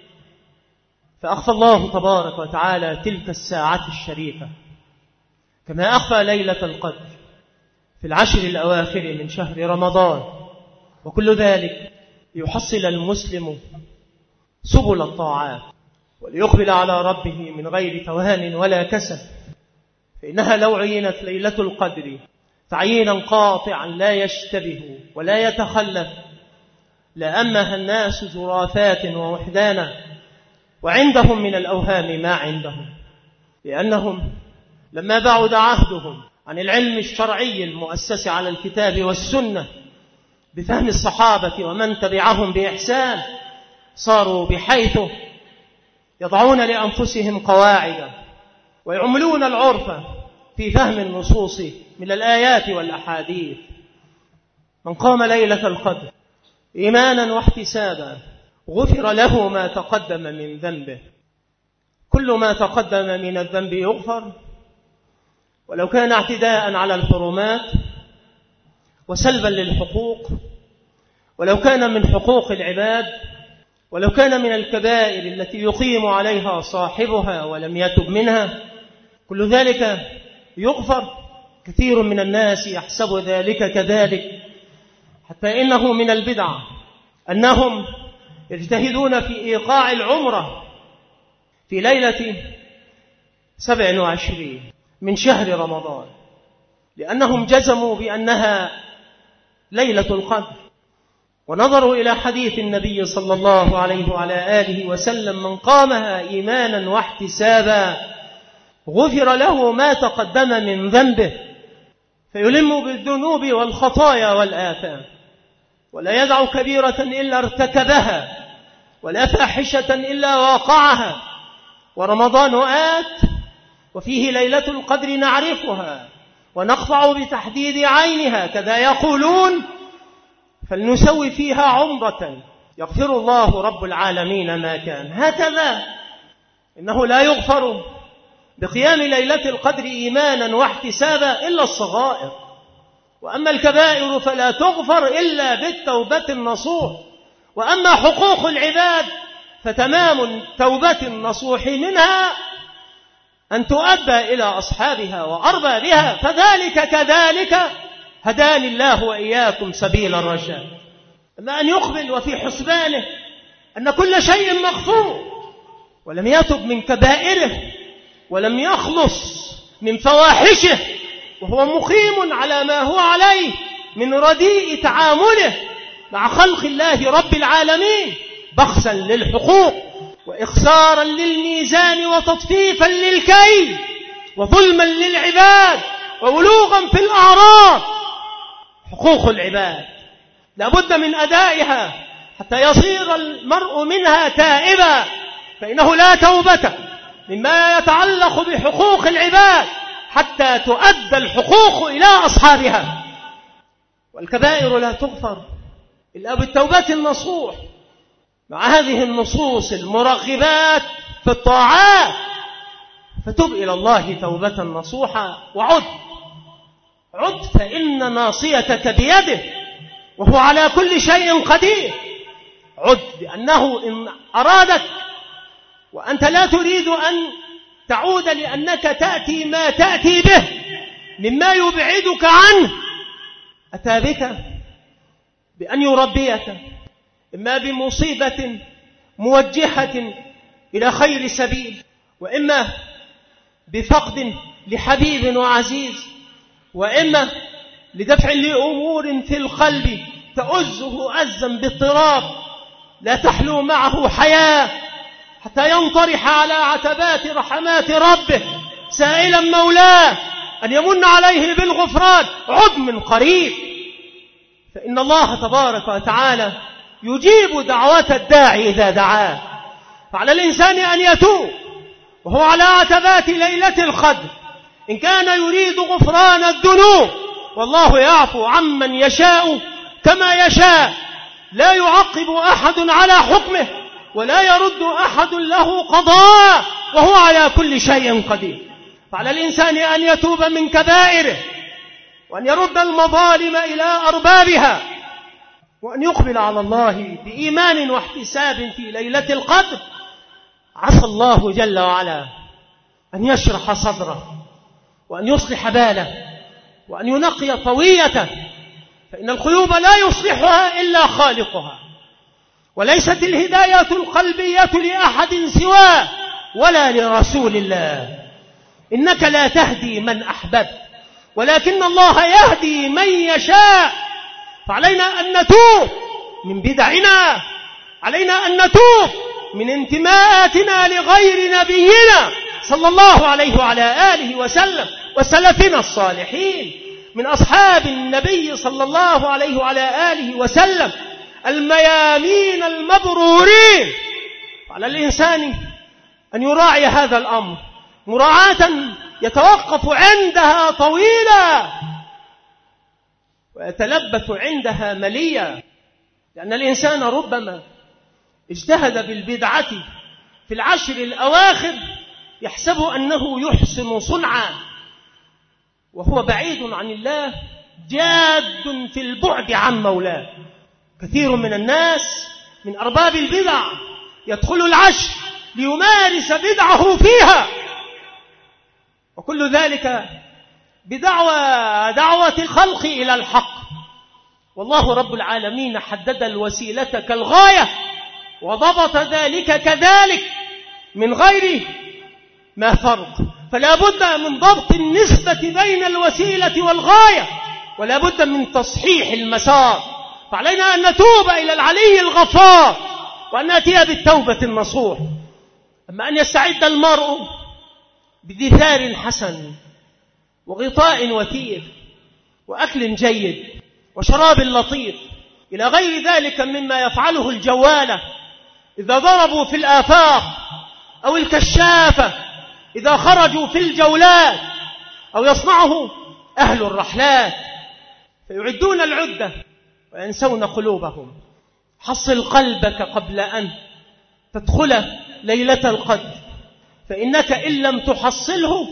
فأخفى الله تبارك وتعالى تلك الساعة الشريفة، كما أخفى ليلة القدر في العشر الأواخر من شهر رمضان. وكل ذلك ليحصل المسلم سبل الطاعات وليقبل على ربه من غير توهان ولا كسل، فإنها لو عينت ليلة القدر تعيينا قاطعا لا يشتبه ولا يتخلف لأمها الناس جرافات ووحدانا، وعندهم من الأوهام ما عندهم، لأنهم لما بعد عهدهم عن العلم الشرعي المؤسس على الكتاب والسنة بفهم الصحابة ومن تبعهم بإحسان، صاروا بحيث يضعون لأنفسهم قواعد ويعملون العرف في فهم النصوص من الآيات والأحاديث. من قام ليلة القدر إيمانا واحتسابا غفر له ما تقدم من ذنبه. كل ما تقدم من الذنب يغفر، ولو كان اعتداء على الحرمات وسلبا للحقوق، ولو كان من حقوق العباد، ولو كان من الكبائر التي يقيم عليها صاحبها ولم يتب منها، كل ذلك يغفر. كثير من الناس يحسب ذلك كذلك، حتى إنه من البدع أنهم يجتهدون في إيقاع العمرة في ليلة سبع وعشرين من شهر رمضان، لأنهم جزموا بأنها ليلة القدر، ونظروا إلى حديث النبي صلى الله عليه وعلى آله وسلم: من قامها إيمانا واحتسابا غفر له ما تقدم من ذنبه، فيلم بالذنوب والخطايا والآثام، ولا يدع كبيرة إلا ارتكبها، ولا فاحشة إلا واقعها. ورمضان آت وفيه ليلة القدر نعرفها ونخضع بتحديد عينها، كذا يقولون: فلنسوي فيها عمرة يغفر الله رب العالمين ما كان. هكذا إنه لا يغفر بقيام ليلة القدر إيمانا واحتسابا إلا الصغائر، وأما الكبائر فلا تغفر إلا بالتوبة النصوح. وأما حقوق العباد فتمام التوبة النصوح منها أن تؤدى إلى أصحابها وأربابها، فذلك كذلك هداني الله وإياكم سبيل الرشاد. أما أن يقبل وفي حسبانه أن كل شيء مغفور ولم يتب من كبائره ولم يخلص من فواحشه، وهو مقيم على ما هو عليه من رديء تعامله مع خلق الله رب العالمين، بخسا للحقوق وإخسارا للميزان وتطفيفا للكيل وظلما للعباد وولوغا في الأعراض. حقوق العباد لا بد من أدائها حتى يصير المرء منها تائبا، فإنه لا توبة مما يتعلق بحقوق العباد حتى تؤدى الحقوق إلى أصحابها. والكبائر لا تغفر إلا بالتوبة النصوح مع هذه النصوص المرغبات في الطاعات، فتب إلى الله توبة نصوحا وعد عد فإن ناصيتك بيده وهو على كل شيء قدير. عد لأنه إن أرادك وأنت لا تريد أن تعود لأنك تأتي ما تأتي به مما يبعدك عنه، أتى بك بأن يربيك إما بمصيبة موجهة إلى خير سبيل، وإما بفقد لحبيب وعزيز، وإما لدفع لأمور في القلب تؤزه أزا باضطراب لا تحلو معه حياة، حتى ينطرح على عتبات رحمات ربه سائلا مولاه أن يمن عليه بالغفران. عد من قريب، فإن الله تبارك وتعالى يجيب دعوة الداعي إذا دعاه. فعلى الإنسان أن يتوب وهو على عتبات ليلة القدر إن كان يريد غفران الذنوب، والله يعفو عمن يشاء كما يشاء، لا يعقب أحد على حكمه ولا يرد أحد له قضاء، وهو على كل شيء قدير. فعلى الإنسان أن يتوب من كبائره وأن يرد المظالم إلى أربابها، وأن يقبل على الله بإيمان واحتساب في ليلة القدر. عسى الله جل وعلا أن يشرح صدره وأن يصلح باله وأن ينقي طويته، فإن القلوب لا يصلحها إلا خالقها، وليست الهداية القلبية لأحد سواه ولا لرسول الله. إنك لا تهدي من أحببت ولكن الله يهدي من يشاء. فعلينا أن نتوب من بدعنا، علينا أن نتوب من انتماءاتنا لغير نبينا صلى الله عليه وعلى آله وسلم وسلفنا الصالحين من أصحاب النبي صلى الله عليه وعلى آله وسلم الميامين المبرورين. على الإنسان أن يراعي هذا الأمر مراعاة يتوقف عندها طويلا ويتلبث عندها مليا، لأن الإنسان ربما اجتهد بالبدعة في العشر الأواخر يحسب أنه يحسن صنعا، وهو بعيد عن الله جاد في البعد عن مولاه. كثير من الناس من أرباب البدع يدخل العشر ليمارس بدعه فيها، وكل ذلك بدعوى دعوة الخلق إلى الحق. والله رب العالمين حدد الوسيلة كالغاية وضبط ذلك كذلك من غير ما فرق، فلا بد من ضبط النسبة بين الوسيلة والغاية، ولا بد من تصحيح المسار. فعلينا أن نتوب إلى العلي الغفار وأن نأتي بالتوبة النصوح. أما أن يستعد المرء بدثار حسن وغطاء وثير وأكل جيد وشراب لطيف إلى غير ذلك مما يفعله الجوالة إذا ضربوا في الآفاق، أو الكشافة إذا خرجوا في الجولات، أو يصنعه أهل الرحلات فيعدون العدة وينسون قلوبهم. حصل قلبك قبل أن تدخل ليلة القدر، فإنك إن لم تحصله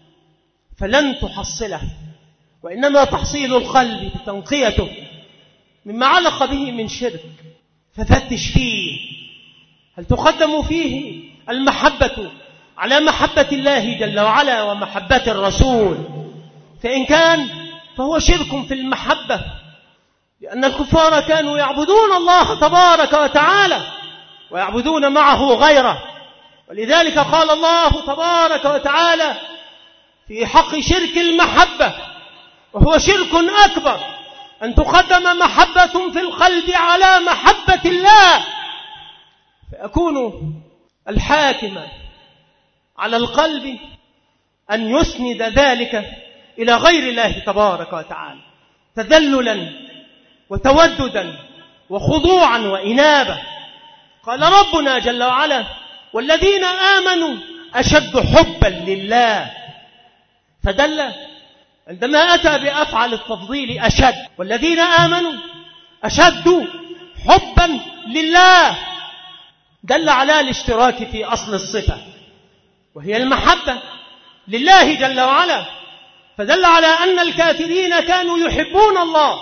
فلن تحصله، وإنما تحصيل القلب بتنقيته مما علق به من شرك. ففتش فيه، هل تقدم فيه المحبة على محبة الله جل وعلا ومحبة الرسول؟ فإن كان فهو شرك في المحبة، لأن الكفار كانوا يعبدون الله تبارك وتعالى ويعبدون معه غيره، ولذلك قال الله تبارك وتعالى في حق شرك المحبة، وهو شرك أكبر، أن تقدم محبة في القلب على محبة الله، فيكون الحاكم على القلب أن يسند ذلك إلى غير الله تبارك وتعالى تذللا وتوددا وخضوعا وإنابة. قال ربنا جل وعلا: والذين آمنوا أشد حبا لله، فدل عندما أتى بأفعل التفضيل أشد، والذين آمنوا أشد حبا لله، دل على الاشتراك في أصل الصفة وهي المحبة لله جل وعلا. فدل على أن الكافرين كانوا يحبون الله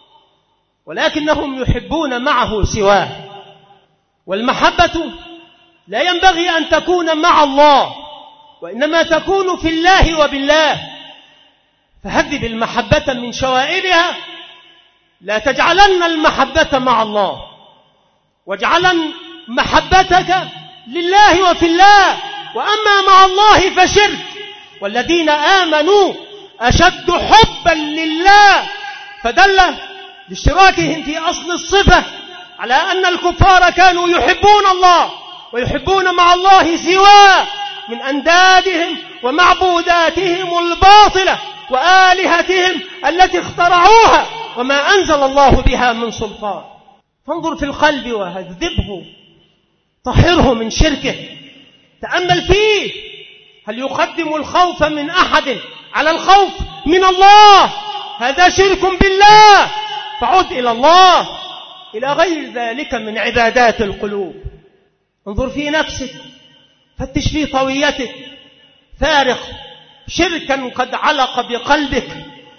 ولكنهم يحبون معه سواه. والمحبة لا ينبغي أن تكون مع الله وإنما تكون في الله وبالله. فهذب المحبة من شوائبها، لا تجعلن المحبة مع الله، واجعلن محبتك لله وفي الله، وأما مع الله فشرك. والذين آمنوا أشد حبا لله، فدل لاشتراكهم في أصل الصفة على أن الكفار كانوا يحبون الله ويحبون مع الله سواه من أندادهم ومعبوداتهم الباطلة وآلهتهم التي اخترعوها وما أنزل الله بها من سلطان. فانظر في القلب وهذبه، طهره من شركه، تأمل فيه، هل يقدم الخوف من أحد على الخوف من الله؟ هذا شرك بالله، فعد إلى الله، إلى غير ذلك من عبادات القلوب. انظر في نفسك، فتش في طويتك، فارق شركا قد علق بقلبك،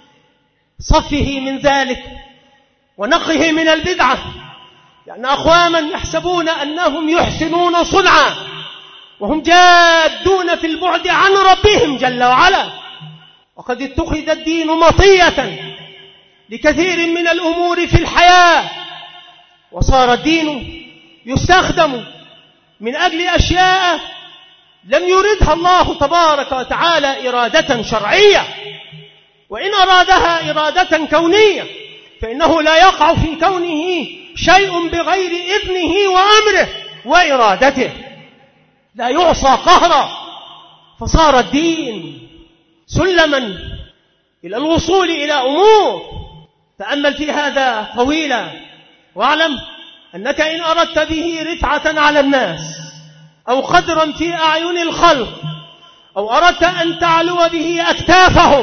صفه من ذلك ونقه من البدعة، لأن أقواما يحسبون أنهم يحسنون صنعا وهم جادون في البعد عن ربهم جل وعلا. وقد اتخذ الدين مطية لكثير من الأمور في الحياة، وصار الدين يستخدم من أجل أشياء لم يردها الله تبارك وتعالى إرادة شرعية، وإن أرادها إرادة كونية فإنه لا يقع في كونه شيء بغير إذنه وأمره وإرادته، لا يعصى قهرا. فصار الدين سلما إلى الوصول إلى أمور. تأمل في هذا طويلا، واعلم أنك إن أردت به رفعة على الناس أو قدرا في أعين الخلق أو أردت أن تعلو به أكتافهم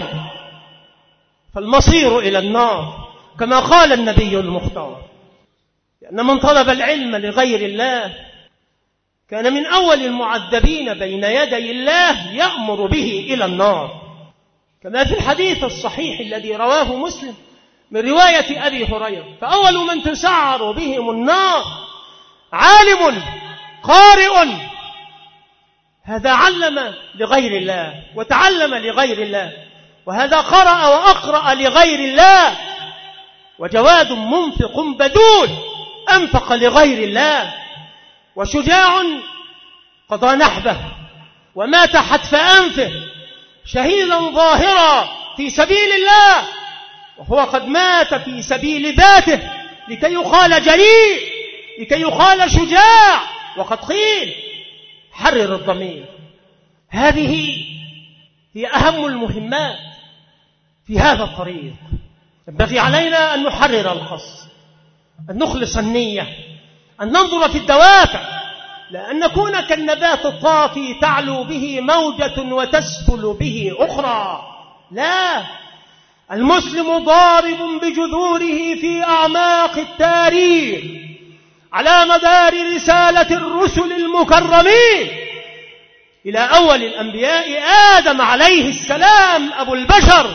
فالمصير إلى النار، كما قال النبي المختار. لأن من طلب العلم لغير الله كان من أول المعذبين بين يدي الله، يأمر به إلى النار، كما في الحديث الصحيح الذي رواه مسلم من رواية أبي هريرة: فأول من تسعر بهم النار عالم قارئ، هذا علم لغير الله وتعلم لغير الله، وهذا قرأ وأقرأ لغير الله، وجواد منفق بذول أنفق لغير الله، وشجاع قضى نحبه ومات حتف أنفه شهيدا ظاهرا في سبيل الله، وهو قد مات في سبيل ذاته لكي يقال جريء، لكي يقال شجاع، وقد قيل حرر الضمير. هذه هي أهم المهمات في هذا الطريق. ينبغي علينا أن نحرر القصد، أن نخلص النية، أن ننظر في الدوافع، لأن نكون كالنبات الطافي تعلو به موجة وتسفل به أخرى. لا، المسلم ضارب بجذوره في أعماق التاريخ على مدار رسالة الرسل المكرمين إلى أول الأنبياء آدم عليه السلام أبو البشر.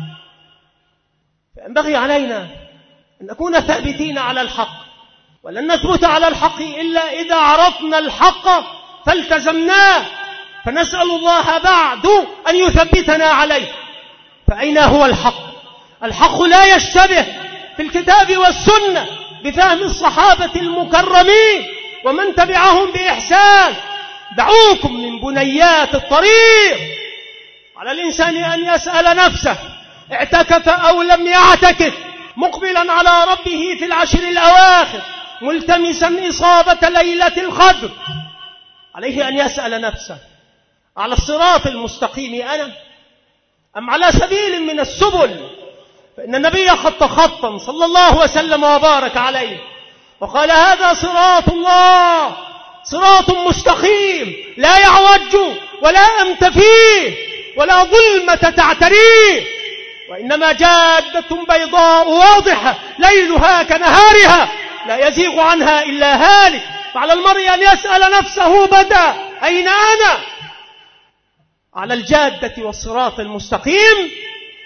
فينبغي علينا أن نكون ثابتين على الحق، ولن نثبت على الحق إلا إذا عرفنا الحق فالتزمناه، فنسأل الله بعد أن يثبتنا عليه. فأين هو الحق؟ الحق لا يشتبه في الكتاب والسنة بفهم الصحابة المكرمين ومن تبعهم بإحسان. دعوكم من بنيات الطريق. على الإنسان أن يسأل نفسه: اعتكف أو لم يعتكف، مقبلا على ربه في العشر الأواخر ملتمسا إصابة ليلة القدر. عليه أن يسأل نفسه: على الصراط المستقيم أنا أم على سبيل من السبل؟ فإن النبي خط خطا صلى الله وسلم وبارك عليه وقال: هذا صراط الله، صراط مستقيم لا يعوج ولا أمت فيه ولا ظلمة تعتريه، وإنما جادة بيضاء واضحة ليلها كنهارها لا يزيغ عنها إلا هالك. فعلى المرء أن يسأل نفسه بدا: أين أنا؟ على الجادة والصراط المستقيم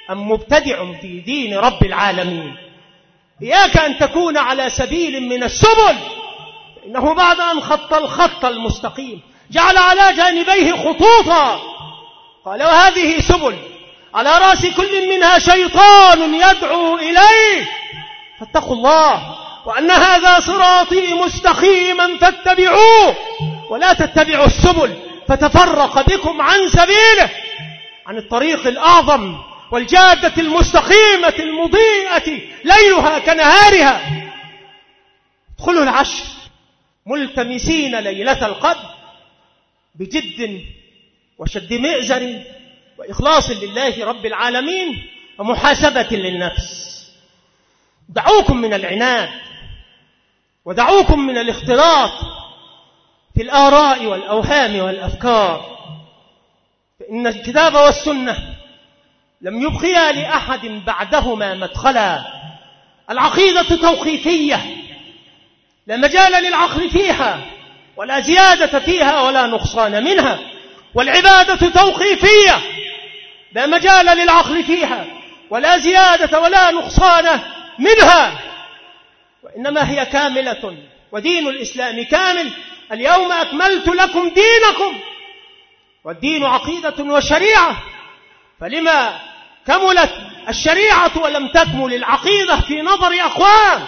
أم مبتدع في دين رب العالمين. إياك أن تكون على سبيل من السبل، إنه بعد أن خط الخط المستقيم جعل على جانبيه خطوطا، قال وهذه سبل على رأس كل منها شيطان يدعو إليه فاتقوا الله وأن هذا صراطي مستقيما فاتبعوه ولا تتبعوا السبل فتفرق بكم عن سبيله، عن الطريق الأعظم والجادة المستقيمة المضيئة ليلها كنهارها. ادخلوا العشر ملتمسين ليلة القدر بجد وشد مئزر وإخلاص لله رب العالمين ومحاسبة للنفس. دعوكم من العناد ودعوكم من الاختلاط في الآراء والأوهام والأفكار، فإن الكتاب والسنة لم يبقيا لأحد بعدهما مدخلا. العقيدة توقيفية لا مجال للعقل فيها ولا زيادة فيها ولا نقصان منها، والعبادة توقيفية لا مجال للعقل فيها ولا زيادة ولا نقصان منها، وإنما هي كاملة، ودين الإسلام كامل. اليوم أكملت لكم دينكم، والدين عقيدة وشريعة، فلما كملت الشريعة ولم تكمل العقيدة في نظر أقوام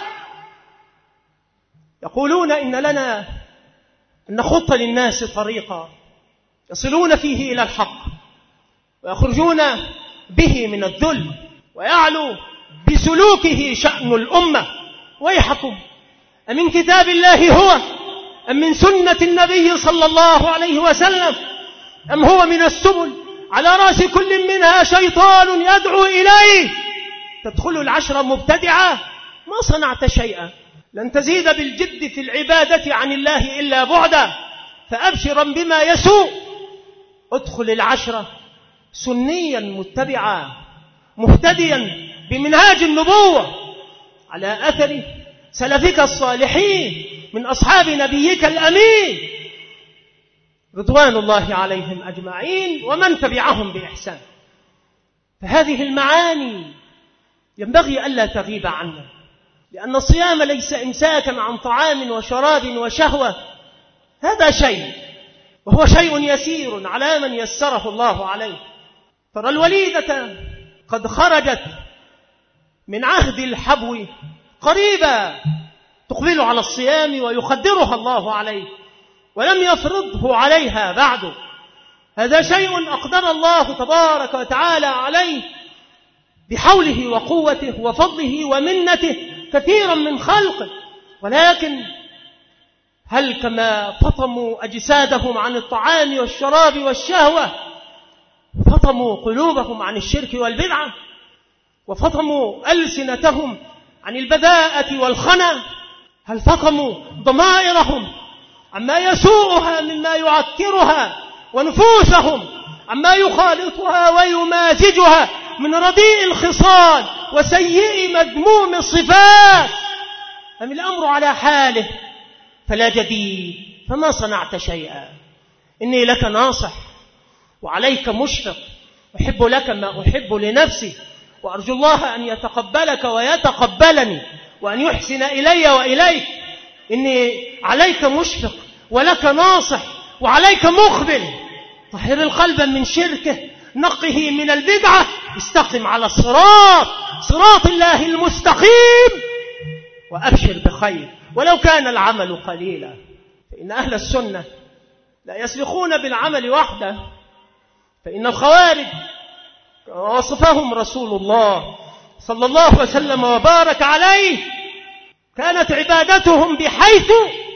يقولون إن لنا أن نخط للناس طريقا يصلون فيه إلى الحق ويخرجون به من الذل ويعلو بسلوكه شأن الأمة. ويحكم أمن كتاب الله هو أم من سنة النبي صلى الله عليه وسلم أم هو من السبل على رأس كل منها شيطان يدعو إليه. تدخل العشر مبتدعة ما صنعت شيئا، لن تزيد بالجد في العبادة عن الله إلا بعدا، فأبشرا بما يسوء. ادخل العشرة سنيا متبعا مهتديا بمنهاج النبوة على أثر سلفك الصالحين من أصحاب نبيك الأمين رضوان الله عليهم أجمعين ومن تبعهم بإحسان. فهذه المعاني ينبغي ألا تغيب عنا، لأن الصيام ليس إمساكا عن طعام وشراب وشهوة، هذا شيء وهو شيء يسير على من يسره الله عليه. ترى الوليدة قد خرجت من عهد الحبو قريبا تقبل على الصيام ويقدرها الله عليه ولم يفرضه عليها بعد، هذا شيء أقدر الله تبارك وتعالى عليه بحوله وقوته وفضله ومنته كثيرا من خلقه. ولكن هل كما فطموا أجسادهم عن الطعام والشراب والشهوة فطموا قلوبهم عن الشرك والبدعة وفطموا ألسنتهم عن البذاءة والخنا؟ هل فطموا ضمائرهم عما يسوءها مما يعكرها ونفوسهم عما يخالطها ويمازجها من رديء الخصال وسيء مذموم الصفات؟ أم الأمر على حاله فلا جديد فما صنعت شيئا؟ إني لك ناصح وعليك مشفق، أحب لك ما أحب لنفسي، وأرجو الله أن يتقبلك ويتقبلني وأن يحسن إلي وإليك. إني عليك مشفق ولك ناصح وعليك مقبل. طهر القلب من شركه، نقه من البدعة، استقم على الصراط صراط الله المستقيم وأبشر بخير ولو كان العمل قليلا. فإن أهل السنة لا يسبقون بالعمل وحده، فإن الخوارج وصفهم رسول الله صلى الله عليه وسلم وبارك عليه كانت عبادتهم بحيث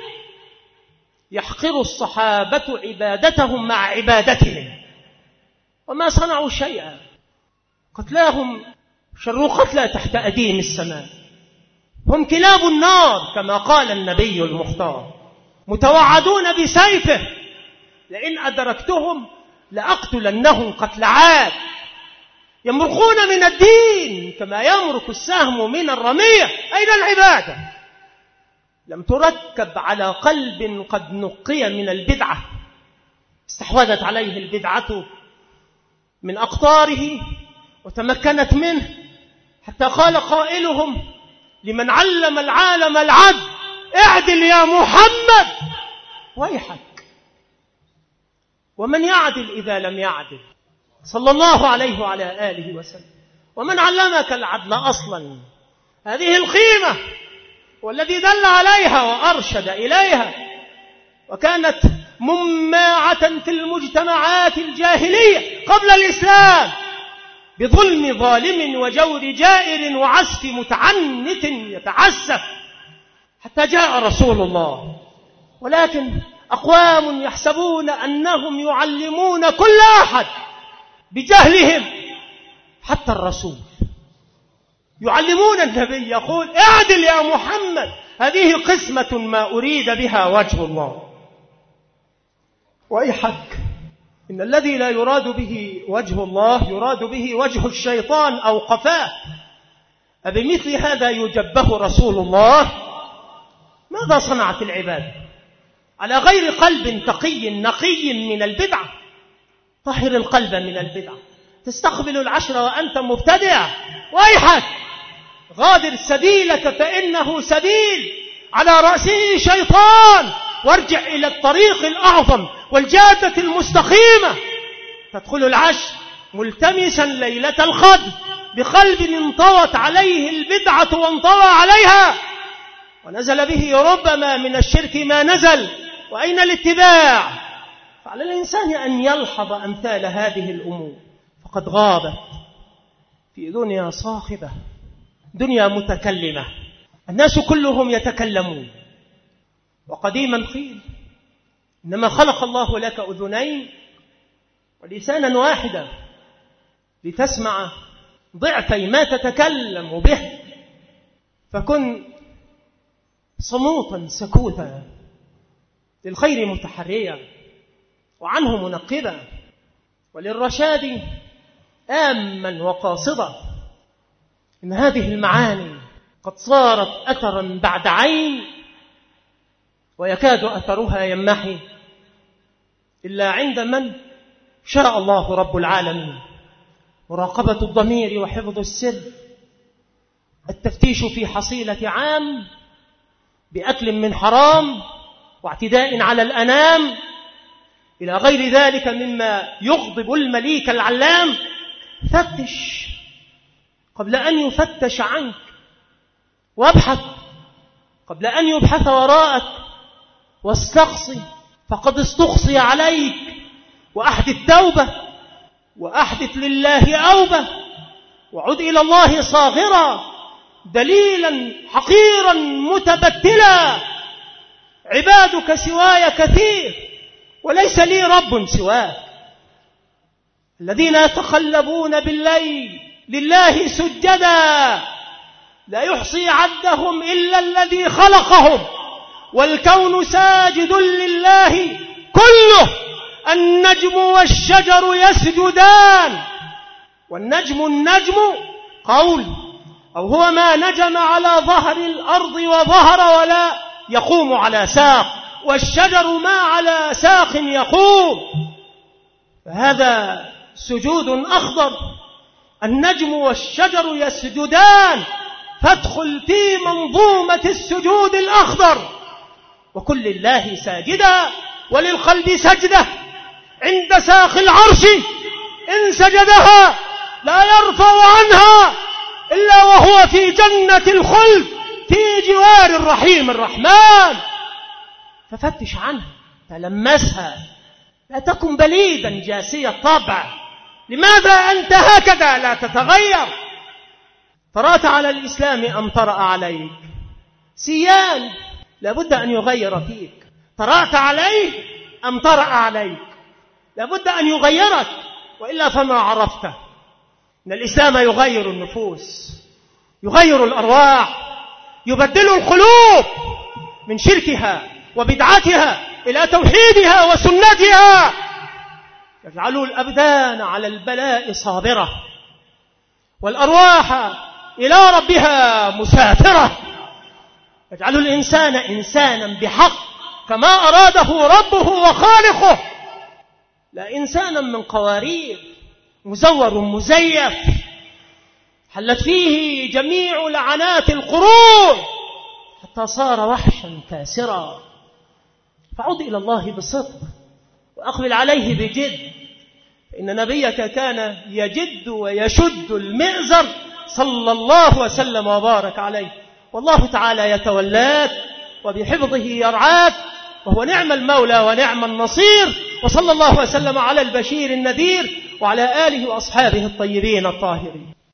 يحقر الصحابة عبادتهم مع عبادتهم وما صنعوا شيئا. قتلاهم شر قتلى تحت أديم السماء، هم كلاب النار كما قال النبي المختار، متوعدون بسيفه لئن أدركتهم لأقتلنهم قتل عاد، يمرقون من الدين كما يمرق السهم من الرمية. أين العبادة؟ لم تركب على قلب قد نقي من البدعة، استحوذت عليه البدعة من أقطاره وتمكنت منه، حتى قال قائلهم لمن علم العالم العدل: اعدل يا محمد ويحك. ومن يعدل إذا لم يعدل؟ صلى الله عليه وعلى آله وسلم. ومن علمك العدل أصلا؟ هذه القيمة والذي دل عليها وأرشد إليها، وكانت مماعة في المجتمعات الجاهلية قبل الإسلام بظلم ظالم وجور جائر وعسف متعنت يتعسف، حتى جاء رسول الله. ولكن أقوام يحسبون أنهم يعلمون كل أحد بجهلهم، حتى الرسول يعلمون النبي، يقول: اعدل يا محمد. هذه قسمة ما أريد بها وجه الله. ويحك، إن الذي لا يراد به وجه الله يراد به وجه الشيطان أو قفاه. أبمثل هذا يجبه رسول الله؟ ماذا صنعت العباد على غير قلب تقي نقي من البدعة؟ طهر القلب من البدعة. تستقبل العشر وأنت مبتدع، ويحك، غادر سبيلك فإنه سبيل على رأسه شيطان، وارجع إلى الطريق الأعظم والجادة المستقيمة. تدخل العشر ملتمسا ليلة القدر بقلب انطوت عليه البدعة وانطوى عليها، ونزل به ربما من الشرك ما نزل، وأين الاتباع؟ فعلى الإنسان أن يلحظ أمثال هذه الأمور، فقد غابت في دنيا صاخبة، دنيا متكلمة، الناس كلهم يتكلمون. وقديما قيل: إنما خلق الله لك أذنين ولسانا واحدا لتسمع ضعفي ما تتكلم به، فكن صموتا سكوتا، للخير متحريا وعنه منقبا، وللرشاد آما وقاصدا. إن هذه المعاني قد صارت أثرا بعد عين، ويكاد أثرها يمحي إلا عند من شاء الله رب العالمين. مراقبة الضمير وحفظ السر، التفتيش في حصيلة عام بأكل من حرام واعتداء على الأنام، إلى غير ذلك مما يغضب المليك العلام. فتش قبل أن يفتش عنك، وابحث قبل أن يبحث وراءك، واستقصي فقد استقصي عليك. وأحدث توبة، وأحدث لله أوبة، وعد إلى الله صاغرا دليلا حقيرا متبتلا. عبادك سواي كثير وليس لي رب سواك، الذين يتقلبون بالليل لله سجدا، لا يحصي عدهم إلا الذي خلقهم، والكون ساجد لله كله. النجم والشجر يسجدان، والنجم النجم قول، أو هو ما نجم على ظهر الأرض وظهر ولا يقوم على ساق، والشجر ما على ساق يقوم، فهذا سجود أخضر. النجم والشجر يسجدان، فادخل في منظومة السجود الأخضر، وكن لله ساجدا، وللقلب سجدة عند ساق العرش إن سجدها لا يرفع عنها إلا وهو في جنة الخلد في جوار الرحيم الرحمن. ففتش عنها، تلمسها، لا تكن بليدا جاسي الطبع. لماذا أنت هكذا لا تتغير؟ طرأت على الإسلام أم طرأ عليك؟ سيان لابد أن يغير فيك. طرأت عليه أم طرأ عليك؟ لابد أن يغيرك، وإلا فما عرفته. إن الإسلام يغير النفوس، يغير الأرواح، يبدل القلوب من شركها وبدعتها إلى توحيدها وسنتها، يجعل الأبدان على البلاء صابرة، والأرواح إلى ربها مسافرة، يجعل الإنسان إنسانا بحق كما أراده ربه وخالقه، لا إنسانا من قوارير مزور مزيف حلت فيه جميع لعنات القرون حتى صار وحشا كاسرا. فعد إلى الله بصدق وأقبل عليه بجد، فإن نبيك كان يجد ويشد المئزر صلى الله وسلم وبارك عليه. والله تعالى يتولاك وبحفظه يرعاك، وهو نعم المولى ونعم النصير. وصلى الله وسلم على البشير النذير وعلى آله وأصحابه الطيبين الطاهرين.